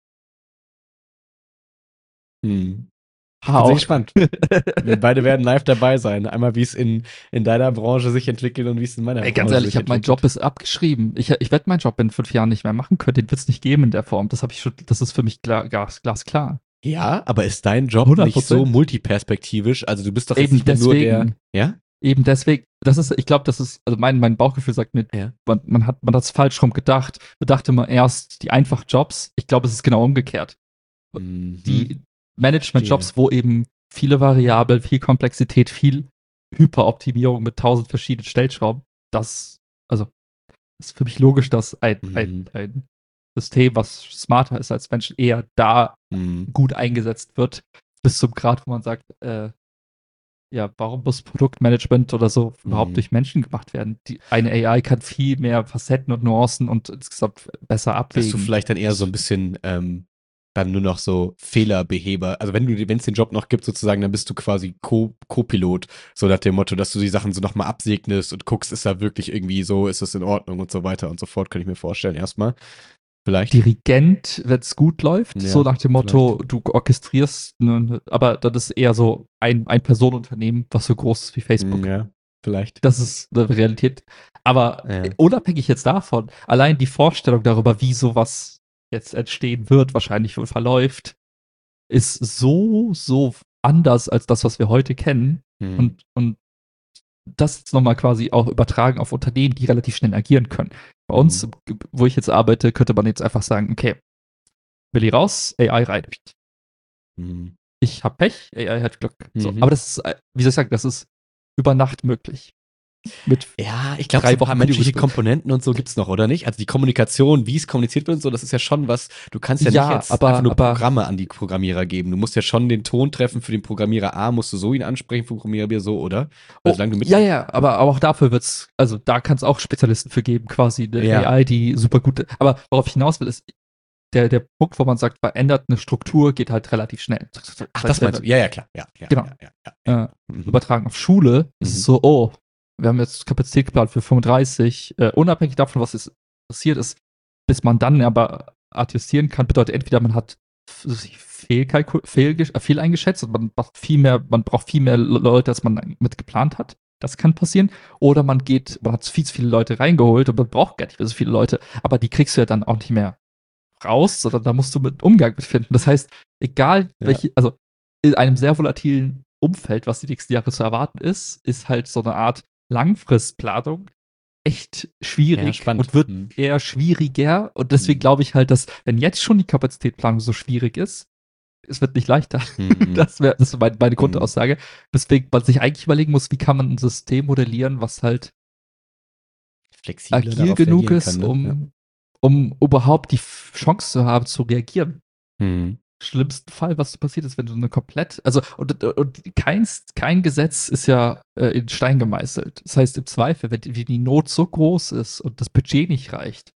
hm. Ich bin sehr gespannt. Wir beide werden live dabei sein. Einmal, wie es in, in deiner Branche sich entwickelt und wie es in meiner Ey, Branche ganz ehrlich, sich ich habe meinen Job ist abgeschrieben. Ich, ich werde meinen Job in fünf Jahren nicht mehr machen können. Den wird es nicht geben in der Form. Das habe ich schon, das ist für mich klar, glas, glasklar. Ja, aber ist dein Job hundert Prozent nicht so multiperspektivisch? Also du bist doch jetzt eben nicht mehr nur der. deswegen. Ja? Eben deswegen. Das ist, ich glaube, das ist, also mein, mein Bauchgefühl sagt mir, Ja. man, man hat man hat es falsch rum gedacht. Man dachte immer erst die einfachen Jobs. Ich glaube, es ist genau umgekehrt. Mhm. Die Management-Jobs, wo eben viele Variablen, viel Komplexität, viel Hyperoptimierung mit tausend verschiedenen Stellschrauben, das, also, ist für mich logisch, dass ein, Mhm. ein, ein System, was smarter ist als Menschen, eher da Mhm. gut eingesetzt wird, bis zum Grad, wo man sagt, äh, ja, warum muss Produktmanagement oder so überhaupt Mhm. durch Menschen gemacht werden? Die, eine A I kann viel mehr Facetten und Nuancen und insgesamt besser abwägen. Dass du vielleicht dann eher so ein bisschen ähm, dann nur noch so Fehlerbeheber, also wenn du, wenn es den Job noch gibt sozusagen, dann bist du quasi Co- Co-Pilot, so nach dem Motto, dass du die Sachen so nochmal absegnest und guckst, ist da wirklich irgendwie so, ist das in Ordnung und so weiter und so fort, kann ich mir vorstellen, erstmal. Vielleicht. Dirigent, wenn es gut läuft, Ja, so nach dem Motto, vielleicht. du orchestrierst, ne, aber das ist eher so ein, ein Personenunternehmen, was so groß ist wie Facebook. Ja, vielleicht. Das ist eine Realität. Aber Ja. unabhängig jetzt davon, allein die Vorstellung darüber, wie sowas jetzt entstehen wird, wahrscheinlich und verläuft, ist so, so anders als das, was wir heute kennen. Hm. Und, und das jetzt nochmal quasi auch übertragen auf Unternehmen, die relativ schnell agieren können. Bei uns, Mhm. wo ich jetzt arbeite, könnte man jetzt einfach sagen, okay, Willi raus, A I rein. Mhm. Ich hab Pech, A I hat Glück. So, Mhm. aber das ist, wie soll ich sagen, das ist über Nacht möglich. Mit Ja, ich glaube, so drei ein paar Wochen menschliche Kündigungsfrist. Komponenten und so gibt's noch, oder nicht? Also die Kommunikation, wie es kommuniziert wird und so, das ist ja schon was, du kannst ja nicht Ja, jetzt einfach aber, nur aber Programme an die Programmierer geben. Du musst ja schon den Ton treffen für den Programmierer A, musst du so ihn ansprechen, für den Programmierer B so, oder? Weil oh, solange du mit. ja, ja, aber auch dafür wird's, also da kann es auch Spezialisten für geben, quasi eine Ja. A I, die super gute. Aber worauf ich hinaus will, ist, der, der Punkt, wo man sagt, verändert eine Struktur, geht halt relativ schnell. Ach, das meinst du? Ja, ja, klar. Ja, ja, Genau. ja, ja, ja, ja. Äh, Mhm. Übertragen auf Schule ist Mhm. es so, oh, wir haben jetzt Kapazität geplant für fünfunddreißig, äh, unabhängig davon, was jetzt passiert ist, bis man dann aber attestieren kann, bedeutet entweder man hat Fehlkalkul fehl, äh, fehl eingeschätzt und man braucht viel mehr, man braucht viel mehr Leute, als man mit geplant hat. Das kann passieren. Oder man geht, man hat viel zu viele Leute reingeholt und man braucht gar nicht mehr so viele Leute, aber die kriegst du ja dann auch nicht mehr raus, sondern da musst du mit Umgang mitfinden. Das heißt, egal Ja. welche, also in einem sehr volatilen Umfeld, was die nächsten Jahre zu erwarten ist, ist halt so eine Art Langfristplanung echt Ja, schwierig spannend. und wird Mhm. eher schwieriger. Und deswegen Mhm. glaube ich halt, dass, wenn jetzt schon die Kapazitätsplanung so schwierig ist, es wird nicht leichter. Mhm. Das wäre das wär meine, meine Mhm. Grundaussage. Weswegen man sich eigentlich überlegen muss, wie kann man ein System modellieren, was halt Flexibler agil darauf genug reagieren ist, kann, ne? um, Ja. um überhaupt die F- Chance zu haben, zu reagieren. Mhm. Schlimmsten Fall, was passiert ist, wenn du eine komplett, also und, und kein, kein Gesetz ist ja äh, in Stein gemeißelt. Das heißt, im Zweifel, wenn die, die Not so groß ist und das Budget nicht reicht,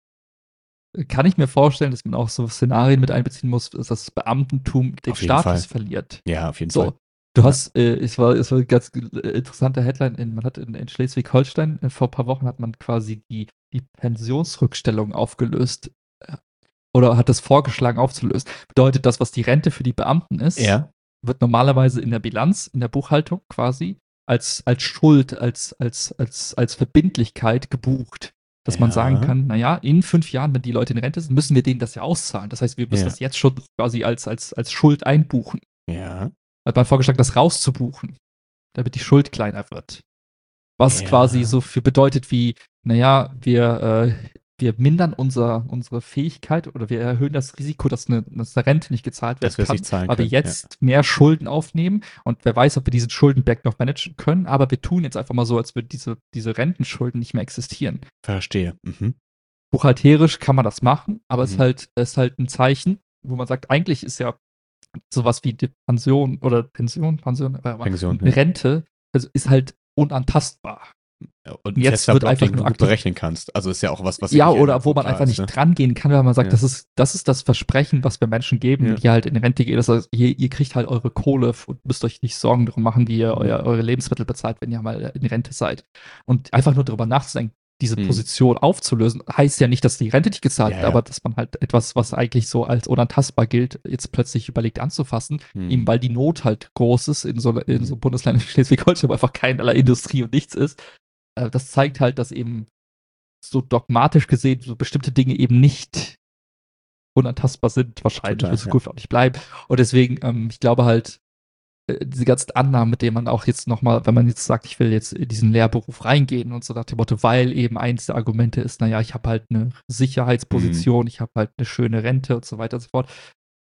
kann ich mir vorstellen, dass man auch so Szenarien mit einbeziehen muss, dass das Beamtentum den Auf jeden Status Fall. verliert. Ja, auf jeden So, Fall. du Ja. hast, äh, es war, es war ein ganz äh, interessanter Headline, in, man hat in, in Schleswig-Holstein, äh, vor ein paar Wochen hat man quasi die, die Pensionsrückstellung aufgelöst äh, oder hat es vorgeschlagen aufzulösen. Bedeutet, das, was die Rente für die Beamten ist, Ja. wird normalerweise in der Bilanz, in der Buchhaltung quasi als, als Schuld, als, als, als, als Verbindlichkeit gebucht. Dass man sagen Ja. kann, naja, in fünf Jahren, wenn die Leute in Rente sind, müssen wir denen das ja auszahlen. Das heißt, wir müssen Ja. das jetzt schon quasi als, als, als Schuld einbuchen. Ja. Hat man vorgeschlagen, das rauszubuchen, damit die Schuld kleiner wird. Was Ja. quasi so viel bedeutet wie, naja, wir, äh, wir mindern unser, unsere Fähigkeit oder wir erhöhen das Risiko, dass eine, dass eine Rente nicht gezahlt werden Dass wir es kann, nicht zahlen weil wir können. jetzt mehr Schulden aufnehmen und wer weiß, ob wir diesen Schuldenberg noch managen können, aber wir tun jetzt einfach mal so, als würden diese, diese Rentenschulden nicht mehr existieren. Ja. Verstehe. Mhm. Buchhalterisch kann man das machen, aber es Mhm. ist halt, es ist halt ein Zeichen, wo man sagt, eigentlich ist ja sowas wie die Pension oder Pension, Pension, äh, aber Pension, eine ja. Rente, also ist halt unantastbar. Und ein Jetzt fester wird Block, einfach den du nur gut aktiv- berechnen kannst. Also ist ja auch was, was Ja, wirklich oder wo so man klar einfach ist, nicht ne? dran gehen kann, weil man sagt, Ja. das ist, das ist das Versprechen, was wir Menschen geben, Ja. die halt in Rente gehen. Das heißt, ihr, ihr kriegt halt eure Kohle und müsst euch nicht Sorgen darum machen, wie ihr Mhm. euer, eure Lebensmittel bezahlt, wenn ihr mal in Rente seid. Und einfach nur darüber nachzudenken, diese Mhm. Position aufzulösen, heißt ja nicht, dass die Rente nicht gezahlt Ja, wird, ja. aber dass man halt etwas, was eigentlich so als unantastbar gilt, jetzt plötzlich überlegt anzufassen, Mhm. eben weil die Not halt groß ist in so, in Mhm. so Bundesländern wie Schleswig-Holstein, wo einfach keinerlei Industrie und nichts ist. Äh, Das zeigt halt, dass eben so dogmatisch gesehen so bestimmte Dinge eben nicht unantastbar sind, wahrscheinlich, Total, wird es ja. gut auch nicht bleiben. Und deswegen, ähm, ich glaube halt, äh, diese ganzen Annahmen, mit denen man auch jetzt nochmal, wenn man jetzt sagt, ich will jetzt in diesen Lehrberuf reingehen und so nach dem Motto, weil eben eins der Argumente ist, naja, ich habe halt eine Sicherheitsposition, ich habe halt eine schöne Rente und so weiter und so fort.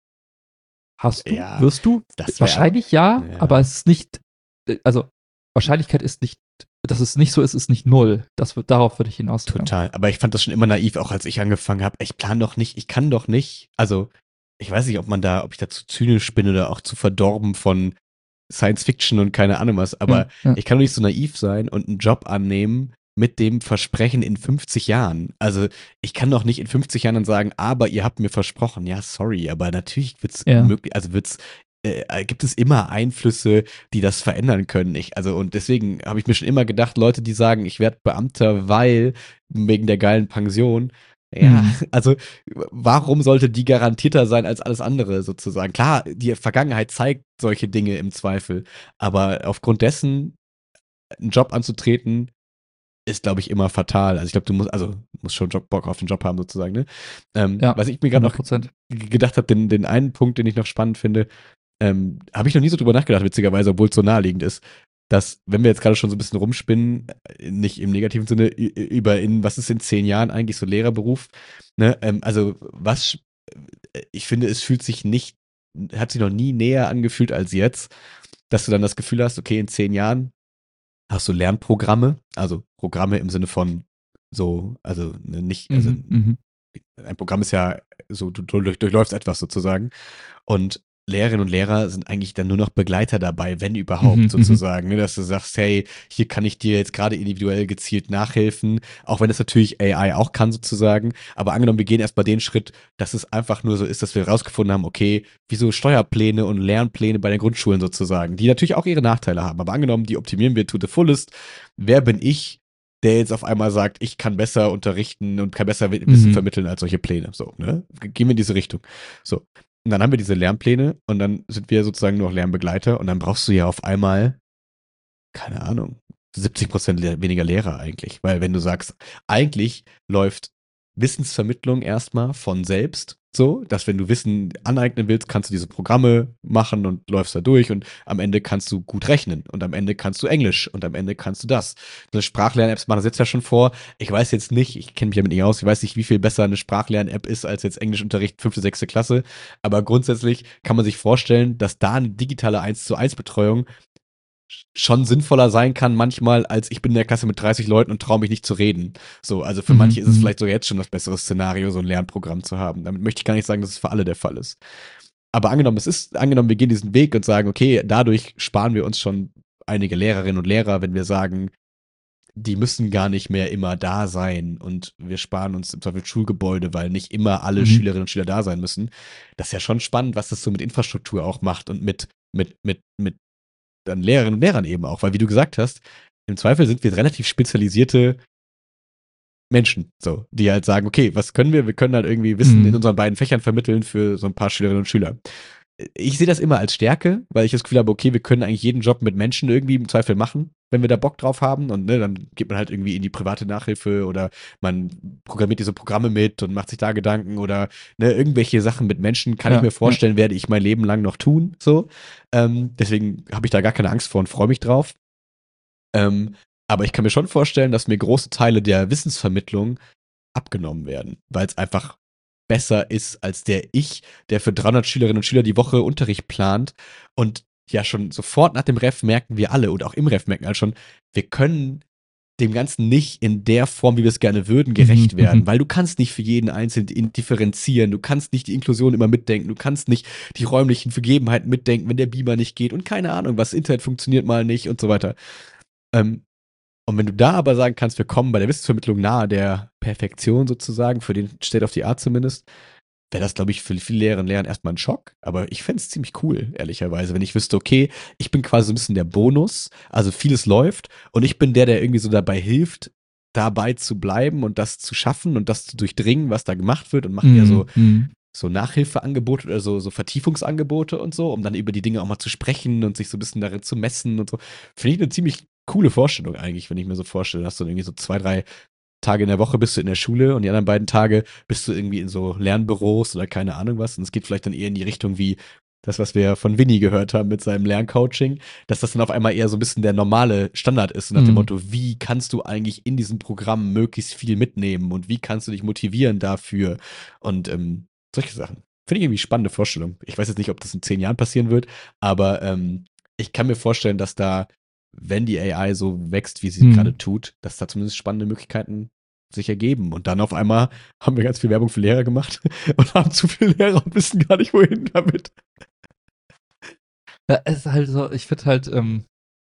Hast du, Ja, wirst du? das wär- Wahrscheinlich ja, Ja. aber es ist nicht, äh, also Wahrscheinlichkeit ist nicht, dass es nicht so ist, ist nicht null. Das wird, darauf würde ich hinaus. Total. Aber ich fand das schon immer naiv, auch als ich angefangen habe. Ich plan doch nicht, ich kann doch nicht. Also, ich weiß nicht, ob man da, ob ich da zu zynisch bin oder auch zu verdorben von Science Fiction und keine Ahnung was. Aber Ja, ja. ich kann doch nicht so naiv sein und einen Job annehmen mit dem Versprechen in fünfzig Jahren. Also, ich kann doch nicht in fünfzig Jahren dann sagen, aber ihr habt mir versprochen. Ja, sorry, aber natürlich wird's Ja. möglich, also wird's äh, gibt es immer Einflüsse, die das verändern können. Ich, also und deswegen habe ich mir schon immer gedacht, Leute, die sagen, ich werde Beamter, weil wegen der geilen Pension. Ja, Mhm. also warum sollte die garantierter sein als alles andere sozusagen? Klar, die Vergangenheit zeigt solche Dinge im Zweifel, aber aufgrund dessen einen Job anzutreten, ist, glaube ich, immer fatal. Also ich glaube, du musst, also du musst schon Job, Bock auf den Job haben sozusagen. Ne? Ähm, Ja, was ich mir gerade noch hundert Prozent. gedacht habe, den, den einen Punkt, den ich noch spannend finde, ähm, habe ich noch nie so drüber nachgedacht, witzigerweise, obwohl es so naheliegend ist, dass, wenn wir jetzt gerade schon so ein bisschen rumspinnen, äh, nicht im negativen Sinne, ü- über in, was ist in zehn Jahren eigentlich so Lehrerberuf, ne, ähm, also was, äh, ich finde, es fühlt sich nicht, hat sich noch nie näher angefühlt als jetzt, dass du dann das Gefühl hast, okay, in zehn Jahren hast du Lernprogramme, also Programme im Sinne von so, also ne, nicht, also Mhm, mhm. ein Programm ist ja so, du, du durch, durchläufst etwas sozusagen. Und Lehrerinnen und Lehrer sind eigentlich dann nur noch Begleiter dabei, wenn überhaupt Mhm, mhm. sozusagen, ne? Dass du sagst, hey, hier kann ich dir jetzt gerade individuell gezielt nachhelfen, auch wenn das natürlich A I auch kann sozusagen. Aber angenommen, wir gehen erst mal den Schritt, dass es einfach nur so ist, dass wir herausgefunden haben, okay, wie so Steuerpläne und Lernpläne bei den Grundschulen sozusagen, die natürlich auch ihre Nachteile haben. Aber angenommen, die optimieren wir to the fullest. Wer bin ich, der jetzt auf einmal sagt, ich kann besser unterrichten und kann besser Wissen Mhm. vermitteln als solche Pläne. So, ne? Gehen wir in diese Richtung. So. Und dann haben wir diese Lernpläne und dann sind wir sozusagen nur noch Lernbegleiter und dann brauchst du ja auf einmal, keine Ahnung, siebzig Prozent le- weniger Lehrer eigentlich. Weil wenn du sagst, eigentlich läuft Wissensvermittlung erstmal von selbst so, dass wenn du Wissen aneignen willst, kannst du diese Programme machen und läufst da durch und am Ende kannst du gut rechnen und am Ende kannst du Englisch und am Ende kannst du das. Eine Sprachlern-Apps machen das jetzt ja schon vor. Ich weiß jetzt nicht, ich kenne mich damit nicht aus, ich weiß nicht, wie viel besser eine Sprachlern-App ist als jetzt Englischunterricht fünfte, sechste Klasse, aber grundsätzlich kann man sich vorstellen, dass da eine digitale eins zu eins Betreuung schon sinnvoller sein kann manchmal, als ich bin in der Klasse mit dreißig Leuten und traue mich nicht zu reden. So, also für Mhm, manche ist es mhm. vielleicht sogar jetzt schon das bessere Szenario, so ein Lernprogramm zu haben. Damit möchte ich gar nicht sagen, dass es für alle der Fall ist. Aber angenommen, es ist, angenommen, wir gehen diesen Weg und sagen, okay, dadurch sparen wir uns schon einige Lehrerinnen und Lehrer, wenn wir sagen, die müssen gar nicht mehr immer da sein und wir sparen uns im Zweifel Schulgebäude, weil nicht immer alle Mhm. Schülerinnen und Schüler da sein müssen. Das ist ja schon spannend, was das so mit Infrastruktur auch macht und mit, mit, mit, mit dann Lehrerinnen und Lehrern eben auch, weil wie du gesagt hast, im Zweifel sind wir relativ spezialisierte Menschen, so, die halt sagen, okay, was können wir? Wir können halt irgendwie Wissen in Mhm. unseren beiden Fächern vermitteln für so ein paar Schülerinnen und Schüler. Ich sehe das immer als Stärke, weil ich das Gefühl habe, okay, wir können eigentlich jeden Job mit Menschen irgendwie im Zweifel machen, wenn wir da Bock drauf haben. Und ne, dann geht man halt irgendwie in die private Nachhilfe oder man programmiert diese Programme mit und macht sich da Gedanken oder ne, irgendwelche Sachen mit Menschen kann ich Ja, mir ja. vorstellen, werde ich mein Leben lang noch tun. So. Ähm, deswegen habe ich da gar keine Angst vor und freue mich drauf. Ähm, aber ich kann mir schon vorstellen, dass mir große Teile der Wissensvermittlung abgenommen werden, weil es einfach besser ist als der ich, der für dreihundert Schülerinnen und Schüler die Woche Unterricht plant und ja schon sofort nach dem Ref merken wir alle und auch im Ref merken alle schon, wir können dem Ganzen nicht in der Form, wie wir es gerne würden, Mhm, gerecht mhm. werden, weil du kannst nicht für jeden Einzelnen differenzieren, du kannst nicht die Inklusion immer mitdenken, du kannst nicht die räumlichen Gegebenheiten mitdenken, wenn der Beamer nicht geht und keine Ahnung, was Internet funktioniert mal nicht und so weiter. Ähm, und wenn du da aber sagen kannst, wir kommen bei der Wissensvermittlung nahe der Perfektion sozusagen, für den State of the Art zumindest, wäre das, glaube ich, für viele Lehrerinnen und Lehrer erstmal ein Schock. Aber ich fände es ziemlich cool, ehrlicherweise, wenn ich wüsste, okay, ich bin quasi so ein bisschen der Bonus, also vieles läuft und ich bin der, der irgendwie so dabei hilft, dabei zu bleiben und das zu schaffen und das zu durchdringen, was da gemacht wird und mache eher so, Mhm, mhm. so Nachhilfeangebote oder so, so Vertiefungsangebote und so, um dann über die Dinge auch mal zu sprechen und sich so ein bisschen darin zu messen und so. Finde ich eine ziemlich coole Vorstellung eigentlich, wenn ich mir so vorstelle, dass du irgendwie so zwei, drei Tage in der Woche bist du in der Schule und die anderen beiden Tage bist du irgendwie in so Lernbüros oder keine Ahnung was. Und es geht vielleicht dann eher in die Richtung wie das, was wir von Winnie gehört haben mit seinem Lerncoaching, dass das dann auf einmal eher so ein bisschen der normale Standard ist, nach dem Mhm. Motto, wie kannst du eigentlich in diesem Programm möglichst viel mitnehmen und wie kannst du dich motivieren dafür und ähm, solche Sachen. Finde ich irgendwie spannende Vorstellung. Ich weiß jetzt nicht, ob das in zehn Jahren passieren wird, aber ähm, ich kann mir vorstellen, dass da, wenn die A I so wächst, wie sie Mhm. gerade tut, dass da zumindest spannende Möglichkeiten sich ergeben. Und dann auf einmal haben wir ganz viel Werbung für Lehrer gemacht und haben zu viele Lehrer und wissen gar nicht, wohin damit. Ja, es ist halt so, ich finde halt, ähm,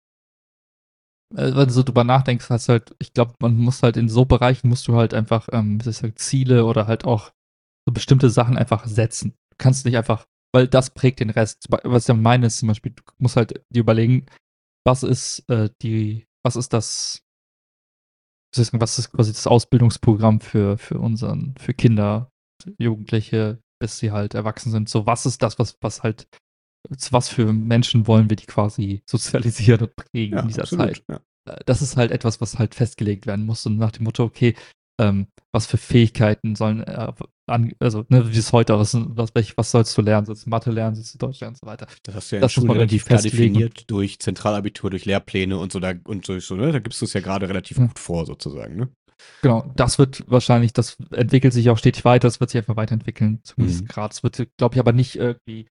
äh, wenn du so drüber nachdenkst, hast du halt, ich glaube, man muss halt in so Bereichen musst du halt einfach, ähm, wie soll ich sagen, Ziele oder halt auch so bestimmte Sachen einfach setzen. Du kannst nicht einfach, weil das prägt den Rest. Was ich ja meine ist zum Beispiel, du musst halt dir überlegen, was ist äh, die, was ist das, wie soll ich sagen, was ist quasi das Ausbildungsprogramm für, für unseren, für Kinder, Jugendliche, bis sie halt erwachsen sind. So, was ist das, was, was halt, zu was für Menschen wollen wir die quasi sozialisieren und prägen in Ja, dieser Zeit? absolut. Ja. Äh, Das ist halt etwas, was halt festgelegt werden muss und nach dem Motto, okay, ähm, was für Fähigkeiten sollen, äh, an, also, ne, wie es heute ist, was, welch, was sollst du lernen? Sollst du Mathe lernen, sollst du Deutsch lernen und so weiter. Das hast du ja in Das muss Schulen man irgendwie relativ klar festlegen und definiert durch Zentralabitur, durch Lehrpläne und so, da, und so, so ne? Da gibst du es ja gerade relativ ja, gut vor, sozusagen, ne? genau, das wird wahrscheinlich, das entwickelt sich auch stetig weiter, das wird sich einfach weiterentwickeln, zumindest Mhm. gerade. Es wird, glaube ich, aber nicht irgendwie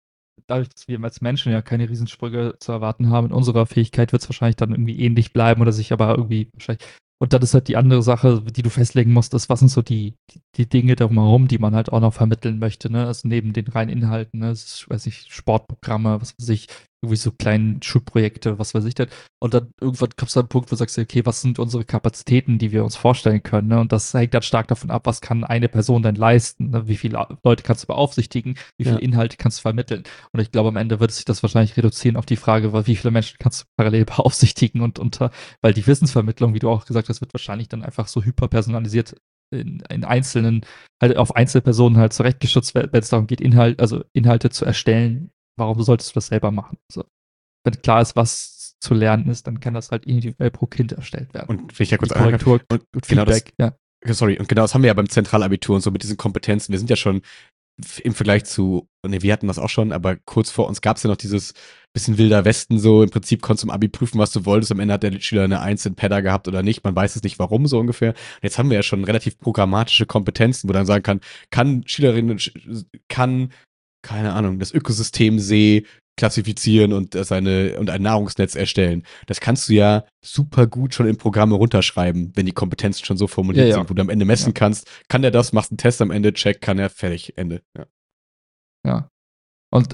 dadurch, dass wir als Menschen ja keine Riesensprünge zu erwarten haben, in unserer Fähigkeit wird es wahrscheinlich dann irgendwie ähnlich bleiben oder sich aber irgendwie wahrscheinlich. Und dann ist halt die andere Sache, die du festlegen musst, ist, was sind so die, die, die Dinge drumherum, die man halt auch noch vermitteln möchte, ne? Also neben den reinen Inhalten, ne? Das ist, weiß ich, Sportprogramme, was weiß ich, irgendwie so kleine Schulprojekte, was weiß ich denn. Und dann irgendwann kommst du an einen Punkt, wo du sagst, okay, was sind unsere Kapazitäten, die wir uns vorstellen können, ne? Und das hängt dann stark davon ab, was kann eine Person denn leisten, ne? Wie viele Leute kannst du beaufsichtigen, wie viele Ja. Inhalte kannst du vermitteln. Und ich glaube, am Ende wird sich das wahrscheinlich reduzieren auf die Frage, wie viele Menschen kannst du parallel beaufsichtigen und unter, weil die Wissensvermittlung, wie du auch gesagt hast, wird wahrscheinlich dann einfach so hyperpersonalisiert in, in einzelnen, halt auf Einzelpersonen halt zurechtgeschützt, wenn es darum geht, Inhalt, also Inhalte zu erstellen. Warum solltest du das selber machen? So. Wenn klar ist, was zu lernen ist, dann kann das halt individuell pro Kind erstellt werden. Und will ich ja kurz Die Korrektur und und genau das, Feedback, ja. sorry, und genau das haben wir ja beim Zentralabitur und so mit diesen Kompetenzen. Wir sind ja schon im Vergleich zu, ne, wir hatten das auch schon, aber kurz vor uns gab es ja noch dieses bisschen wilder Westen so. Im Prinzip konntest du im Abi prüfen, was du wolltest. Am Ende hat der Schüler eine Eins in Pedda gehabt oder nicht. Man weiß es nicht, warum so ungefähr. Und jetzt haben wir ja schon relativ programmatische Kompetenzen, wo dann sagen kann, kann Schülerinnen, kann, keine Ahnung, das Ökosystem See klassifizieren und seine und ein Nahrungsnetz erstellen. Das kannst du ja super gut schon in Programme runterschreiben, wenn die Kompetenzen schon so formuliert Ja, ja. sind, wo du am Ende messen Ja. kannst, kann der das, machst einen Test am Ende, check, kann er, fertig, Ende. Ja. Ja. Und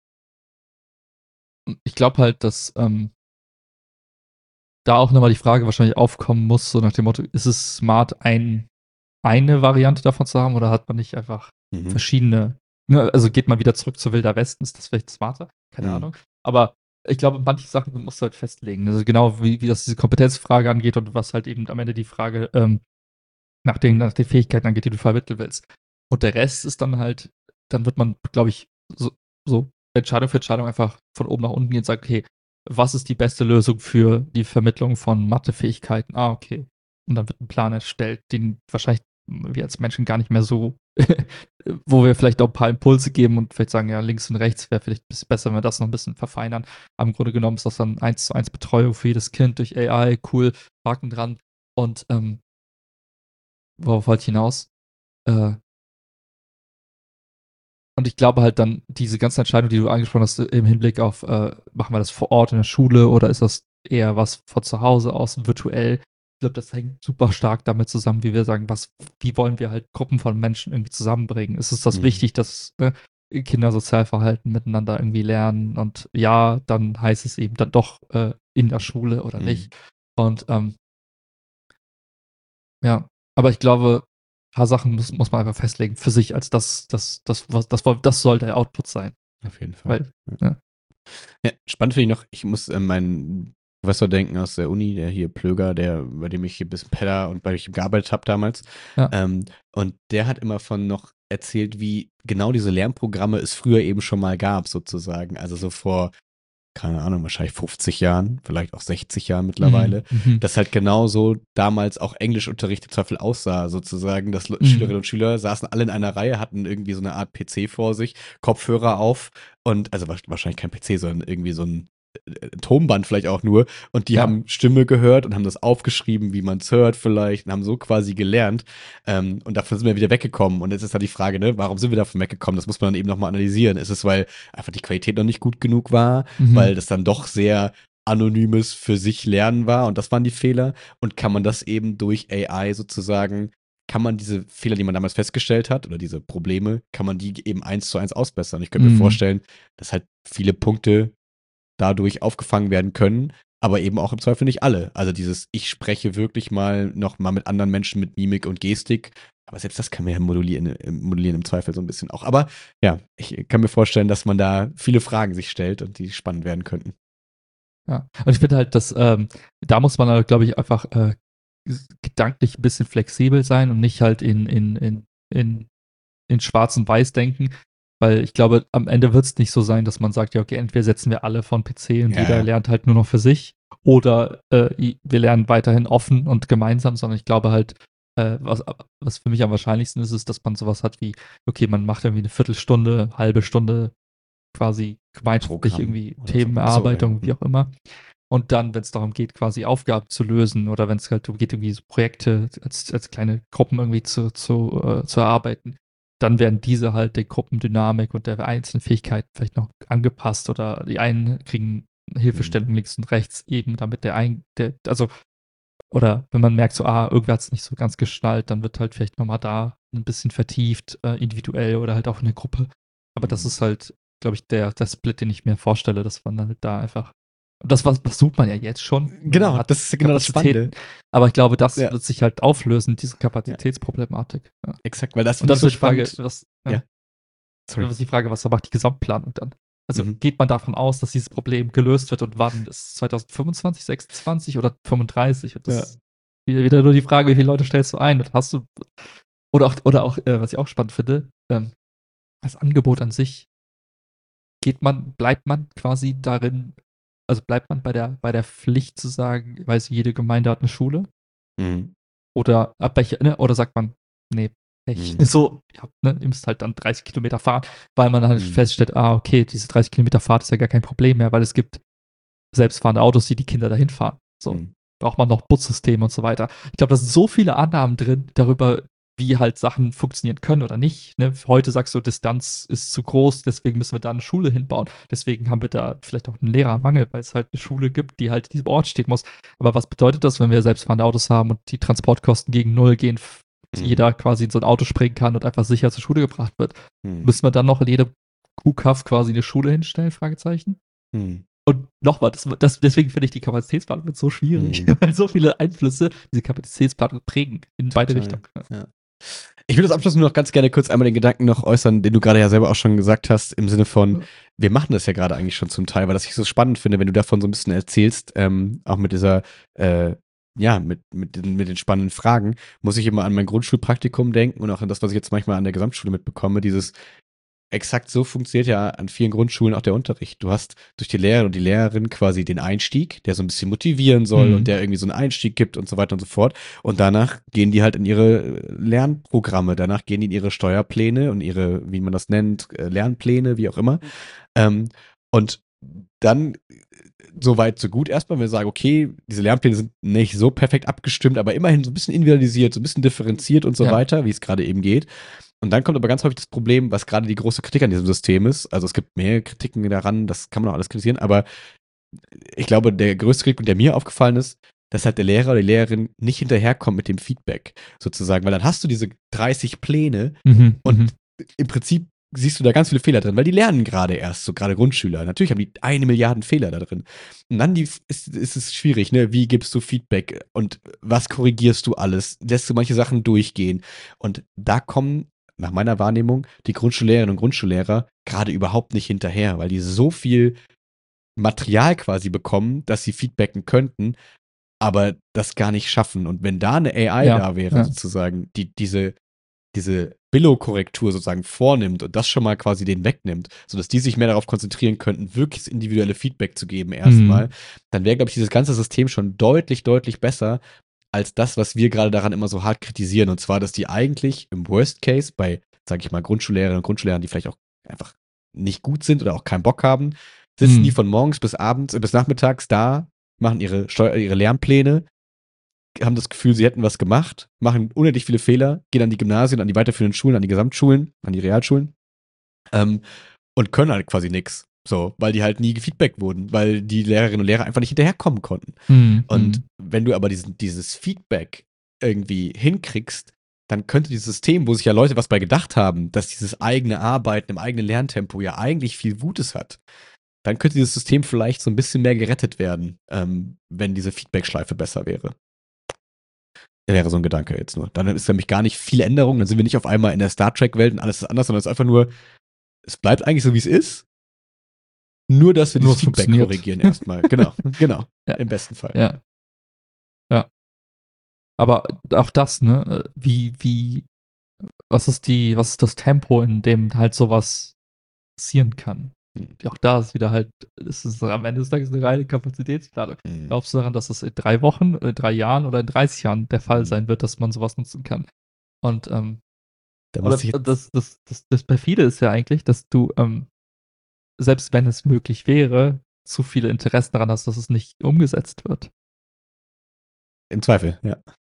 ich glaube halt, dass ähm, da auch nochmal die Frage wahrscheinlich aufkommen muss, so nach dem Motto, ist es smart, ein, eine Variante davon zu haben oder hat man nicht einfach Mhm. verschiedene, ne, also geht man wieder zurück zu Wilder Westen, ist das vielleicht smarter? Keine Mhm. Ahnung. Aber ich glaube, manche Sachen musst du halt festlegen. Also genau wie, wie das diese Kompetenzfrage angeht und was halt eben am Ende die Frage ähm, nach, den, nach den Fähigkeiten angeht, die du vermitteln willst. Und der Rest ist dann halt, dann wird man, glaube ich, so, so Entscheidung für Entscheidung einfach von oben nach unten gehen und sagt, okay, was ist die beste Lösung für die Vermittlung von Mathefähigkeiten? Ah, okay. Und dann wird ein Plan erstellt, den wahrscheinlich wir als Menschen gar nicht mehr so, wo wir vielleicht auch ein paar Impulse geben und vielleicht sagen, ja, links und rechts wäre vielleicht ein bisschen besser, wenn wir das noch ein bisschen verfeinern. Aber im Grunde genommen ist das dann eins zu eins Betreuung für jedes Kind durch A I, cool, Haken dran. Und ähm, worauf wollte ich hinaus? Äh, und ich glaube halt dann, diese ganze Entscheidung, die du angesprochen hast, im Hinblick auf, äh, machen wir das vor Ort in der Schule oder ist das eher was von zu Hause aus, virtuell? Ich glaube, das hängt super stark damit zusammen, wie wir sagen, was, wie wollen wir halt Gruppen von Menschen irgendwie zusammenbringen? Ist es das Mhm. wichtig, dass ne, Kinder Sozialverhalten miteinander irgendwie lernen? Und ja, dann heißt es eben dann doch äh, in der Schule oder Mhm. nicht. Und ähm, ja, aber ich glaube, ein paar Sachen muss, muss man einfach festlegen für sich, als das, das, das, was, das, das soll der Output sein. Auf jeden Fall. Weil, ja. ja. Ja, spannend finde ich noch, ich muss an meinen Professor denken aus der Uni, der hier Plöger, der, bei dem ich hier ein bisschen Pedda und bei dem ich gearbeitet habe damals. Ja. Ähm, und der hat immer von noch erzählt, wie genau diese Lernprogramme es früher eben schon mal gab, sozusagen. Also so vor, keine Ahnung, wahrscheinlich fünfzig Jahren, vielleicht auch sechzig Jahren mittlerweile, Mhm. dass halt genauso damals auch Englischunterricht im Zweifel aussah, sozusagen, dass Mhm. Schülerinnen und Schüler saßen alle in einer Reihe, hatten irgendwie so eine Art P C vor sich, Kopfhörer auf und, also wahrscheinlich kein P C, sondern irgendwie so ein äh, Tonband vielleicht auch nur und die Ja. haben Stimme gehört und haben das aufgeschrieben, wie man es hört vielleicht und haben so quasi gelernt ähm, und davon sind wir wieder weggekommen und jetzt ist halt die Frage, ne, warum sind wir davon weggekommen? Das muss man dann eben nochmal analysieren. Ist es, weil einfach die Qualität noch nicht gut genug war, Mhm. weil das dann doch sehr anonymes für sich lernen war und das waren die Fehler und kann man das eben durch A I sozusagen, kann man diese Fehler, die man damals festgestellt hat oder diese Probleme, kann man die eben eins zu eins ausbessern. Ich könnte mir Mhm. vorstellen, dass halt viele Punkte dadurch aufgefangen werden können, aber eben auch im Zweifel nicht alle. Also dieses, ich spreche wirklich mal noch mal mit anderen Menschen mit Mimik und Gestik, aber selbst das kann man ja modulieren, äh, modulieren im Zweifel so ein bisschen auch. Aber ja, ich kann mir vorstellen, dass man da viele Fragen sich stellt und die spannend werden könnten. Ja. Und ich finde halt, dass ähm, da muss man halt, glaube ich, einfach äh, gedanklich ein bisschen flexibel sein und nicht halt in, in, in, in, in Schwarz und Weiß denken. Weil ich glaube, am Ende wird es nicht so sein, dass man sagt, ja, okay, entweder setzen wir alle von P C und Ja, jeder ja. lernt halt nur noch für sich oder äh, i- wir lernen weiterhin offen und gemeinsam, sondern ich glaube halt, äh, was, was für mich am wahrscheinlichsten ist, ist, dass man sowas hat wie, okay, man macht irgendwie eine Viertelstunde, halbe Stunde quasi gemeinschaftlich Programm irgendwie oder so. Themenbearbeitung, Ach so, wie ja. auch immer. Und dann, wenn es darum geht, quasi Aufgaben zu lösen oder wenn es halt darum geht, irgendwie so Projekte als, als kleine Gruppen irgendwie zu, zu, äh, zu erarbeiten, dann werden diese halt der Gruppendynamik und der einzelnen Fähigkeiten vielleicht noch angepasst oder die einen kriegen Hilfestellung links und rechts eben, damit der ein, der, also, oder wenn man merkt so, ah, irgendwer hat es nicht so ganz geschnallt, dann wird halt vielleicht nochmal da ein bisschen vertieft, äh, individuell oder halt auch in der Gruppe. Aber das Mhm. ist halt, glaube ich, der, der Split, den ich mir vorstelle, dass man halt da einfach, und das was, versucht man ja jetzt schon. Genau, Man hat das ist genau das Kapazitäten. Spannende. Aber ich glaube, das Ja. wird sich halt auflösen, diese Ja. Kapazitätsproblematik. Ja. Exakt, weil das Und finde das ich so ist die Frage, spannend. was, Ja. ja. Sorry. Das ist die Frage, was macht die Gesamtplanung dann? Also Mhm. geht man davon aus, dass dieses Problem gelöst wird und wann? Ist es zwanzig fünfundzwanzig, sechsundzwanzig oder fünfunddreißig? Und das Ja. ist wieder, wieder nur die Frage, wie viele Leute stellst du ein? Und hast du, oder auch, oder auch äh, was ich auch spannend finde, ähm, das Angebot an sich, geht man, bleibt man quasi darin, also bleibt man bei der, bei der Pflicht zu sagen, ich weiß, jede Gemeinde hat eine Schule? Mhm. Oder ab welche, ne? Oder sagt man, nee, Pech. Mhm. So, ja, ne, ihr müsst halt dann dreißig Kilometer fahren, weil man halt Mhm. feststellt, ah, okay, diese dreißig Kilometer Fahrt ist ja gar kein Problem mehr, weil es gibt selbstfahrende Autos, die die Kinder dahin fahren. So, Mhm. braucht man noch Bussysteme und so weiter. Ich glaube, da sind so viele Annahmen drin darüber, wie halt Sachen funktionieren können oder nicht. Ne? Heute sagst du, Distanz ist zu groß, deswegen müssen wir da eine Schule hinbauen. Deswegen haben wir da vielleicht auch einen Lehrermangel, weil es halt eine Schule gibt, die halt in diesem Ort stehen muss. Aber was bedeutet das, wenn wir selbstfahrende Autos haben und die Transportkosten gegen Null gehen, Mhm. jeder quasi in so ein Auto springen kann und einfach sicher zur Schule gebracht wird? Mhm. Müssen wir dann noch in jede Kuhkaff quasi eine Schule hinstellen? Fragezeichen. Mhm. Und nochmal, das, das, deswegen finde ich die Kapazitätsplanung so schwierig, Mhm. weil so viele Einflüsse diese Kapazitätsplanung prägen in beide Total. Richtungen. Ja. Ich würde zum Abschluss nur noch ganz gerne kurz einmal den Gedanken noch äußern, den du gerade ja selber auch schon gesagt hast, im Sinne von, wir machen das ja gerade eigentlich schon zum Teil, weil das ich so spannend finde, wenn du davon so ein bisschen erzählst, ähm, auch mit dieser, äh, ja, mit, mit, den, mit den spannenden Fragen, muss ich immer an mein Grundschulpraktikum denken und auch an das, was ich jetzt manchmal an der Gesamtschule mitbekomme, dieses exakt so funktioniert ja an vielen Grundschulen auch der Unterricht. Du hast durch die Lehrer und die Lehrerin quasi den Einstieg, der so ein bisschen motivieren soll Mhm. und der irgendwie so einen Einstieg gibt und so weiter und so fort. Und danach gehen die halt in ihre Lernprogramme, danach gehen die in ihre Steuerpläne und ihre, wie man das nennt, äh, Lernpläne, wie auch immer. Ähm, und dann so weit, so gut erstmal, wenn wir sagen, okay, diese Lernpläne sind nicht so perfekt abgestimmt, aber immerhin so ein bisschen individualisiert, so ein bisschen differenziert und so Ja. weiter, wie es gerade eben geht. Und dann kommt aber ganz häufig das Problem, was gerade die große Kritik an diesem System ist. Also es gibt mehrere Kritiken daran, das kann man auch alles kritisieren, aber ich glaube, der größte Kritikpunkt, der mir aufgefallen ist, dass halt der Lehrer oder die Lehrerin nicht hinterherkommt mit dem Feedback, sozusagen, weil dann hast du diese dreißig Pläne Mhm. und Mhm. im Prinzip siehst du da ganz viele Fehler drin, weil die lernen gerade erst, so gerade Grundschüler. Natürlich haben die eine Milliarde Fehler da drin. Und dann die, ist, ist es schwierig, ne? Wie gibst du Feedback und was korrigierst du alles? Lässt du manche Sachen durchgehen? Und da kommen, nach meiner Wahrnehmung, die Grundschullehrerinnen und Grundschullehrer gerade überhaupt nicht hinterher, weil die so viel Material quasi bekommen, dass sie feedbacken könnten, aber das gar nicht schaffen. Und wenn da eine A I Ja, da wäre, ja. sozusagen, die diese diese Billo-Korrektur sozusagen vornimmt und das schon mal quasi den wegnimmt, sodass die sich mehr darauf konzentrieren könnten, wirklich das individuelle Feedback zu geben erstmal, Mhm. dann wäre, glaube ich, dieses ganze System schon deutlich, deutlich besser als das, was wir gerade daran immer so hart kritisieren. Und zwar, dass die eigentlich im Worst Case bei, sage ich mal, Grundschullehrerinnen und Grundschullehrern, die vielleicht auch einfach nicht gut sind oder auch keinen Bock haben, sitzen die Mhm. von morgens bis abends, äh, bis nachmittags da, machen ihre, Steu ihre Lernpläne, haben das Gefühl, sie hätten was gemacht, machen unendlich viele Fehler, gehen an die Gymnasien, an die weiterführenden Schulen, an die Gesamtschulen, an die Realschulen ähm, und können halt quasi nichts. So, weil die halt nie gefeedbackt wurden, weil die Lehrerinnen und Lehrer einfach nicht hinterherkommen konnten. Mhm. Und Mhm. wenn du aber diesen, dieses Feedback irgendwie hinkriegst, dann könnte dieses System, wo sich ja Leute was bei gedacht haben, dass dieses eigene Arbeiten im eigenen Lerntempo ja eigentlich viel Gutes hat, dann könnte dieses System vielleicht so ein bisschen mehr gerettet werden, ähm, wenn diese Feedback-Schleife besser wäre. Wäre so ein Gedanke jetzt nur. Dann ist nämlich gar nicht viel Änderung, dann sind wir nicht auf einmal in der Star Trek-Welt und alles ist anders, sondern es ist einfach nur, es bleibt eigentlich so, wie es ist, nur dass wir Nur dieses es Feedback funktioniert. korrigieren erstmal. Genau, genau, Ja. im besten Fall. Ja. Ja. Aber auch das, ne, äh, wie, wie, was ist die, was ist das Tempo, in dem halt sowas passieren kann? Hm. Auch da ist wieder halt, es ist am Ende des Tages eine reine Kapazitätsplanung. Hm. Glaubst du daran, dass es in drei Wochen, in drei Jahren oder in dreißig Jahren der Fall Hm. sein wird, dass man sowas nutzen kann? Und ähm, Da oder muss ich jetzt, das, das, das, das perfide ist ja eigentlich, dass du, ähm, selbst wenn es möglich wäre, zu viele Interessen daran hast, dass es nicht umgesetzt wird. im Zweifel, ja.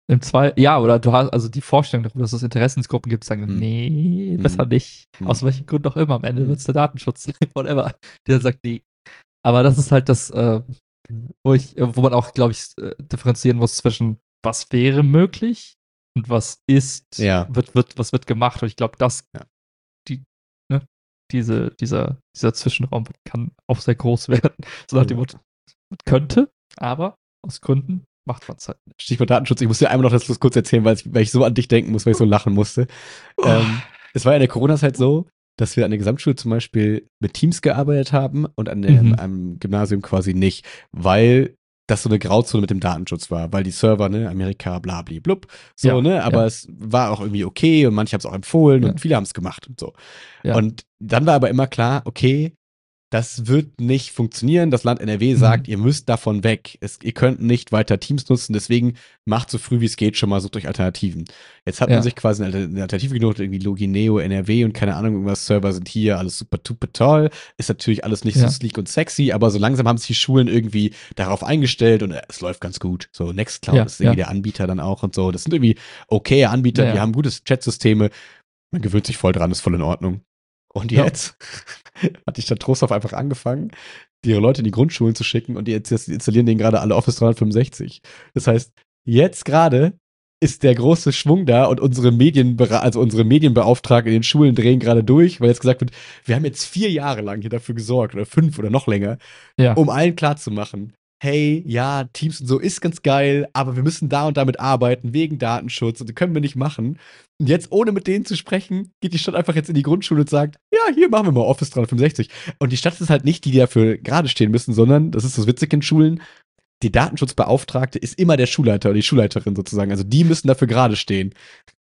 Im zwei, ja, oder du hast, also die Vorstellung darüber, dass es Interessensgruppen gibt, sagen, Hm. nee, Hm. besser nicht. Hm. Aus welchem Grund auch immer. Am Ende Hm. wird es der Datenschutz, whatever. Der sagt, nee. Aber das ist halt das, äh, wo ich, wo man auch, glaube ich, äh, differenzieren muss zwischen, was wäre möglich und was ist, Ja. wird, wird, was wird gemacht. Und ich glaube, das, Ja. die, ne, diese, dieser, dieser Zwischenraum kann auch sehr groß werden. So nach dem Motto, man könnte, aber aus Gründen macht man es halt nicht. Stichwort Datenschutz. Ich muss dir einmal noch das kurz erzählen, weil ich, weil ich so an dich denken muss, weil ich so lachen musste. Oh. Ähm, es war ja in der Corona-Zeit so, dass wir an der Gesamtschule zum Beispiel mit Teams gearbeitet haben und an dem, Mhm. am Gymnasium quasi nicht, weil das so eine Grauzone mit dem Datenschutz war, weil die Server, ne, Amerika, blabli, blub, so, Ja, ne, aber ja. es war auch irgendwie okay und manche haben es auch empfohlen Ja. und viele haben es gemacht und so. Ja. Und dann war aber immer klar, okay, das wird nicht funktionieren. Das Land N R W sagt, Mhm. ihr müsst davon weg. Es, ihr könnt nicht weiter Teams nutzen, deswegen macht so früh wie es geht schon mal, sucht euch Alternativen. Jetzt hat Ja. man sich quasi eine Alternative gesucht, irgendwie Logineo, N R W und keine Ahnung, irgendwas, Server sind hier, alles super, super toll. Ist natürlich alles nicht Ja. so sleek und sexy, aber so langsam haben sich die Schulen irgendwie darauf eingestellt und es läuft ganz gut. So, Nextcloud Ja, ist irgendwie ja. der Anbieter dann auch und so. Das sind irgendwie okay Anbieter, Ja, die ja. haben gutes Chatsysteme. Man gewöhnt sich voll dran, ist voll in Ordnung. Und Ja. jetzt hat die Stadt Trostorf einfach angefangen, ihre Leute in die Grundschulen zu schicken und die jetzt jetzt installieren denen gerade alle Office dreihundertfünfundsechzig. Das heißt, jetzt gerade ist der große Schwung da und unsere Medienbera also unsere Medienbeauftragten in den Schulen drehen gerade durch, weil jetzt gesagt wird, wir haben jetzt vier Jahre lang hier dafür gesorgt oder fünf oder noch länger, Ja. um allen klarzumachen, hey, ja, Teams und so ist ganz geil, aber wir müssen da und damit arbeiten, wegen Datenschutz und das können wir nicht machen. Und jetzt, ohne mit denen zu sprechen, geht die Stadt einfach jetzt in die Grundschule und sagt, ja, hier machen wir mal Office dreihundertfünfundsechzig. Und die Stadt ist halt nicht die, die dafür gerade stehen müssen, sondern, das ist das Witzige in Schulen, die Datenschutzbeauftragte ist immer der Schulleiter oder die Schulleiterin sozusagen. Also die müssen dafür gerade stehen.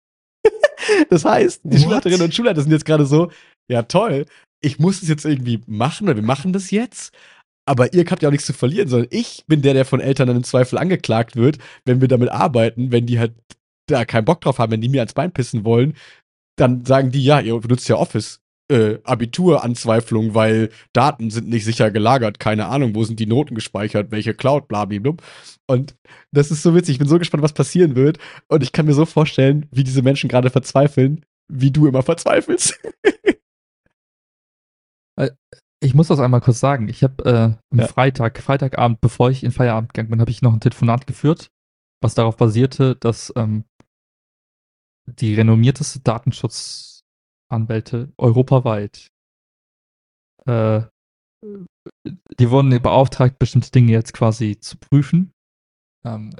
Das heißt, die What? Schulleiterinnen und Schulleiter sind jetzt gerade so, ja toll, ich muss es jetzt irgendwie machen oder wir machen das jetzt. Aber ihr habt ja auch nichts zu verlieren, sondern ich bin der, der von Eltern dann im Zweifel angeklagt wird, wenn wir damit arbeiten, wenn die halt da keinen Bock drauf haben, wenn die mir ans Bein pissen wollen, dann sagen die, ja, ihr benutzt ja Office. Äh, Abituranzweiflung, weil Daten sind nicht sicher gelagert, keine Ahnung, wo sind die Noten gespeichert, welche Cloud, blablabla. Und das ist so witzig, ich bin so gespannt, was passieren wird. Und ich kann mir so vorstellen, wie diese Menschen gerade verzweifeln, wie du immer verzweifelst. Ich muss das einmal kurz sagen. Ich habe äh, am Ja. Freitag, Freitagabend, bevor ich in Feierabend gegangen bin, habe ich noch ein Telefonat geführt, was darauf basierte, dass ähm, die renommierteste Datenschutzanwälte europaweit, äh, die wurden beauftragt, bestimmte Dinge jetzt quasi zu prüfen. Ähm,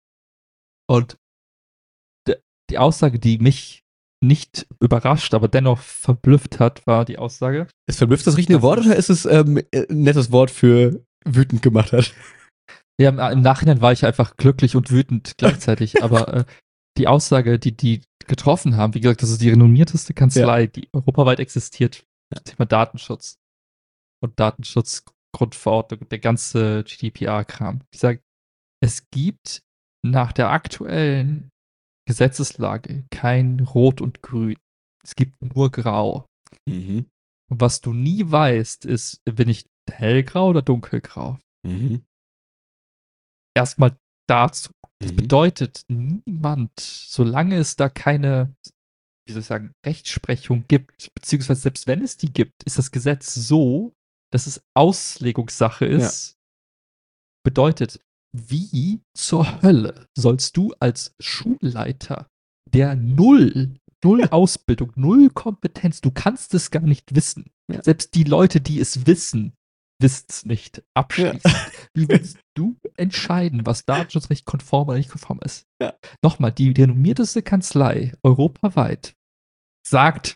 und de- die Aussage, die mich nicht überrascht, aber dennoch verblüfft hat, war die Aussage. Ist verblüfft das richtige Das Wort ist- oder ist es ähm, ein nettes Wort für wütend gemacht hat? Ja, im, im Nachhinein war ich einfach glücklich und wütend gleichzeitig, aber äh, die Aussage, die die getroffen haben, wie gesagt, das ist die renommierteste Kanzlei, die europaweit existiert, zum Thema Datenschutz und Datenschutzgrundverordnung, der ganze G D P R-Kram. Die sagt, es gibt nach der aktuellen Gesetzeslage kein Rot und Grün. Es gibt nur Grau. Mhm. Und was du nie weißt, ist, bin ich hellgrau oder dunkelgrau? Mhm. Erstmal dazu. Das Mhm. bedeutet, niemand, solange es da keine, wie soll ich sagen, Rechtsprechung gibt, beziehungsweise selbst wenn es die gibt, ist das Gesetz so, dass es Auslegungssache ist. Bedeutet, wie zur Hölle sollst du als Schulleiter, der null, null Ausbildung, null Kompetenz, du kannst es gar nicht wissen. Ja. Selbst die Leute, die es wissen, wissen es nicht abschließend. Wie willst du entscheiden, was Datenschutzrecht konform oder nicht konform ist? Ja. Nochmal, die renommierteste Kanzlei europaweit sagt,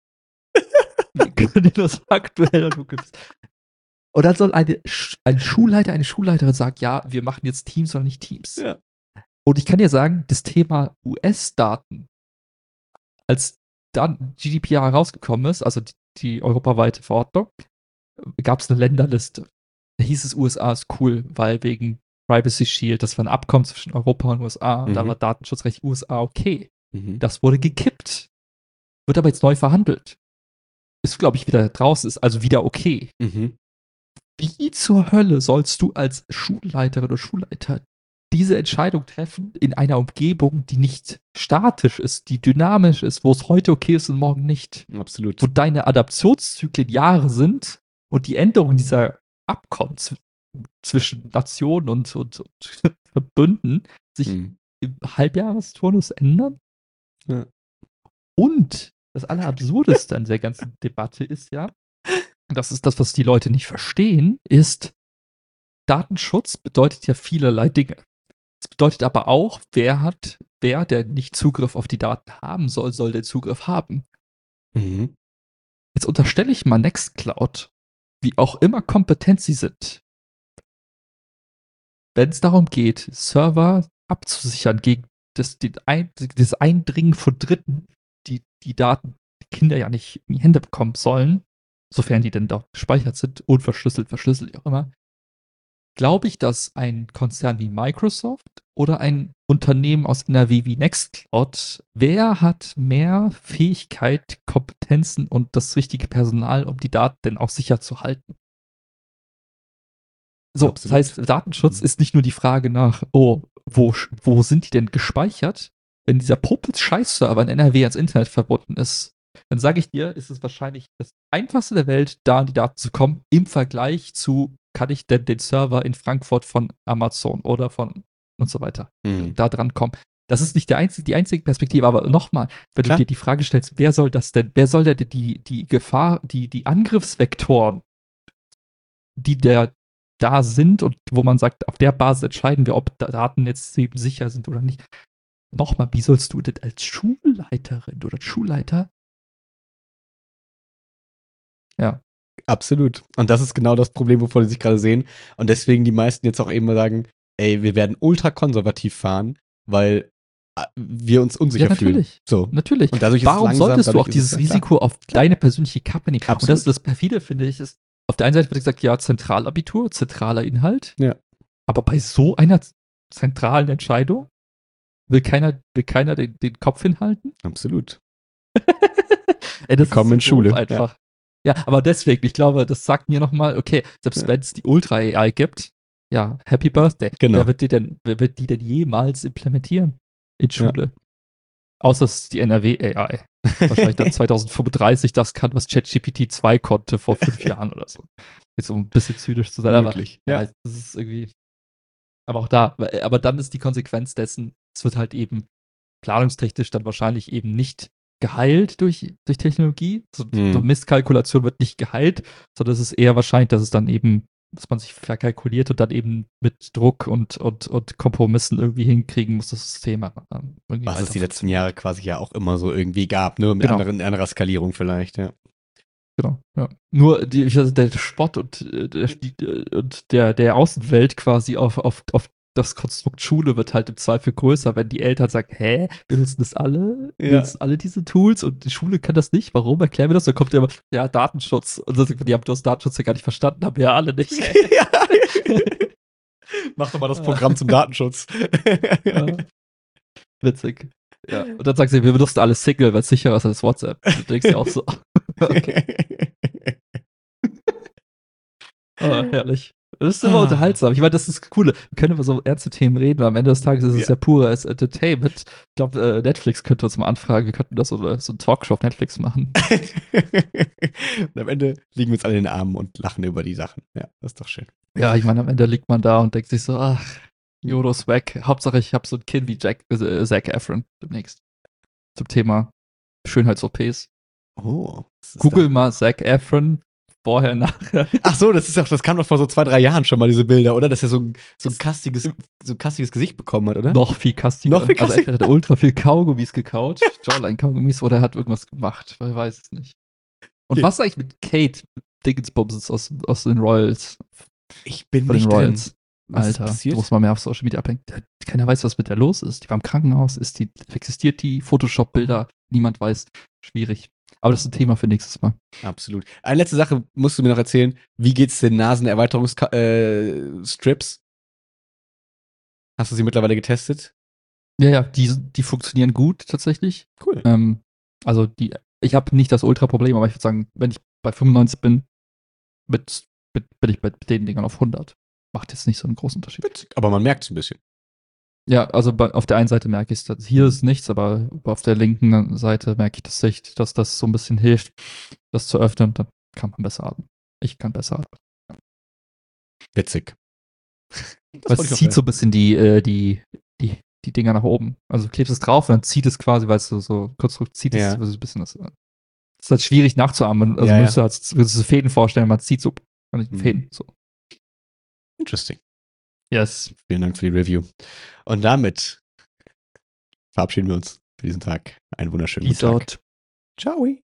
wir können dir das aktuell und dann soll eine, Sch- ein Schulleiter, eine Schulleiterin sagen, ja, wir machen jetzt Teams oder nicht Teams. Ja. Und ich kann dir sagen, das Thema U S-Daten, als dann G D P R rausgekommen ist, also die, die europaweite Verordnung, gab es eine Länderliste. Da hieß es, U S A ist cool, weil wegen Privacy Shield, das war ein Abkommen zwischen Europa und U S A, und da Mhm. war Datenschutzrecht U S A okay. Mhm. Das wurde gekippt. Wird aber jetzt neu verhandelt. Ist, glaube ich, wieder draußen, ist also wieder okay. Mhm. Wie zur Hölle sollst du als Schulleiterin oder Schulleiter diese Entscheidung treffen in einer Umgebung, die nicht statisch ist, die dynamisch ist, wo es heute okay ist und morgen nicht. Absolut. Wo deine Adaptionszyklen Jahre sind und die Änderung dieser Abkommen z- zwischen Nationen und, und, und Verbünden sich Hm. im Halbjahresturnus ändern. Ja. Und das Allerabsurdeste an der ganzen Debatte ist ja, das ist das, was die Leute nicht verstehen, ist, Datenschutz bedeutet ja vielerlei Dinge. Es bedeutet aber auch, wer hat, wer, der nicht Zugriff auf die Daten haben soll, soll den Zugriff haben. Mhm. Jetzt unterstelle ich mal Nextcloud, wie auch immer kompetent sie sind, wenn es darum geht, Server abzusichern gegen das, den Ein, das Eindringen von Dritten, die die Daten die Kinder ja nicht in die Hände bekommen sollen, sofern die denn dort gespeichert sind, unverschlüsselt, verschlüsselt, wie auch immer, glaube ich, dass ein Konzern wie Microsoft oder ein Unternehmen aus N R W wie Nextcloud, wer hat mehr Fähigkeit, Kompetenzen und das richtige Personal, um die Daten denn auch sicher zu halten? So, Absolut. das heißt, Datenschutz ist nicht nur die Frage nach, oh, wo, wo sind die denn gespeichert? Wenn dieser Popels-Scheiß-Server in N R W ans Internet verbunden ist, dann sage ich dir, ist es wahrscheinlich das Einfachste der Welt, da an die Daten zu kommen, im Vergleich zu, kann ich denn den Server in Frankfurt von Amazon oder von und so weiter Mhm. da dran kommen. Das ist nicht der einzige, die einzige Perspektive, aber nochmal, wenn Klar. du dir die Frage stellst, wer soll das denn, wer soll denn die, die Gefahr, die, die Angriffsvektoren, die der da sind und wo man sagt, auf der Basis entscheiden wir, ob Daten jetzt eben sicher sind oder nicht. Nochmal, wie sollst du denn als Schulleiterin oder Schulleiter? Ja. Absolut. Und das ist genau das Problem, wovor die sich gerade sehen. Und deswegen die meisten jetzt auch eben mal sagen, ey, wir werden ultra konservativ fahren, weil äh, wir uns unsicher Ja, natürlich. fühlen. So. Natürlich. Und dadurch ist Warum es langsam, solltest du dadurch auch ist dieses es, ja, klar. Risiko auf deine persönliche Kappe nehmen? Und Absolut. das ist das perfide, finde ich, ist, auf der einen Seite wird gesagt, ja, Zentralabitur, zentraler Inhalt. Ja. Aber bei so einer zentralen Entscheidung will keiner, will keiner den, den Kopf hinhalten? Absolut. Ey, das Willkommen in ist so Schule, doof einfach. Ja. ja, aber deswegen, ich glaube, das sagt mir nochmal, okay, selbst Ja. wenn es die Ultra-A I gibt, ja, Happy Birthday. Genau. Wer wird die denn, wer wird die denn jemals implementieren in Schule? Außer es ist die N R W-A I. Wahrscheinlich dann zwanzig fünfunddreißig das kann, was ChatGPT zwei konnte vor fünf Jahren oder so. Jetzt um ein bisschen zynisch zu sein, Möglich, aber ja. ja, das ist irgendwie. Aber auch da, aber dann ist die Konsequenz dessen, es wird halt eben planungstechnisch dann wahrscheinlich eben nicht geheilt durch, durch Technologie. So, Hm. so Misskalkulation wird nicht geheilt, sondern es ist eher wahrscheinlich, dass es dann eben, dass man sich verkalkuliert und dann eben mit Druck und, und, und Kompromissen irgendwie hinkriegen muss, das System ähm, irgendwie Was es die weiter letzten Jahre quasi ja auch immer so irgendwie gab, nur mit Genau. anderen, anderer Skalierung vielleicht, ja. Genau, ja. Nur die, also der Spott und, äh, der, die, äh, und der, der Außenwelt quasi auf, auf, auf das Konstrukt Schule wird halt im Zweifel größer, wenn die Eltern sagen, hä, wir nutzen das alle, wir Ja. nutzen alle diese Tools und die Schule kann das nicht, warum, erklären wir das? Dann kommt ja immer, ja, Datenschutz. Und dann sagt man, die haben das Datenschutz ja gar nicht verstanden, haben wir ja alle nicht. Ja. Mach doch mal das Programm zum Datenschutz. Ja. Witzig. Ja. Und dann sagen sie, wir benutzen alles Signal, weil es sicherer ist als WhatsApp. Du denkst ja auch so, okay. Ah, herrlich. Das ist immer Ah. unterhaltsam. Ich meine, das ist das Coole. Wir können über so ernste Themen reden, weil am Ende des Tages ist es Ja. ja pures Entertainment. Ich glaube, äh, Netflix könnte uns mal anfragen, wir könnten das so, so ein Talkshow auf Netflix machen. Und am Ende liegen wir uns alle in den Armen und lachen über die Sachen. Ja, das ist doch schön. Ja, ich meine, am Ende liegt man da und denkt sich so, ach, Yodo ist weg. Hauptsache, ich habe so ein Kind wie Jack, äh, Zac Efron demnächst. Zum Thema Schönheits-O Ps. Oh. was ist Google da? mal Zac Efron vorher, nachher. Ach so, das ist doch, das kam doch vor so zwei, drei Jahren schon mal, diese Bilder, oder? Dass er so ein, so ein kastiges, so ein kastiges Gesicht bekommen hat, oder? Noch viel kastiger. Noch viel Also kastiger. entweder hat er ultra viel Kaugummis gekaut, Jawline-Kaugummis, oder er hat irgendwas gemacht. Man weiß es nicht. Und Okay. was eigentlich mit Kate Diggins aus, aus den Royals? Ich bin Von den nicht drin. Royals. Was ist Alter, passiert? du musst mal mehr auf Social Media abhängen. Keiner weiß, was mit der los ist. Die war im Krankenhaus. Ist die, existiert die? Photoshop-Bilder? Niemand weiß. Schwierig. Aber das ist ein Thema für nächstes Mal. Absolut. Eine letzte Sache musst du mir noch erzählen. Wie geht's den Nasenerweiterungsstrips? Äh, Strips? Hast du sie mittlerweile getestet? Ja, ja, die, die funktionieren gut tatsächlich. Cool. Ähm, also die, ich habe nicht das Ultra-Problem, aber ich würde sagen, wenn ich bei fünfundneunzig bin, mit, mit, bin ich bei den Dingern auf hundert. Macht jetzt nicht so einen großen Unterschied. Witzig. Aber man merkt es ein bisschen. Ja, also bei, auf der einen Seite merke ich es, hier ist nichts, aber auf der linken Seite merke ich das echt, dass das so ein bisschen hilft, das zu öffnen. Dann kann man besser atmen. Ich kann besser atmen. Witzig. Weil es zieht so ein bisschen die, äh, die, die, die Dinger nach oben. Also du klebst es drauf und dann zieht es quasi, weil es so, so kurz zieht es Ja. so ein bisschen das. Das ist halt schwierig nachzuahmen. Also Ja, man ja. müsste halt so Fäden vorstellen, man zieht so an den Mhm. Fäden. So. Interesting. Yes. Vielen Dank für die Review. Und damit verabschieden wir uns für diesen Tag. Einen wunderschönen Peace guten Tag. out. Ciao.